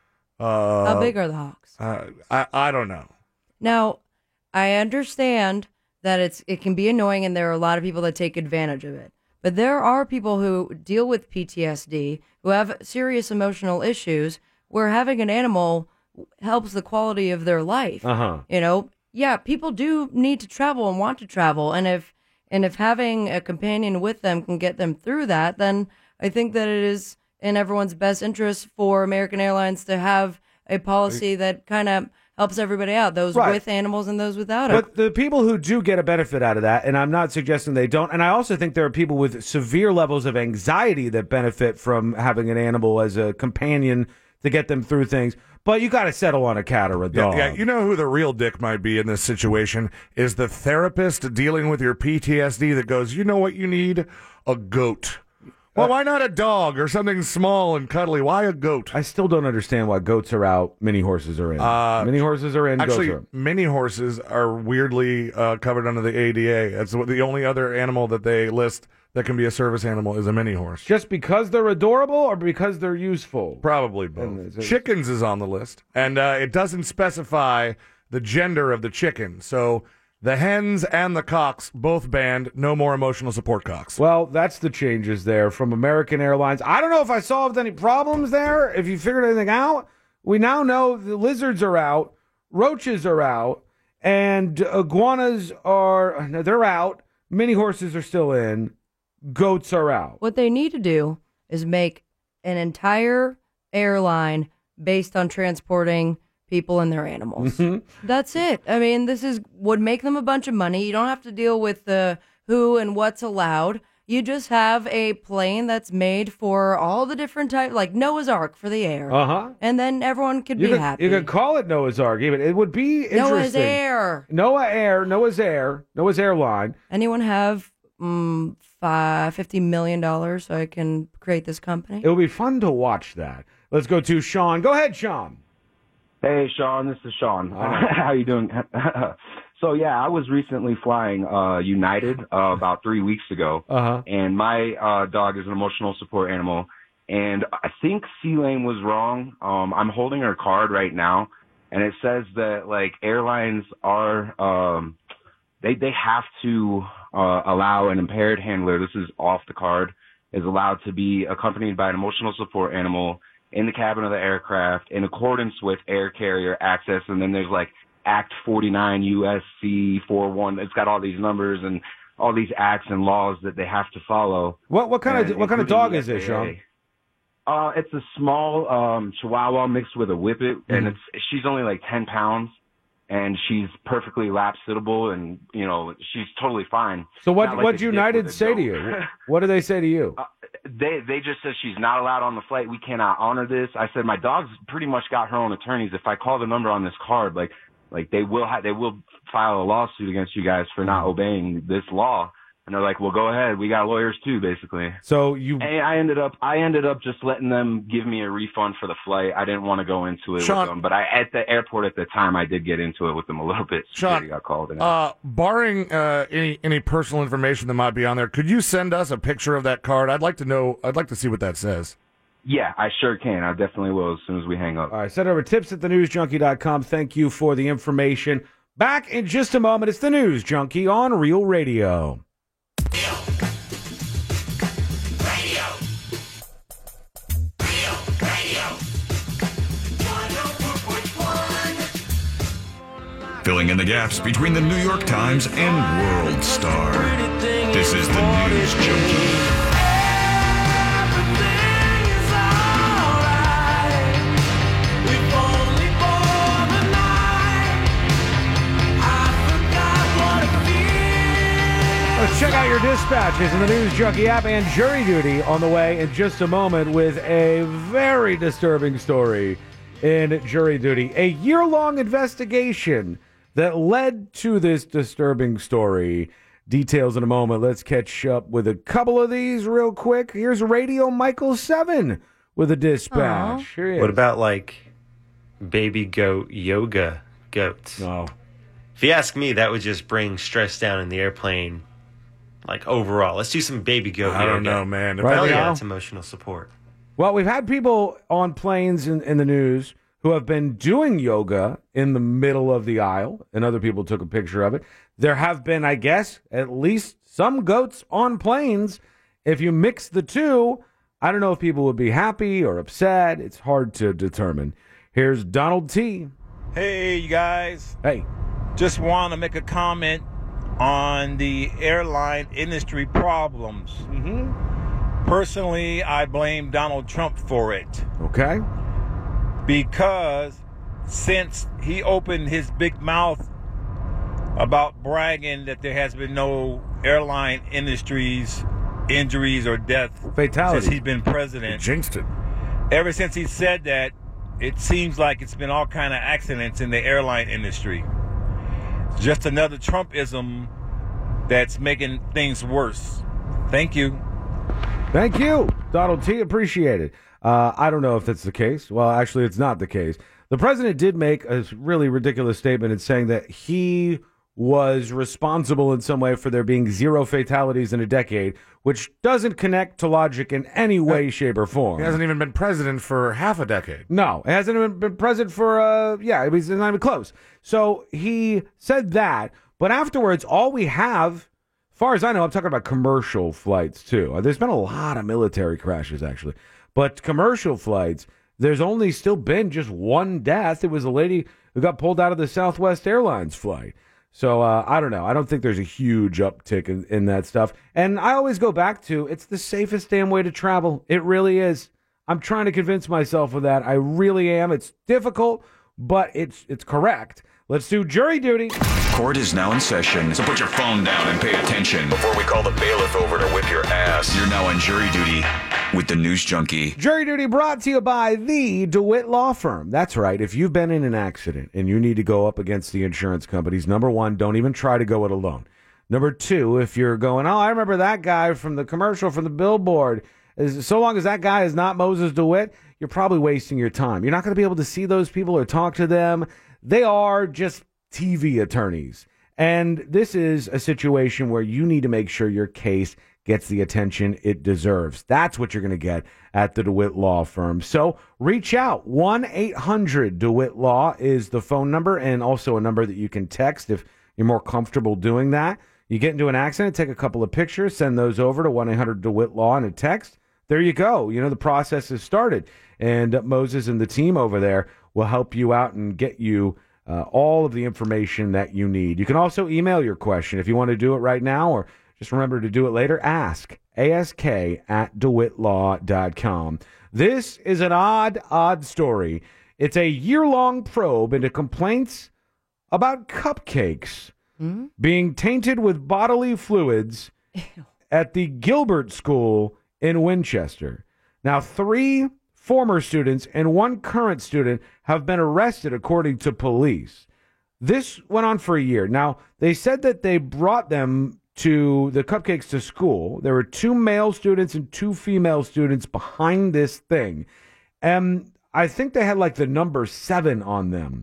Uh, How big are the hawks? Uh, I I don't know. Now, I understand that it's it can be annoying and there are a lot of people that take advantage of it. But there are people who deal with P T S D, who have serious emotional issues, where having an animal helps the quality of their life. Uh-huh. You know, yeah, people do need to travel and want to travel, and if and if having a companion with them can get them through that, then I think that it is in everyone's best interest for American Airlines to have a policy that kind of helps everybody out, those Right. with animals and those without it. But the people who do get a benefit out of that, and I'm not suggesting they don't, and I also think there are people with severe levels of anxiety that benefit from having an animal as a companion to get them through things. But you got to settle on a cat or a Yeah, dog. yeah, you know who the real dick might be in this situation is the therapist dealing with your P T S D that goes, you know what you need? A goat. Well, why not a dog or something small and cuddly? Why a goat? I still don't understand why goats are out, mini horses are in. Uh, mini horses are in, Actually, goats are in. mini horses are weirdly uh, covered under the A D A. That's what, the only other animal that they list that can be a service animal is a mini horse. Just because they're adorable or because they're useful? Probably both. Chickens is on the list, and uh, it doesn't specify the gender of the chicken. So the hens and the cocks both banned. No more emotional support cocks. Well, that's the changes there from American Airlines. I don't know if I solved any problems there, if you figured anything out. We now know the lizards are out, roaches are out, and iguanas are, no, they're out. mini horses are still in, goats are out. What they need to do is make an entire airline based on transporting people and their animals. Mm-hmm. That's it. I mean, this is would make them a bunch of money. You don't have to deal with the who and what's allowed. You just have a plane that's made for all the different types, like Noah's Ark for the air. Uh-huh. And then everyone could You be could, happy. you could call it Noah's Ark, even. It would be interesting. Noah's Air. Noah Air, Noah's Air, Noah's Airline. Anyone have um, five, fifty million dollars so I can create this company? It would be fun to watch that. Let's go to Sean. Go ahead, Sean. Hey, Sean, this is Sean. Hi. How you doing? So, yeah, I was recently flying uh, United uh, about three weeks ago, Uh-huh. and my uh, dog is an emotional support animal, and I think C-Lane was wrong. Um, I'm holding her card right now, and it says that, like, airlines are um, – they, they have to uh, allow an impaired handler – this is off the card – is allowed to be accompanied by an emotional support animal in the cabin of the aircraft in accordance with air carrier access. And then there's like Act forty-nine U S C forty-one. It's got all these numbers and all these acts and laws that they have to follow. What what kind And of what kind of including dog is the this, F A A. Sean? Uh, it's a small um, Chihuahua mixed with a Whippet, and Mhm. it's she's only like ten pounds, and she's perfectly lap sittable, and you know she's totally fine. So what Not like what a dick United with a say to goat. you? What do they say to you? Uh, they they just said she's not allowed on the flight. We cannot honor this. I said my dog's pretty much got her own attorneys. If I call the number on this card, like like they will ha- they will file a lawsuit against you guys for not obeying this law. And they're like, well, go ahead. We got lawyers too, basically. So you, and I ended up, I ended up just letting them give me a refund for the flight. I didn't want to go into it Sean- with them, but I at the airport at the time, I did get into it with them a little bit. Security got called in. Uh, barring uh, any any personal information that might be on there, could you send us a picture of that card? I'd like to know. I'd like to see what that says. Yeah, I sure can. I definitely will as soon as we hang up. All right, send over tips at the news junkie dot com. Thank you for the information. Back in just a moment. It's the News Junkie on Real Radio. Filling in the gaps between the New York Times and World Star. This is the News Junkie. Let's check out your dispatches in the News Junkie app and Jury Duty on the way in just a moment with a very disturbing story in Jury Duty. A year-long investigation that led to this disturbing story. Details in a moment. Let's catch up with a couple of these real quick. Here's Radio Michael seven with a dispatch. Here he is. What about like baby goat yoga goats? No. If you ask me, that would just bring stress down in the airplane. Like overall, let's do some baby goat I yoga. don't know, man. If Right Hell now? yeah, that's emotional support. Well, we've had people on planes in, in the news who have been doing yoga in the middle of the aisle, and other people took a picture of it. There have been, I guess, at least some goats on planes. If you mix the two, I don't know if people would be happy or upset. It's hard to determine. Here's Donald T. Hey, you guys. Hey. Just want to make a comment on the airline industry problems. Mm-hmm. Personally, I blame Donald Trump for it. Okay. Because since he opened his big mouth about bragging that there has been no airline industries injuries or death Fatalities. since he's been president. Jinxed it. Ever since he said that, it seems like it's been all kind of accidents in the airline industry. Just another Trumpism that's making things worse. Thank you. Thank you, Donald T. Appreciate it. Uh, I don't know if that's the case. Well, actually, it's not the case. The president did make a really ridiculous statement in saying that he was responsible in some way for there being zero fatalities in a decade, which doesn't connect to logic in any way, shape, or form. He hasn't even been president for half a decade. No, it hasn't even been president for, uh, yeah, it was not even close. So he said that, but afterwards, all we have, as far as I know, I'm talking about commercial flights too. There's been a lot of military crashes, actually. But commercial flights, there's only still been just one death. It was a lady who got pulled out of the Southwest Airlines flight. So uh, I don't know. I don't think there's a huge uptick in, in that stuff. And I always go back to it's the safest damn way to travel. It really is. I'm trying to convince myself of that. I really am. It's difficult, but it's it's correct. Let's do jury duty. Court is now in session, so put your phone down and pay attention. Before we call the bailiff over to whip your ass, you're now on jury duty with the News Junkie. Jury duty brought to you by the DeWitt Law Firm. That's right. If you've been in an accident and you need to go up against the insurance companies, number one, don't even try to go it alone. Number two, if you're going, oh, I remember that guy from the commercial from the billboard. As, so long as that guy is not Moses DeWitt, you're probably wasting your time. You're not going to be able to see those people or talk to them. They are just T V attorneys. And this is a situation where you need to make sure your case gets the attention it deserves. That's what you're going to get at the DeWitt Law Firm. So reach out. one eight hundred DeWitt Law is the phone number, and also a number that you can text if you're more comfortable doing that. You get into an accident, take a couple of pictures, send those over to one eight hundred DeWitt Law in a text. There you go. You know, the process has started. And uh, Moses and the team over there will help you out and get you uh, all of the information that you need. You can also email your question if you want to do it right now, or just remember to do it later. Ask, ask at dewitt law dot com. This is an odd, odd story. It's a year-long probe into complaints about cupcakes mm-hmm. being tainted with bodily fluids Ew. At the Gilbert School in Winchester. Now, three former students and one current student have been arrested, according to police. This went on for a year. Now, they said that they brought them to the cupcakes to school. There were two male students and two female students behind this thing. And I think they had like the number seven on them.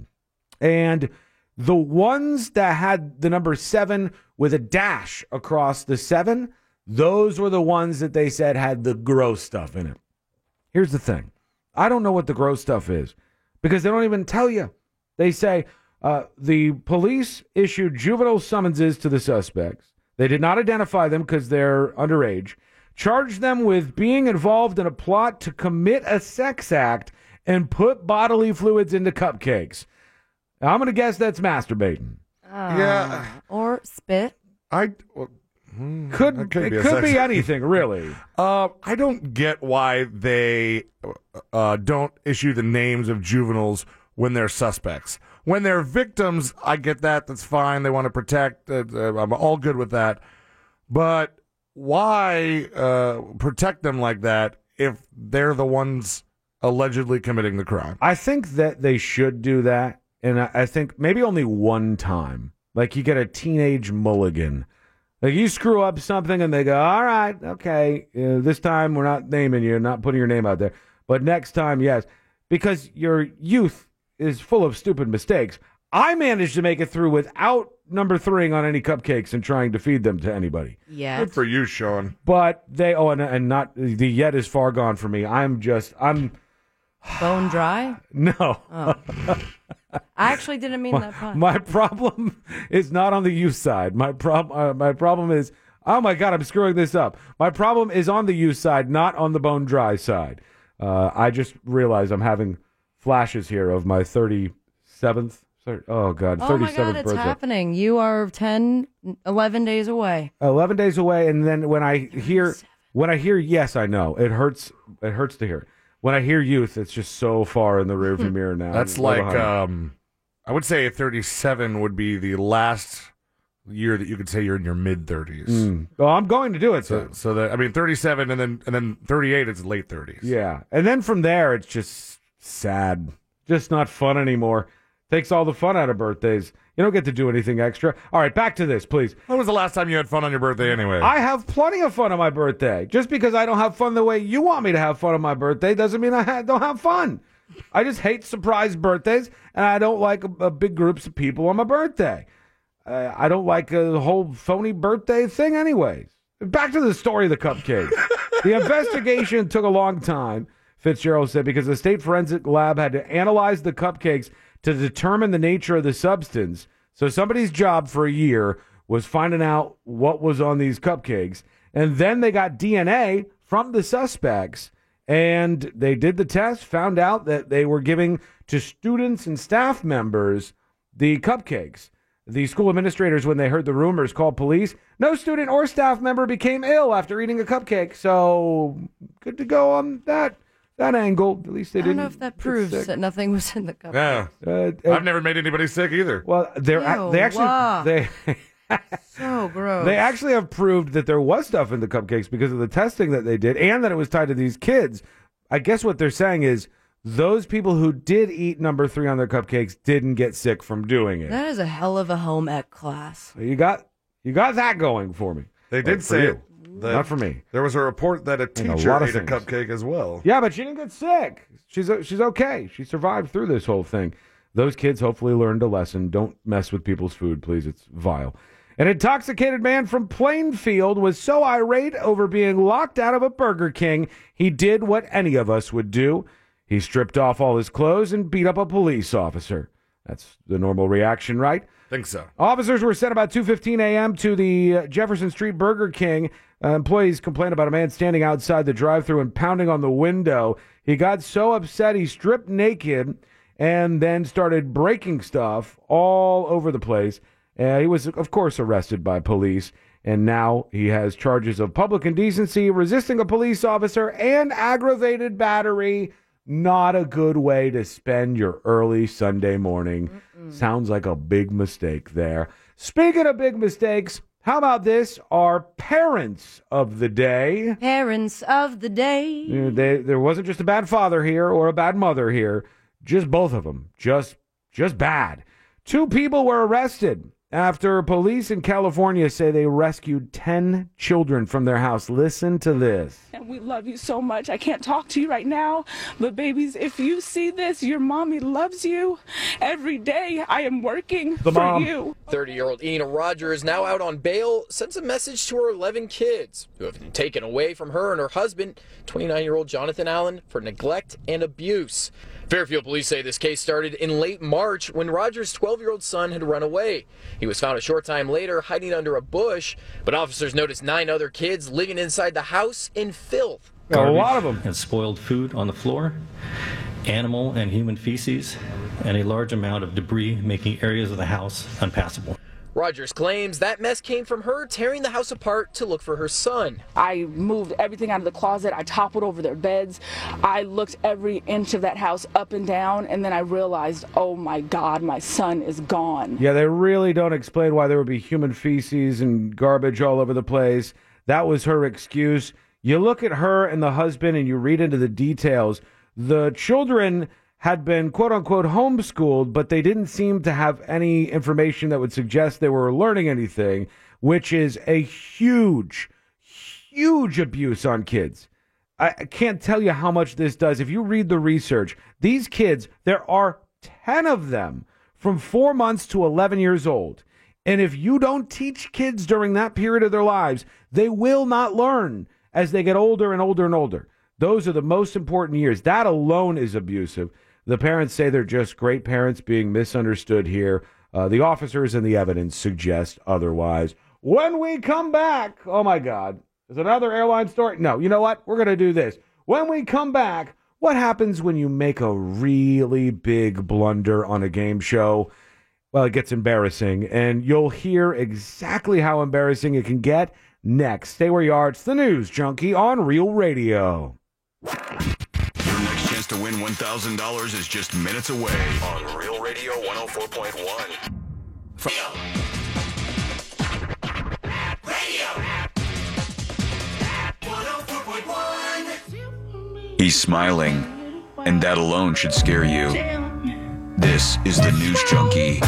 And the ones that had the number seven with a dash across the seven, those were the ones that they said had the gross stuff in it. Here's the thing. I don't know what the gross stuff is because they don't even tell you. They say uh, the police issued juvenile summonses to the suspects. They did not identify them because they're underage. Charged them with being involved in a plot to commit a sex act and put bodily fluids into cupcakes. Now, I'm going to guess that's masturbating. Uh, Yeah. Or spit. I well, hmm, Could, that could it be a could sex- be anything, really. Uh, I don't get why they uh, don't issue the names of juveniles when they're suspects. When they're victims, I get that. That's fine. They want to protect. Uh, uh, I'm all good with that. But why uh, protect them like that if they're the ones allegedly committing the crime? I think that they should do that. And I, I think maybe only one time. Like you get a teenage mulligan. Like you screw up something and they go, all right, okay, uh, this time we're not naming you, not putting your name out there. But next time, yes. Because your youth is full of stupid mistakes. I managed to make it through without number threeing on any cupcakes and trying to feed them to anybody. Yeah. Good for you, Sean. But they, oh, and, and not, the yet is far gone for me. I'm just, I'm. Bone dry? No. Oh. I actually didn't mean my, that pun. My problem is not on the youth side. My, prob- uh, my problem is, oh my God, I'm screwing this up. My problem is on the youth side, not on the bone dry side. Uh, I just realized I'm having flashes here of my thirty-seventh, oh God, Oh my thirty-seventh God, it's birthday. happening. You are ten, eleven days away. eleven days away, and then when I hear, when I hear, yes, I know, it hurts, it hurts to hear it. When I hear youth, it's just so far in the rearview mirror now. That's I'm like, behind. um, I would say thirty-seven would be the last year that you could say you're in your mid-thirties. Mm. Well, I'm going to do it. So, so that, I mean, thirty-seven and then and then thirty-eight is late thirties. Yeah. And then from there, it's just sad. Just not fun anymore. Takes all the fun out of birthdays. You don't get to do anything extra. All right, back to this, please. When was the last time you had fun on your birthday anyway? I have plenty of fun on my birthday. Just because I don't have fun the way you want me to have fun on my birthday doesn't mean I ha- don't have fun. I just hate surprise birthdays, and I don't like a, a big groups of people on my birthday. Uh, I don't like a whole phony birthday thing anyways. Back to the story of the cupcake. The investigation took a long time, Fitzgerald said, because the state forensic lab had to analyze the cupcakes to determine the nature of the substance. So somebody's job for a year was finding out what was on these cupcakes. And then they got D N A from the suspects. And they did the test, found out that they were giving to students and staff members the cupcakes. The school administrators, when they heard the rumors, called police. No student or staff member became ill after eating a cupcake. So good to go on that that angle. At least they I don't didn't. know if that get proves sick. that nothing was in the cup. Yeah. Uh, I've never made anybody sick either. Well, they're Ew, they actually wow. they So gross. they actually have proved that there was stuff in the cupcakes because of the testing that they did, and that it was tied to these kids. I guess what they're saying is those people who did eat number three on their cupcakes didn't get sick from doing it. That is a hell of a home ec class. So you got you got that going for me. They Well, did for say you. that Not for me. There was a report that a a teacher lot of ate a things. cupcake as well. Yeah, but she didn't get sick. She's she's okay. She survived through this whole thing. Those kids hopefully learned a lesson. Don't mess with people's food, please. It's vile. An intoxicated man from Plainfield was so irate over being locked out of a Burger King, he did what any of us would do. He stripped off all his clothes and beat up a police officer. That's the normal reaction, right? Think so. Officers were sent about two fifteen a.m. to the uh, Jefferson Street Burger King. Uh, employees complained about a man standing outside the drive-thru and pounding on the window. He got so upset he stripped naked and then started breaking stuff all over the place. Uh, he was, of course, arrested by police, and now he has charges of public indecency, resisting a police officer, and aggravated battery. Not a good way to spend your early Sunday morning. Mm-mm. Sounds like a big mistake there. Speaking of big mistakes, how about this? Our parents of the day. Parents of the day. You know, they, there wasn't just a bad father here or a bad mother here. Just both of them. Just, just bad. Two people were arrested after police in California say they rescued ten children from their house. Listen to this. And we love you so much. I can't talk to you right now, but babies, if you see this, your mommy loves you. Every day I am working The for mom. you. thirty-year-old Ina Rogers, now out on bail, sends a message to her eleven kids who have been taken away from her and her husband, twenty-nine-year-old Jonathan Allen, for neglect and abuse. Fairfield police say this case started in late March when Rogers' twelve-year-old son had run away. He was found a short time later hiding under a bush, but officers noticed nine other kids living inside the house in filth. A lot of them. And spoiled food on the floor, animal and human feces, and a large amount of debris making areas of the house unpassable. Rogers claims that mess came from her tearing the house apart to look for her son. I moved everything out of the closet. I toppled over their beds. I looked every inch of that house up and down, and then I realized, oh my God, my son is gone. Yeah, they really don't explain why there would be human feces and garbage all over the place. That was her excuse. You look at her and the husband and you read into the details. The children had been quote-unquote homeschooled, but they didn't seem to have any information that would suggest they were learning anything, which is a huge, huge abuse on kids. I I can't tell you how much this does. If you read the research, these kids, there are ten of them from four months to eleven years old. And if you don't teach kids during that period of their lives, they will not learn as they get older and older and older. Those are the most important years. That alone is abusive. The parents say they're just great parents being misunderstood here. Uh, the officers and the evidence suggest otherwise. When we come back, oh my God, there's another airline story. No, you know what? We're going to do this. When we come back, what happens when you make a really big blunder on a game show? Well, it gets embarrassing, and you'll hear exactly how embarrassing it can get next. Stay where you are. It's the News Junkie on Real Radio. Your next chance to win one thousand dollars is just minutes away on Real Radio one oh four point one. He's smiling, and that alone should scare you. This is the News Junkie.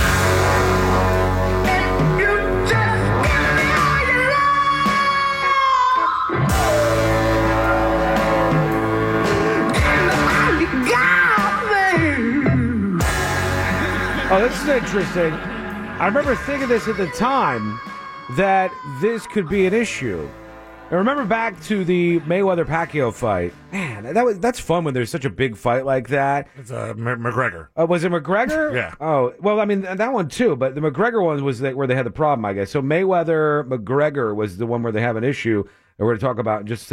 Oh, this is interesting. I remember thinking this at the time, that this could be an issue. I remember back to the Mayweather-Pacquiao fight. Man, that was that's fun when there's such a big fight like that. It's uh, M- McGregor. Uh, was it McGregor? Yeah. Oh, well, I mean, that one too, but the McGregor one was the, where they had the problem, I guess. So Mayweather-McGregor was the one where they have an issue that we're going to talk about in just a second.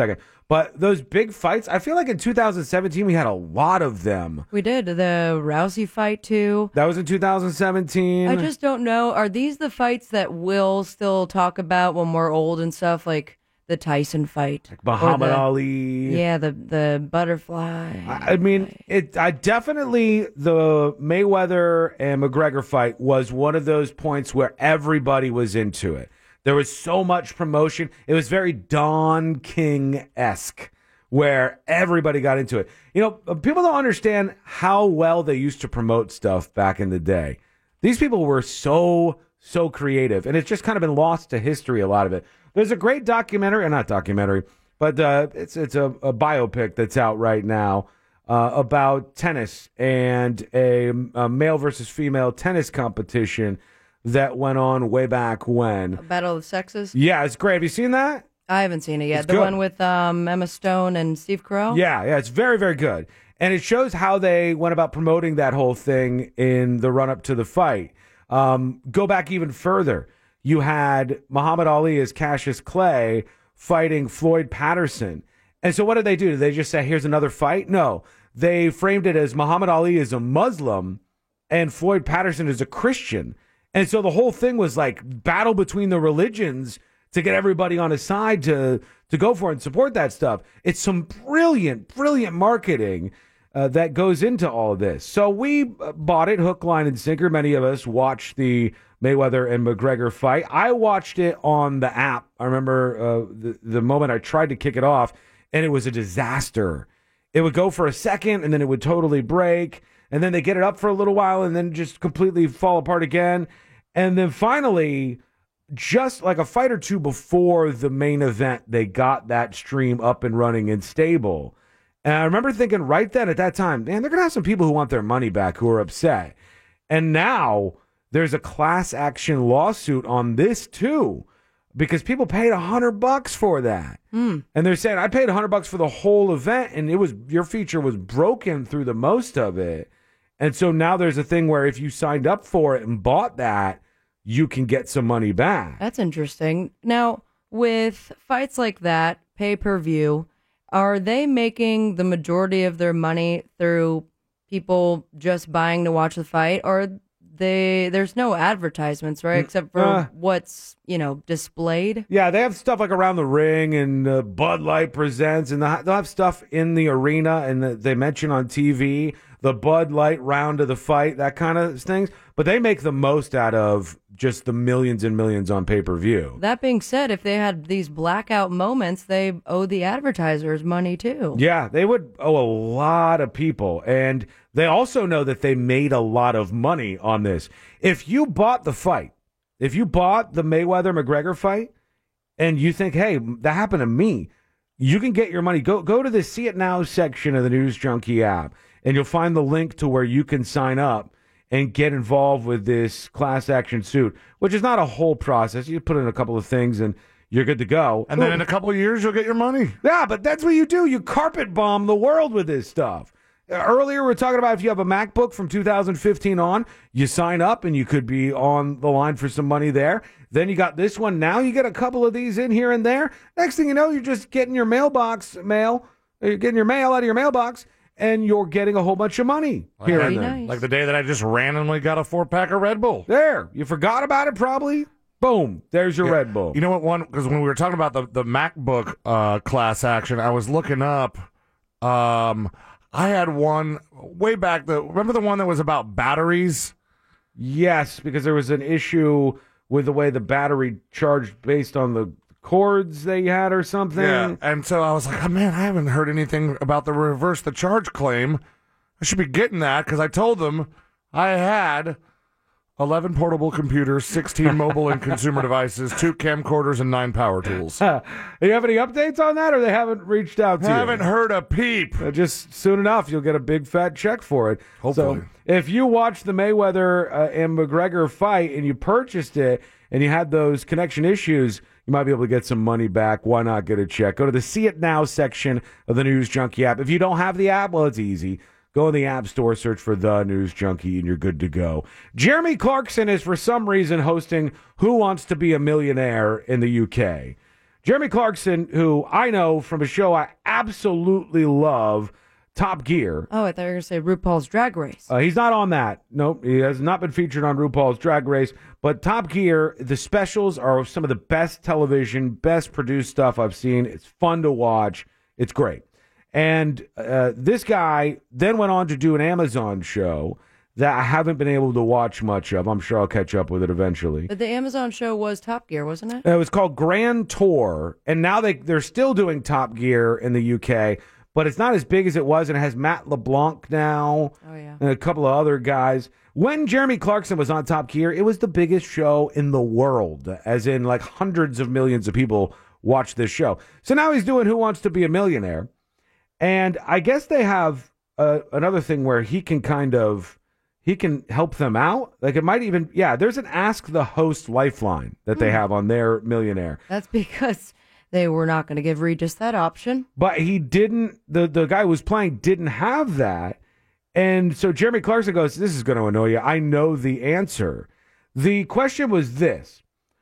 But those big fights, I feel like in two thousand seventeen we had a lot of them. We did the Rousey fight too. That was in two thousand seventeen. I just don't know. Are these the fights that we'll still talk about when we're old and stuff, like the Tyson fight, like Muhammad Or the- Ali? Yeah, the the butterfly. I I mean, it. I definitely the Mayweather and McGregor fight was one of those points where everybody was into it. There was so much promotion. It was very Don King-esque, where everybody got into it. You know, people don't understand how well they used to promote stuff back in the day. These people were so, so creative, and it's just kind of been lost to history, a lot of it. There's a great documentary, or not documentary, but uh, it's it's a, a biopic that's out right now uh, about tennis and a, a male versus female tennis competition that went on way back when. Battle of the Sexes. Yeah, it's great. Have you seen that? I haven't seen it yet. It's the good. one with um, Emma Stone and Steve Carell. Yeah, yeah, it's very, very good. And it shows how they went about promoting that whole thing in the run-up to the fight. Um, go back even further. You had Muhammad Ali as Cassius Clay fighting Floyd Patterson. And so what did they do? Did they just say, here's another fight? No. They framed it as Muhammad Ali is a Muslim and Floyd Patterson is a Christian. And so the whole thing was like battle between the religions to get everybody on his side to to go for it and support that stuff. It's some brilliant, brilliant marketing uh, that goes into all of this. So we uh, bought it hook, line, and sinker. Many of us watched the Mayweather and McGregor fight. I watched it on the app. I remember uh, the, the moment I tried to kick it off, and it was a disaster. It would go for a second, and then it would totally break. And then they get it up for a little while, and then just completely fall apart again. And then finally, just like a fight or two before the main event, they got that stream up and running and stable. And I remember thinking right then at that time, man, they're going to have some people who want their money back who are upset. And now there's a class action lawsuit on this too, because people paid a hundred bucks for that. Mm. And they're saying, I paid a hundred bucks for the whole event, and it was your feature was broken through the most of it. And so now there's a thing where if you signed up for it and bought that, you can get some money back. That's interesting. Now, with fights like that, pay-per-view, are they making the majority of their money through people just buying to watch the fight, or they there's no advertisements, right? Except for Uh, what's, you know, displayed? Yeah, they have stuff like Around the Ring and uh, Bud Light Presents, and they'll have stuff in the arena, and the, they mention on T V the Bud Light round of the fight, that kind of things. But they make the most out of just the millions and millions on pay-per-view. That being said, if they had these blackout moments, they owe the advertisers money too. Yeah, they would owe a lot of people. And they also know that they made a lot of money on this. If you bought the fight, if you bought the Mayweather-McGregor fight, and you think, hey, that happened to me, you can get your money. Go, go to the See It Now section of the News Junkie app, and you'll find the link to where you can sign up and get involved with this class action suit, which is not a whole process. You put in a couple of things and you're good to go. And then in a couple of years, you'll get your money. Yeah, but that's what you do. You carpet bomb the world with this stuff. Uh, Earlier, we were talking about if you have a MacBook from two thousand fifteen on, you sign up and you could be on the line for some money there. Then you got this one. Now you get a couple of these in here and there. Next thing you know, you're just getting your mailbox mail. You're getting your mail out of your mailbox, and you're getting a whole bunch of money here and there. Like the day that I just randomly got a four-pack of Red Bull. There. You forgot about it probably. Boom. There's your Yeah. Red Bull. You know what? One, because when we were talking about the, the MacBook uh, class action, I was looking up. Um, I had one way back. The remember the one that was about batteries? Yes, because there was an issue with the way the battery charged based on the cords they had or something. Yeah. And so I was like, oh, man, I haven't heard anything about the reverse the charge claim. I should be getting that because I told them I had eleven portable computers, sixteen mobile and consumer devices, two camcorders, and nine power tools. Do you have any updates on that, or they haven't reached out to you? Haven't heard a peep. Uh, just soon enough, you'll get a big fat check for it. Hopefully. So if you watched the Mayweather uh, and McGregor fight and you purchased it and you had those connection issues, you might be able to get some money back. Why not get a check? Go to the See It Now section of the News Junkie app. If you don't have the app, well, it's easy. Go in the App Store, search for The News Junkie, and you're good to go. Jeremy Clarkson is, for some reason, hosting Who Wants to Be a Millionaire in the U K. Jeremy Clarkson, who I know from a show I absolutely love, Top Gear. Oh, I thought you were going to say RuPaul's Drag Race. Uh, he's not on that. Nope, he has not been featured on RuPaul's Drag Race. But Top Gear, the specials are some of the best television, best produced stuff I've seen. It's fun to watch. It's great. And uh, this guy then went on to do an Amazon show that I haven't been able to watch much of. I'm sure I'll catch up with it eventually. But the Amazon show was Top Gear, wasn't it? It was called Grand Tour, and now they, they're still doing Top Gear in the U K, but it's not as big as it was, and it has Matt LeBlanc now Oh, yeah. and a couple of other guys. When Jeremy Clarkson was on Top Gear, it was the biggest show in the world, as in like hundreds of millions of people watched this show. So now he's doing Who Wants to Be a Millionaire, and I guess they have uh, another thing where he can kind of, he can help them out. Like it might even, yeah, there's an Ask the Host lifeline that they Hmm. have on their Millionaire. That's because they were not going to give Regis that option. But he didn't, the, the guy who was playing didn't have that. And so Jeremy Clarkson goes, this is going to annoy you. I know the answer. The question was this.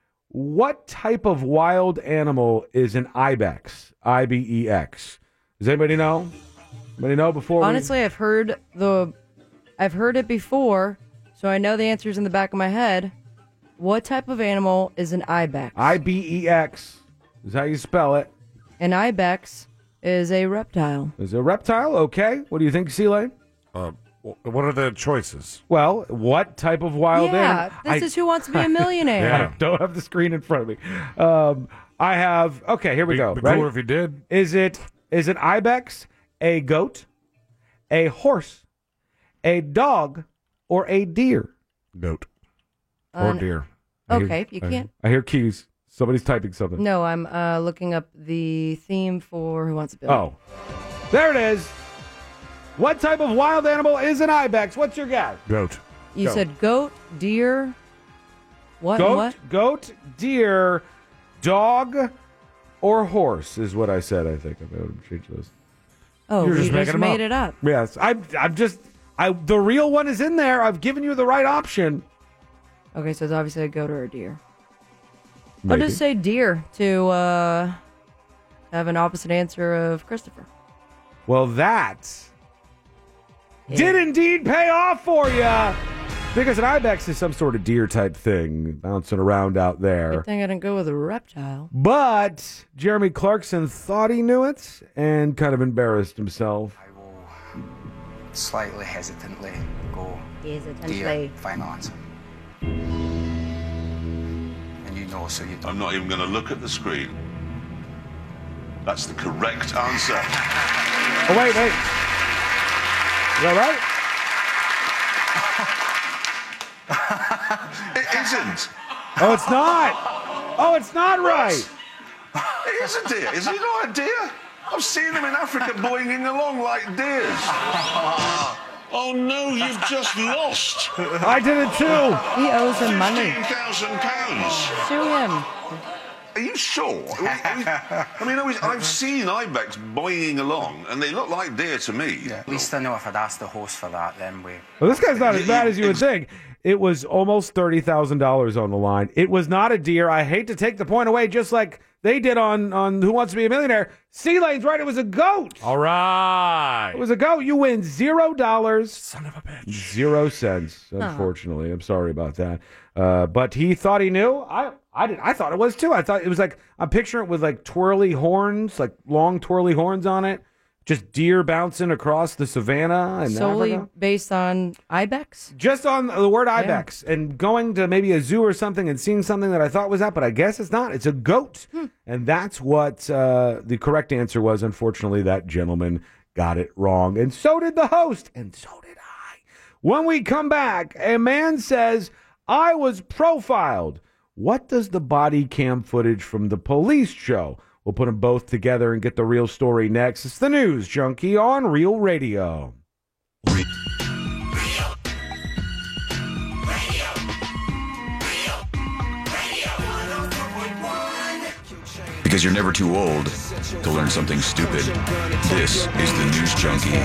What type of wild animal is an ibex? I B E X. Does anybody know? Anybody know before? we- Honestly, I've heard the, I've heard it before, so I know the answer's in the back of my head. What type of animal is an ibex? I B E X is how you spell it. An ibex is a reptile. Is it a reptile? Okay. What do you think, C-Lane? Uh, what are the choices? Well, what type of wild Yeah, animal? this is Who Wants to Be a Millionaire. I don't have the screen in front of me. Um, I have. Okay, here we Be- go. be Ready? cooler if you did. Is it is an ibex, a goat, a horse, a dog, or a deer? Goat or Um, deer. I hear- okay, you I- can't- I hear keys. Somebody's typing something. No, I'm uh, looking up the theme for Who Wants to Be a Oh, there it is. What type of wild animal is an ibex? What's your guess? Goat. You Goat. said goat, deer, what, goat, what? goat, deer, dog, or horse is what I said. I think I'm going to change those. Oh, You're you just just, making them made up. it up. Yes, I'm. I'm just. I. The real one is in there. I've given you the right option. Okay, so it's obviously a goat or a deer. Maybe. I'll just say deer to uh, have an opposite answer of Christopher. Well, that did indeed pay off for you, because an ibex is some sort of deer type thing bouncing around out there. Good thing I didn't go with a reptile. But Jeremy Clarkson thought he knew it and kind of embarrassed himself. Slightly hesitantly go Hesitantly. deer, final answer. And you know, so you don't. I'm not even going to look at the screen. That's the correct answer. Oh, wait, wait. Is that right? It isn't. Oh, it's not. Oh, it's not right. It is a deer. Is it not a deer? I've seen them in Africa boinging along like deers. Oh no, you've just lost. I did it too. He owes him money. fifteen thousand pounds. Sue him. Are you sure? I mean, I was, I've seen ibex boinging along, and they look like deer to me. At least I know if I'd asked the host for that, then we. Well, this guy's not as bad as you would think. It was almost thirty thousand dollars on the line. It was not a deer. I hate to take the point away, just like they did on, on Who Wants to Be a Millionaire. C-Lane's right. It was a goat. All right. It was a goat. You win zero dollars. Son of a bitch. Zero cents, unfortunately. I'm sorry about that. Uh, but he thought he knew. I I did. I thought it was too. I thought it was like, I'm picturing it with like twirly horns, like long twirly horns on it. Just deer bouncing across the savannah and Solely Africa. based on ibex? Just on the word ibex, and going to maybe a zoo or something and seeing something that I thought was that, but I guess it's not. It's a goat. Hmm. And that's what uh, the correct answer was. Unfortunately, that gentleman got it wrong. And so did the host. And so did I. When we come back, a man says, I was profiled. What does the body cam footage from the police show? We'll put them both together and get the real story next. It's the News Junkie on Real Radio. Because you're never too old to learn something stupid. This is the News Junkie.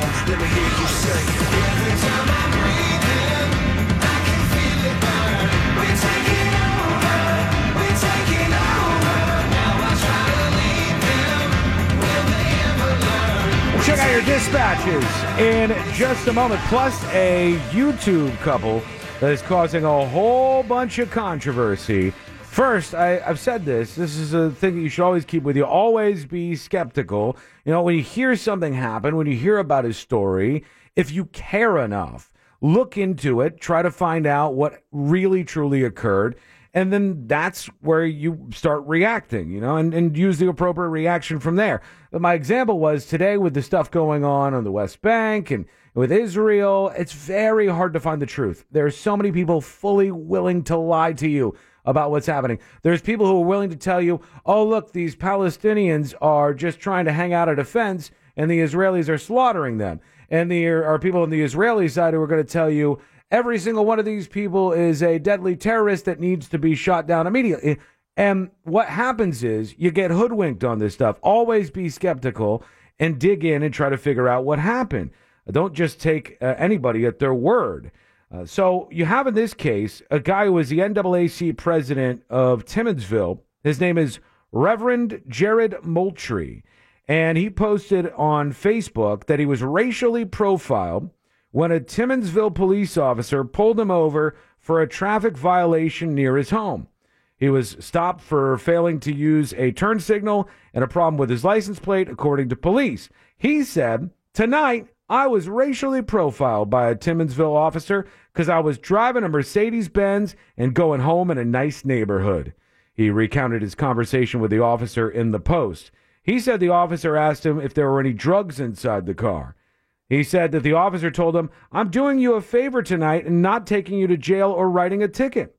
dispatches in just a moment, plus a YouTube couple that is causing a whole bunch of controversy. First, I, I've said this. This is a thing that you should always keep with you. Always be skeptical. You know, when you hear something happen, when you hear about his story, if you care enough, look into it, try to find out what really, truly occurred. And then that's where you start reacting, you know, and, and use the appropriate reaction from there. But my example was today with the stuff going on on the West Bank and with Israel, it's very hard to find the truth. There are so many people fully willing to lie to you about what's happening. There's people who are willing to tell you, oh, look, these Palestinians are just trying to hang out at a fence and the Israelis are slaughtering them. And there are people on the Israeli side who are going to tell you, every single one of these people is a deadly terrorist that needs to be shot down immediately. And what happens is you get hoodwinked on this stuff. Always be skeptical and dig in and try to figure out what happened. Don't just take uh, anybody at their word. Uh, so you have in this case a guy who was the N double A C president of Timminsville. His name is Reverend Jared Moultrie. And he posted on Facebook that he was racially profiled when a Timminsville police officer pulled him over for a traffic violation near his home. He was stopped for failing to use a turn signal and a problem with his license plate, according to police. He said, tonight, I was racially profiled by a Timminsville officer because I was driving a Mercedes-Benz and going home in a nice neighborhood. He recounted his conversation with the officer in the post. He said the officer asked him if there were any drugs inside the car. He said that the officer told him, I'm doing you a favor tonight and not taking you to jail or writing a ticket.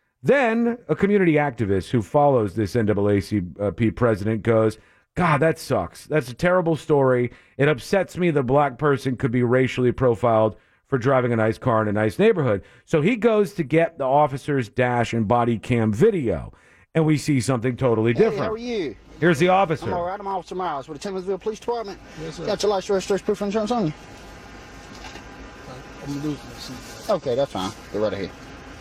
Then a community activist who follows this N double A C P president goes, God, that sucks. That's a terrible story. It upsets me that a black person could be racially profiled for driving a nice car in a nice neighborhood. So he goes to get the officer's dash and body cam video, and we see something totally different. Hey, how are you? Here's the officer. I'm all right. I'm Officer Miles with the Timminsville Police Department. Yes, sir. Got your license, registration, proof of insurance on you? I'm losing my seatbelt. Okay, that's fine. Go right ahead.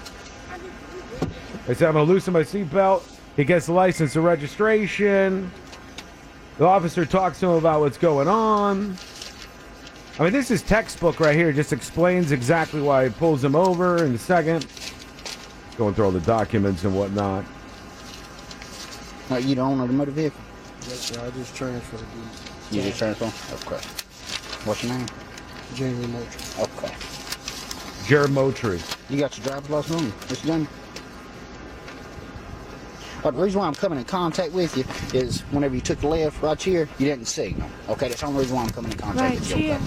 I said I'm going to loosen my seatbelt. He gets the license and registration. The officer talks to him about what's going on. I mean, this is textbook right here. It just explains exactly why he pulls him over in a second. Going through all the documents and whatnot. Are you the owner of the motor vehicle? Yes, sir. I just transferred it. You just transferred? Okay. What's your name? Jamie Moultrie. Okay. Jared Moultrie. You got your driver's license on you, Mister Jamie? But the reason why I'm coming in contact with you is whenever you took the left right here, you didn't signal. Okay, that's the only reason why I'm coming in contact Right with you. here.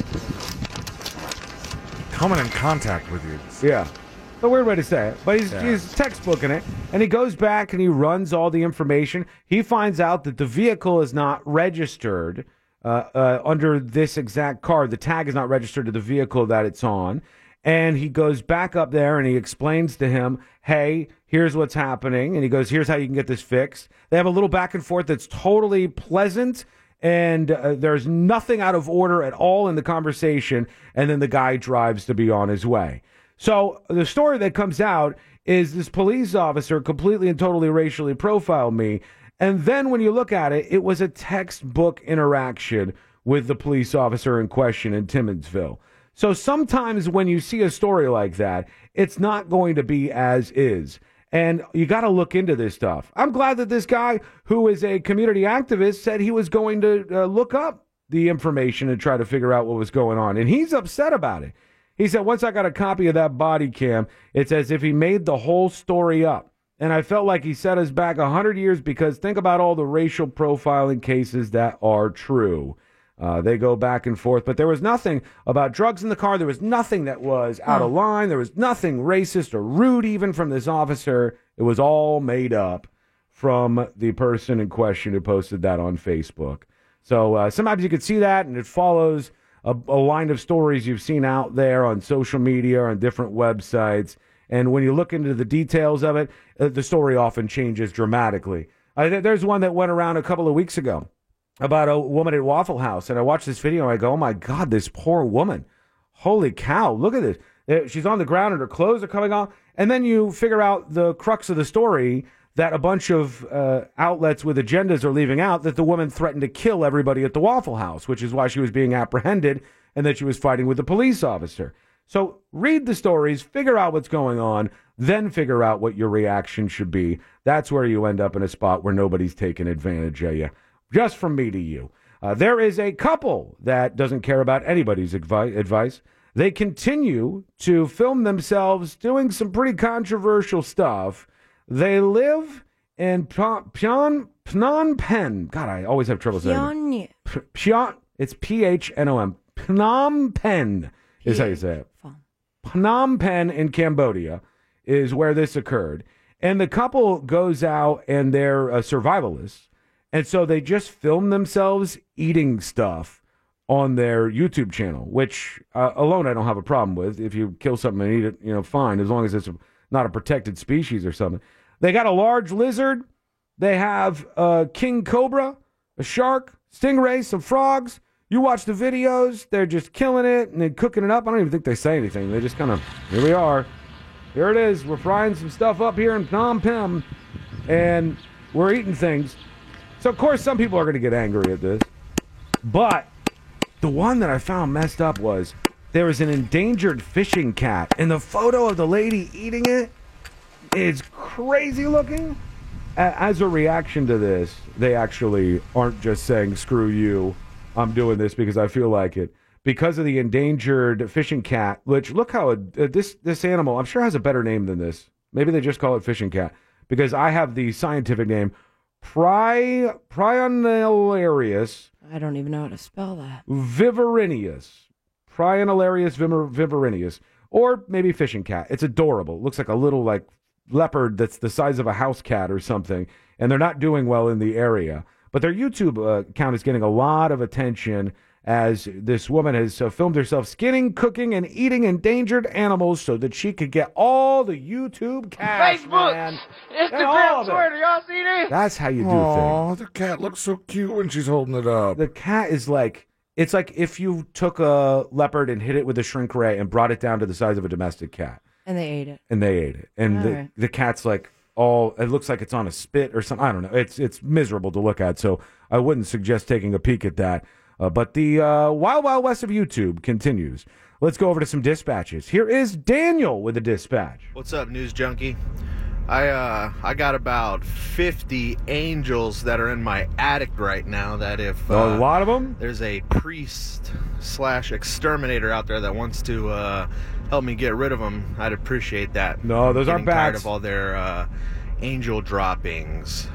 Okay? Coming in contact with you. Yeah. A weird way to say it, but he's, Yeah. he's textbooking it, and he goes back and he runs all the information. He finds out that the vehicle is not registered uh, uh, under this exact car. The tag is not registered to the vehicle that it's on, and he goes back up there and he explains to him, hey, here's what's happening, and he goes, here's how you can get this fixed. They have a little back and forth that's totally pleasant, and uh, there's nothing out of order at all in the conversation, and then the guy drives to be on his way. So the story that comes out is this police officer completely and totally racially profiled me. And then when you look at it, it was a textbook interaction with the police officer in question in Timminsville. So sometimes when you see a story like that, it's not going to be as is. And you got to look into this stuff. I'm glad that this guy, who is a community activist, said he was going to uh, look up the information and try to figure out what was going on. And he's upset about it. He said, once I got a copy of that body cam, it's as if he made the whole story up. And I felt like he set us back one hundred years because think about all the racial profiling cases that are true. Uh, they go back and forth. But there was nothing about drugs in the car. There was nothing that was out of line. There was nothing racist or rude even from this officer. It was all made up from the person in question who posted that on Facebook. So uh, sometimes you could see that, and it follows A, a line of stories you've seen out there on social media or on different websites. And when you look into the details of it, uh, the story often changes dramatically. Uh, th- there's one that went around a couple of weeks ago about a woman at Waffle House. And I watched this video and I go, oh my God, this poor woman. Holy cow, look at this. Uh, she's on the ground and her clothes are coming off. And then you figure out the crux of the story that a bunch of uh, outlets with agendas are leaving out that the woman threatened to kill everybody at the Waffle House, which is why she was being apprehended and that she was fighting with the police officer. So read the stories, figure out what's going on, then figure out what your reaction should be. That's where you end up in a spot where nobody's taking advantage of you. Just from me to you. Uh, there is a couple that doesn't care about anybody's advi- advice. They continue to film themselves doing some pretty controversial stuff. They live in Phnom, Phnom Penh. God, I always have trouble saying it. P- Phnom, it's P H N O M. Phnom Penh is how you say it. Phnom Penh in Cambodia is where this occurred. And the couple goes out and they're uh, survivalists. And so they just film themselves eating stuff on their YouTube channel, which uh, alone I don't have a problem with. If you kill something and eat it, you know, fine, as long as it's not a protected species or something. They got a large lizard. They have a king cobra, a shark, stingray, some frogs. You watch the videos. They're just killing it and they're cooking it up. I don't even think they say anything. They just kind of, here we are. Here it is. We're frying some stuff up here in Phnom Penh, and we're eating things. So, of course, some people are going to get angry at this. But the one that I found messed up was there was an endangered fishing cat, and the photo of the lady eating it is crazy looking. As a reaction to this, they actually aren't just saying, screw you, I'm doing this because I feel like it. Because of the endangered fishing cat, which look how it, uh, this this animal, I'm sure has a better name than this. Maybe they just call it fishing cat. Because I have the scientific name, Pri, Prionelarius. I don't even know how to spell that. Viverinius. Prionelarius viver, viverinius. Or maybe fishing cat. It's adorable. It looks like a little like leopard that's the size of a house cat or something. And they're not doing well in the area. But their YouTube uh, account is getting a lot of attention as this woman has uh, filmed herself skinning, cooking, and eating endangered animals so that she could get all the YouTube cash, Facebook, man. Instagram, Twitter, y'all see this? That's how you do Aw, things. the cat looks so cute when she's holding it up. The cat is like, it's like if you took a leopard and hit it with a shrink ray and brought it down to the size of a domestic cat. And they ate it. And they ate it. And All the, right. the cat's like, all, it looks like it's on a spit or something. I don't know. It's, it's miserable to look at, so I wouldn't suggest taking a peek at that. Uh, but the uh, Wild Wild West of YouTube continues. Let's go over to some dispatches. Here is Daniel with a dispatch. What's up, News Junkie? I uh I got about fifty angels that are in my attic right now. That if uh, a lot of them, there's a priest slash exterminator out there that wants to uh, help me get rid of them, I'd appreciate that. No, those I'm aren't getting tired bats. of all their uh, angel droppings.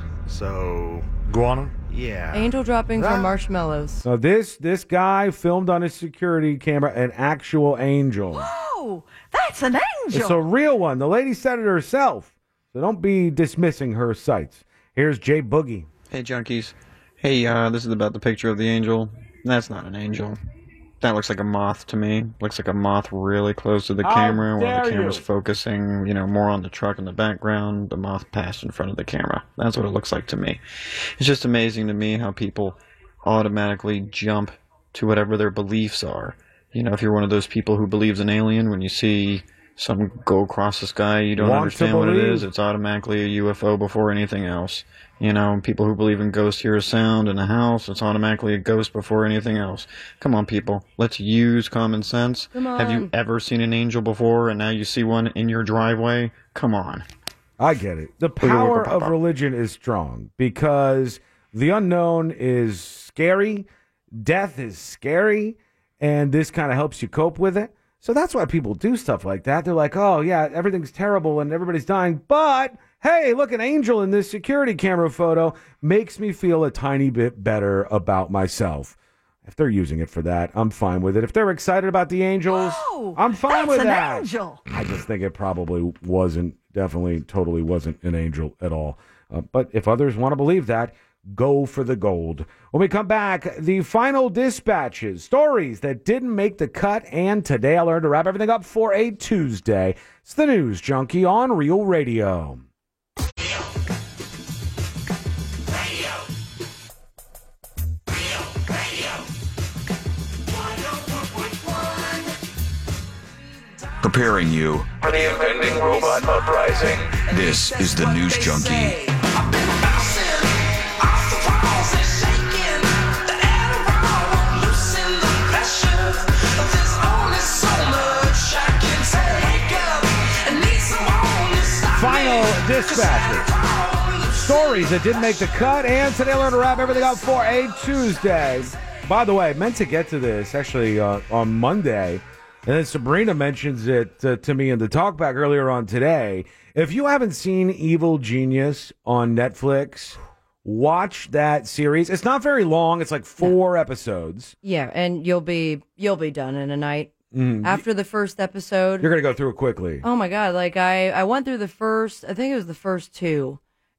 So guana. Yeah. Angel droppings Ah. or marshmallows. So this this guy filmed on his security camera an actual angel. Oh, that's an angel. It's a real one. The lady said it herself. So don't be dismissing her sights. Here's Jay Boogie. Hey, junkies. Hey, uh, this is about the picture of the angel. That's not an angel. That looks like a moth to me. Looks like a moth really close to the How camera while the dare camera's you. focusing, you know, more on the truck in the background. The moth passed in front of the camera. That's what it looks like to me. It's just amazing to me how people automatically jump to whatever their beliefs are. You know, if you're one of those people who believes in alien, when you see something go across the sky, you don't Want to understand what it believe. is. It's automatically a U F O before anything else. You know, people who believe in ghosts hear a sound in a house, it's automatically a ghost before anything else. Come on, people. Let's use common sense. Come Have you on. ever seen an angel before and now you see one in your driveway? Come on. I get it. The power of religion is strong because the unknown is scary, death is scary, and this kind of helps you cope with it. So that's why people do stuff like that. They're like, oh, yeah, everything's terrible and everybody's dying, but hey, look, an angel in this security camera photo makes me feel a tiny bit better about myself. If they're using it for that, I'm fine with it. If they're excited about the angels, Whoa, I'm fine that's with an that. angel. I just think it probably wasn't, definitely, totally wasn't an angel at all. Uh, but if others want to believe that, go for the gold. When we come back, the final dispatches, stories that didn't make the cut, and today I learned to wrap everything up for a Tuesday. It's the News Junkie on Real Radio. The preparing you for the impending robot uprising. This is the News Junkie. Final dispatches. Stories that didn't make the cut, and today we're going to wrap everything up for a Tuesday. By the way, meant to get to this actually uh, on Monday, and then Sabrina mentions it uh, to me in the talkback earlier on today. If you haven't seen Evil Genius on Netflix, watch that series. It's not very long. It's like four episodes. Yeah, and you'll be you'll be done in a night. Mm. After the first episode. You're going to go through it quickly. Oh, my God. Like, I, I went through the first, I think it was the first two,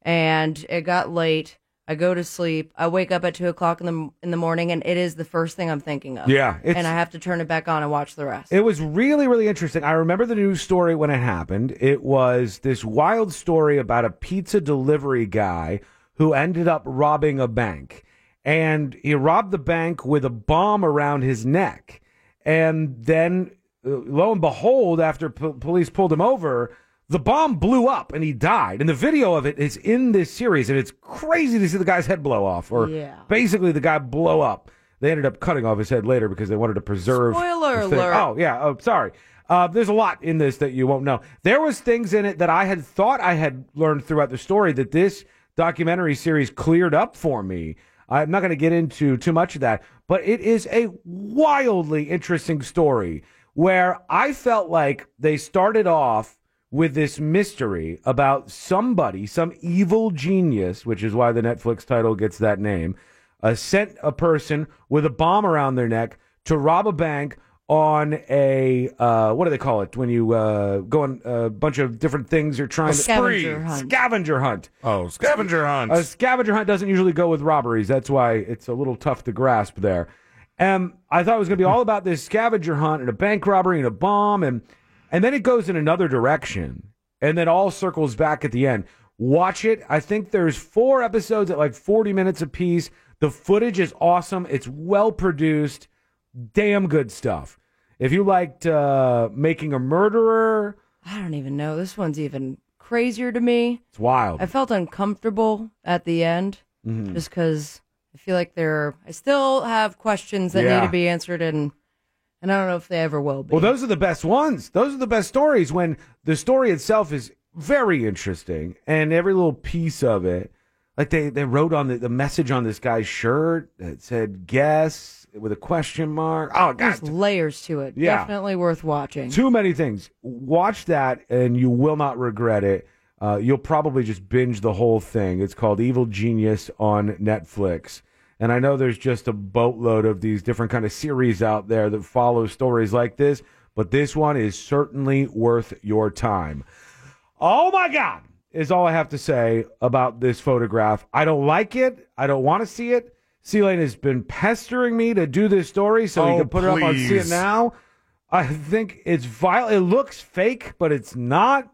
and it got late. I go to sleep. I wake up at two o'clock in the in the morning, and it is the first thing I'm thinking of. Yeah. It's, and I have to turn it back on and watch the rest. It was really, really interesting. I remember the news story when it happened. It was this wild story about a pizza delivery guy who ended up robbing a bank. And he robbed the bank with a bomb around his neck. And then, uh, lo and behold, after p- police pulled him over, the bomb blew up and he died. And the video of it is in this series, and it's crazy to see the guy's head blow off, or yeah. basically the guy blow up. They ended up cutting off his head later because they wanted to preserve. Spoiler the thing. alert. Oh, yeah. Oh, sorry. Uh, there's a lot in this that you won't know. There was things in it that I had thought I had learned throughout the story that this documentary series cleared up for me. I'm not going to get into too much of that, but it is a wildly interesting story where I felt like they started off with this mystery about somebody, some evil genius, which is why the Netflix title gets that name, uh, sent a person with a bomb around their neck to rob a bank on a, uh, what do they call it? When you uh, go on a bunch of different things you're trying a to... scavenger hunt. Scavenger hunt. Oh, scavenger hunt. A scavenger hunt doesn't usually go with robberies. That's why it's a little tough to grasp there. And I thought it was going to be all about this scavenger hunt and a bank robbery and a bomb. And, and then it goes in another direction. And then all circles back at the end. Watch it. I think there's four episodes at like forty minutes apiece. The footage is awesome. It's well produced. Damn good stuff. If you liked uh, Making a Murderer... I don't even know. This one's even crazier to me. It's wild. I felt uncomfortable at the end mm-hmm. just because I feel like there... I still have questions that yeah. need to be answered, and and I don't know if they ever will be. Well, those are the best ones. Those are the best stories when the story itself is very interesting and every little piece of it. Like they, they wrote on the, the message on this guy's shirt that said, guess... with a question mark. Oh, God. There's layers to it. Yeah. Definitely worth watching. Too many things. Watch that, and you will not regret it. Uh, you'll probably just binge the whole thing. It's called Evil Genius on Netflix. And I know there's just a boatload of these different kind of series out there that follow stories like this, but this one is certainly worth your time. Oh, my God, is all I have to say about this photograph. I don't like it. I don't want to see it. C-Lane has been pestering me to do this story so oh, he can put please. it up on See It Now. I think it's vile. It looks fake, but it's not.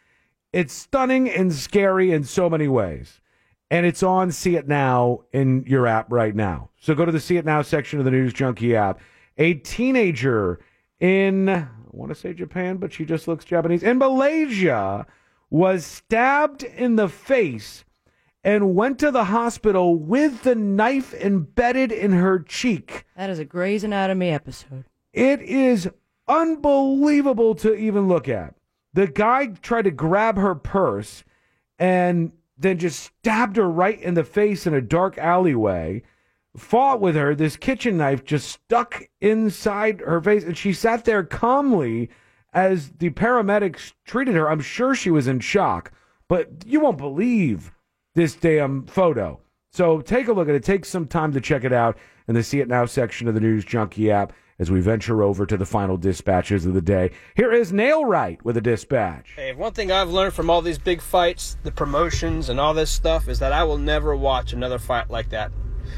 It's stunning and scary in so many ways. And it's on See It Now in your app right now. So go to the See It Now section of the News Junkie app. A teenager in, I want to say Japan, but she just looks Japanese, in Malaysia was stabbed in the face and went to the hospital with the knife embedded in her cheek. That is a Grey's Anatomy episode. It is unbelievable to even look at. The guy tried to grab her purse and then just stabbed her right in the face in a dark alleyway, fought with her. This kitchen knife just stuck inside her face, and she sat there calmly as the paramedics treated her. I'm sure she was in shock, but you won't believe this damn photo. So take a look at it. Take some time to check it out in the See It Now section of the News Junkie app as we venture over to the final dispatches of the day. Here is Nail Right with a dispatch. Hey, one thing I've learned from all these big fights, the promotions and all this stuff, is that I will never watch another fight like that.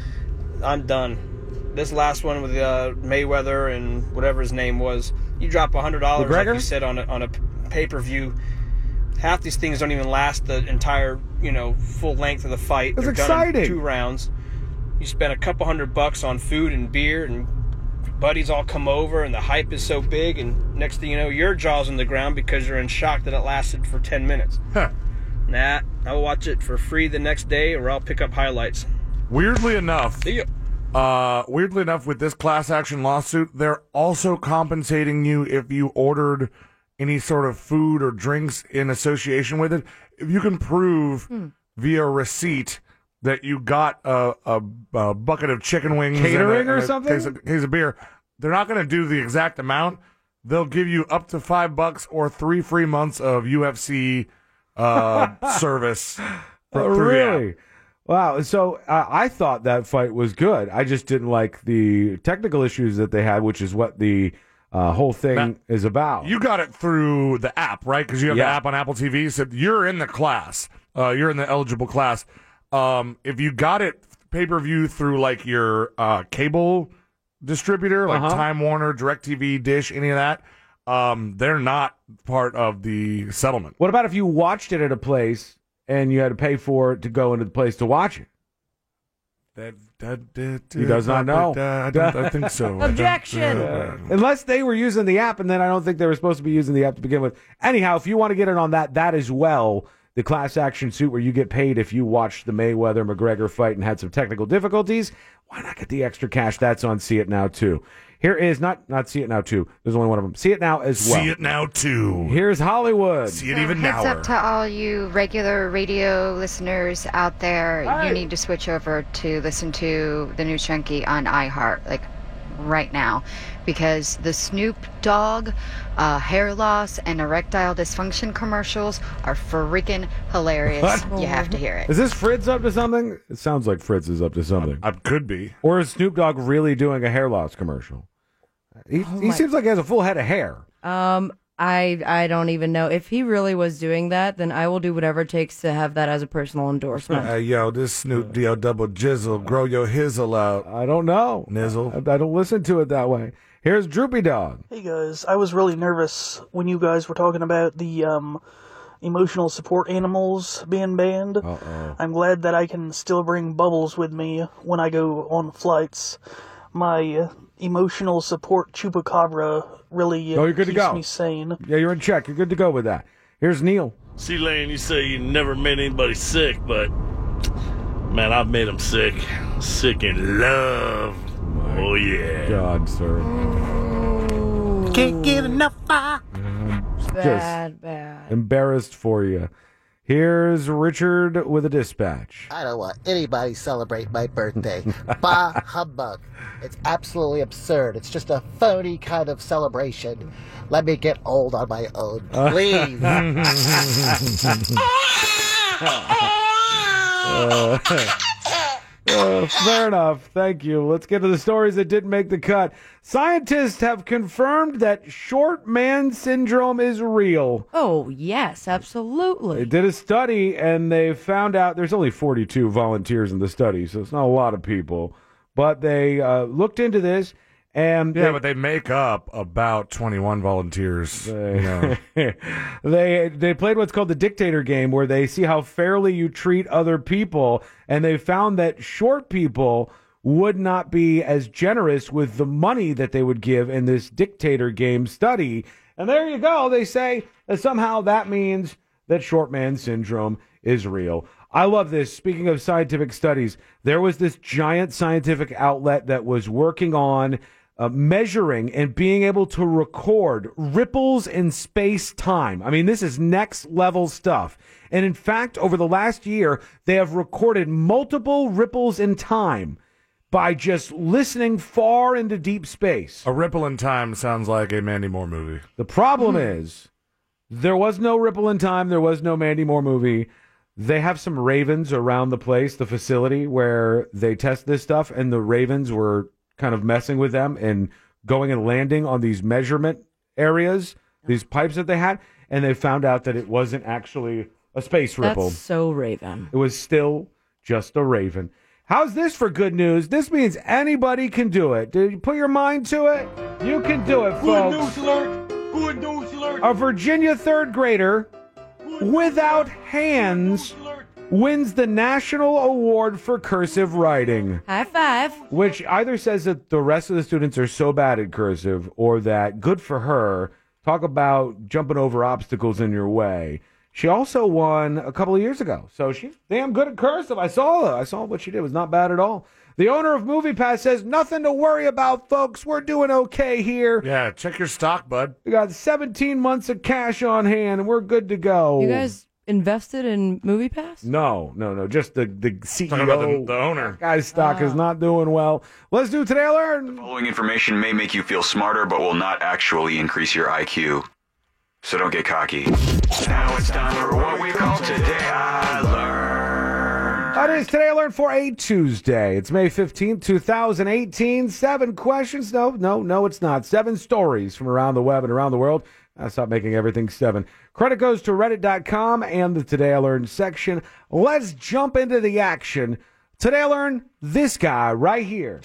I'm done. This last one with uh, Mayweather and whatever his name was, you drop one hundred dollars, like you said, on a, on a pay-per-view. Half these things don't even last the entire, you know, full length of the fight. It's They're exciting. Done in two rounds. You spend a couple hundred bucks on food and beer, and buddies all come over and the hype is so big, and next thing you know, your jaw's on the ground because you're in shock that it lasted for ten minutes. Huh. Nah, I'll watch it for free the next day, or I'll pick up highlights. Weirdly enough, uh, weirdly enough, with this class action lawsuit, they're also compensating you if you ordered any sort of food or drinks in association with it. If you can prove Hmm. via receipt that you got a, a, a bucket of chicken wings, Catering and a, or and a something? case of, case of beer, they're not going to do the exact amount. They'll give you up to five bucks or three free months of U F C uh, service. For, Oh, through the app. really? Wow. So uh, I thought that fight was good. I just didn't like the technical issues that they had, which is what the uh, whole thing Now, is about. You got it through the app, right? Because you have Yeah. the app on Apple T V. So you're in the class. Uh, you're in the eligible class. Um, if you got it pay-per-view through like your uh, cable distributor, like Uh-huh. Time Warner, DirecTV, Dish, any of that, um, they're not part of the settlement. What about if you watched it at a place and you had to pay for it to go into the place to watch it? That, that, that, He does not know. I, don't, I think so. I don't- Objection. uh, Unless they were using the app, and then I don't think they were supposed to be using the app to begin with. Anyhow, if you want to get in on that, that as well, the class action suit where you get paid if you watched the Mayweather-McGregor fight and had some technical difficulties, why not get the extra cash? That's on See It Now, too. Here is, not not See It Now, too. There's only one of them. See It Now as well. See it now, too. Here's Hollywood. See it even Heads now. up to all you regular radio listeners out there. Hi. You need to switch over to listen to the News Junkie on iHeart, like right now, because the Snoop Dogg uh, hair loss and erectile dysfunction commercials are freaking hilarious. What? You have to hear it. Is this Fritz up to something? It sounds like Fritz is up to something. I could be. Or is Snoop Dogg really doing a hair loss commercial? He, Oh he my- seems like he has a full head of hair. Um, I I don't even know if he really was doing that. Then I will do whatever it takes to have that as a personal endorsement. Hey, yo, this Snoop D O double jizzle. Grow your hizzle out. I don't know. Nizzle. I, I don't listen to it that way. Here's Droopy Dog. Hey guys, I was really nervous when you guys were talking about the um, emotional support animals being banned. Uh-oh. I'm glad that I can still bring Bubbles with me when I go on flights. My uh, emotional support chupacabra really uh, Oh, you're good to keeps go. me sane. Yeah, you're in check. You're good to go with that. Here's Neil. See, Lane, you say you never made anybody sick, but man, I've made them sick. Sick in love. Oh, yeah. God, sir. Can't get enough fire. Bad, bad. Embarrassed for you. Here's Richard with a dispatch. I don't want anybody celebrate my birthday. Bah humbug. It's absolutely absurd. It's just a phony kind of celebration. Let me get old on my own, please. Uh, uh, fair enough. Thank you. Let's get to the stories that didn't make the cut. Scientists have confirmed that short man syndrome is real. Oh, yes, absolutely. They did a study and they found out there's only forty-two volunteers in the study, so it's not a lot of people. But they uh, looked into this and Yeah, they, but they make up about twenty-one volunteers. you know. they they played what's called the dictator game, where they see how fairly you treat other people, and they found that short people would not be as generous with the money that they would give in this dictator game study. And there you go. They say that somehow that means that short man syndrome is real. I love this. Speaking of scientific studies, there was this giant scientific outlet that was working on uh, measuring and being able to record ripples in space-time. I mean, this is next-level stuff. And in fact, over the last year, they have recorded multiple ripples in time by just listening far into deep space. A Ripple in Time sounds like a Mandy Moore movie. The problem is, there was no Ripple in Time, there was no Mandy Moore movie. They have some ravens around the place, the facility where they test this stuff, and the ravens were kind of messing with them and going and landing on these measurement areas, these pipes that they had, and they found out that it wasn't actually a space ripple. That's so Raven. It was still just a raven. How's this for good news? This means anybody can do it. Did you put your mind to it? You can do it, folks. Good news alert! Good news alert! A Virginia third grader without hands wins the National Award for Cursive Writing. High five. Which either says that the rest of the students are so bad at cursive or that, good for her, talk about jumping over obstacles in your way. She also won a couple of years ago, so she's damn good at cursive. I saw her. I saw what she did. It was not bad at all. The owner of MoviePass says, nothing to worry about, folks. We're doing okay here. Yeah, check your stock, bud. We got seventeen months of cash on hand, and we're good to go. You guys invested in MoviePass? No, no, no. Just the, the C E O. Talking about the, the owner. That guy's stock Ah. is not doing well. Let's do Today I Learned. Following information may make you feel smarter, but will not actually increase your I Q. So don't get cocky. Now it's time for what we call Today I Learned. That is Today I Learned for a Tuesday. It's May fifteenth, twenty eighteen. Seven questions. No, no, no, it's not. Seven stories from around the web and around the world. I stop making everything seven. Credit goes to reddit dot com and the Today I Learned section. Let's jump into the action. Today I learned this guy right here.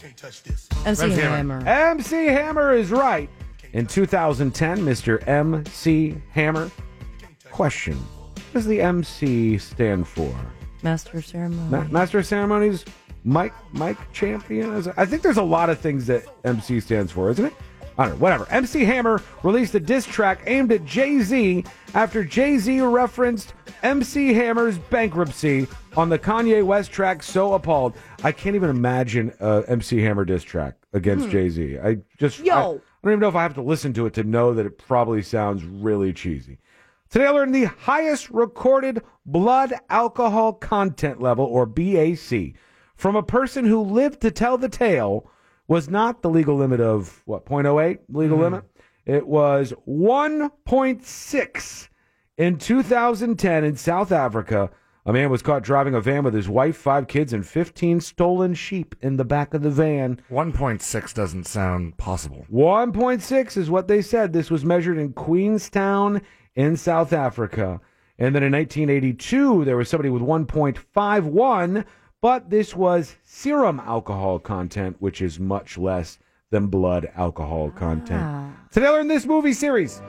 M C Hammer. M C Hammer is right. In two thousand ten, Mister M C Hammer. Question. What does the M C stand for? Master of Ceremony. Ma- Master of Ceremonies? Mike Mike Champion? Is it- I think there's a lot of things that M C stands for, isn't it? I don't know, whatever. M C Hammer released a diss track aimed at Jay-Z after Jay-Z referenced M C Hammer's bankruptcy on the Kanye West track So Appalled. I can't even imagine a M C Hammer diss track against Hmm. Jay-Z. I just... Yo! I, I don't even know if I have to listen to it to know that it probably sounds really cheesy. Today I learned the highest recorded blood alcohol content level, or B A C, from a person who lived to tell the tale was not the legal limit of, what, point oh eight legal Mm. limit? It was one point six in two thousand ten in South Africa. A man was caught driving a van with his wife, five kids, and fifteen stolen sheep in the back of the van. one point six doesn't sound possible. one point six is what they said. This was measured in Queenstown in South Africa. And then in nineteen eighty-two, there was somebody with one point five one, but this was serum alcohol content, which is much less than blood alcohol content. Today I learned this movie series.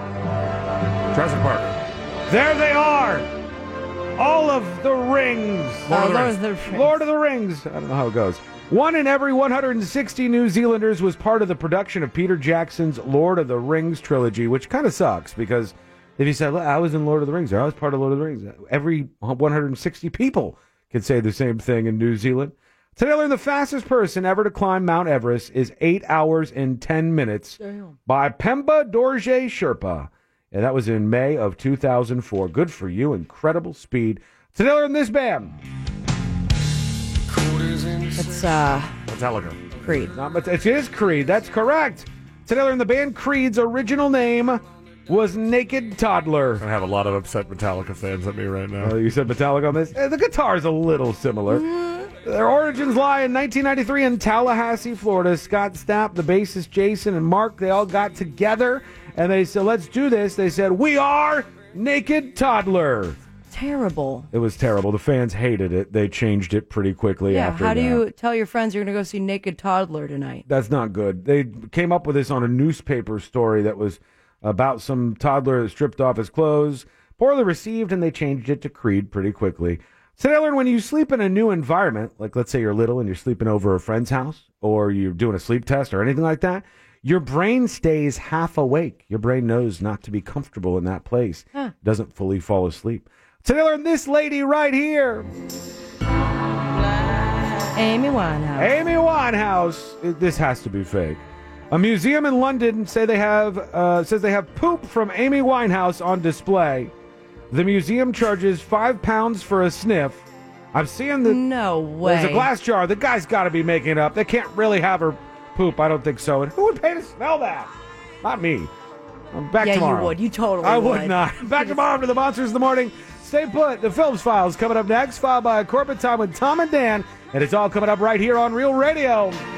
Jurassic Park. There they are. All of the rings. Lord of the Lord Rings. of the Rings. Lord of the Rings. I don't know how it goes. One in every one hundred sixty New Zealanders was part of the production of Peter Jackson's Lord of the Rings trilogy, which kind of sucks because if you said, I was in Lord of the Rings, or I was part of Lord of the Rings, every one hundred sixty people can say the same thing in New Zealand. Today I learned the fastest person ever to climb Mount Everest is eight hours and ten minutes Damn. by Pemba Dorje Sherpa. And that was in May of two thousand four. Good for you. Incredible speed. Today I learned this band. It's, uh... Metallica. Creed. Not, but it is Creed. That's correct. Today I learned the band Creed's original name was Naked Toddler. I have a lot of upset Metallica fans at me right now. Oh, you said Metallica on this? Eh, the guitar is a little similar. Their origins lie in nineteen ninety-three in Tallahassee, Florida. Scott Stapp, the bassist Jason, and Mark, they all got together, and they said, let's do this. They said, we are Naked Toddler. Terrible. It was terrible. The fans hated it. They changed it pretty quickly Yeah, after how do that. you tell your friends you're going to go see Naked Toddler tonight? That's not good. They came up with this on a newspaper story that was about some toddler that stripped off his clothes. Poorly received, and they changed it to Creed pretty quickly. Today I learned when you sleep in a new environment, like let's say you're little and you're sleeping over a friend's house, or you're doing a sleep test or anything like that, your brain stays half awake. Your brain knows not to be comfortable in that place. Huh. Doesn't fully fall asleep. Today I learned this lady right here. Amy Winehouse. Amy Winehouse. It- This has to be fake. A museum in London say they have uh, says they have poop from Amy Winehouse on display. The museum charges five pounds for a sniff. I'm seeing the no way. There's a glass jar. The guy's got to be making it up. They can't really have her poop. I don't think so. And who would pay to smell that? Not me. I'm back yeah, tomorrow. you would. You totally I would. would not. Back tomorrow after the Monsters of the Morning. Stay put. The Films Files coming up next, followed by a Corporate Time with Tom and Dan. And it's all coming up right here on Real Radio.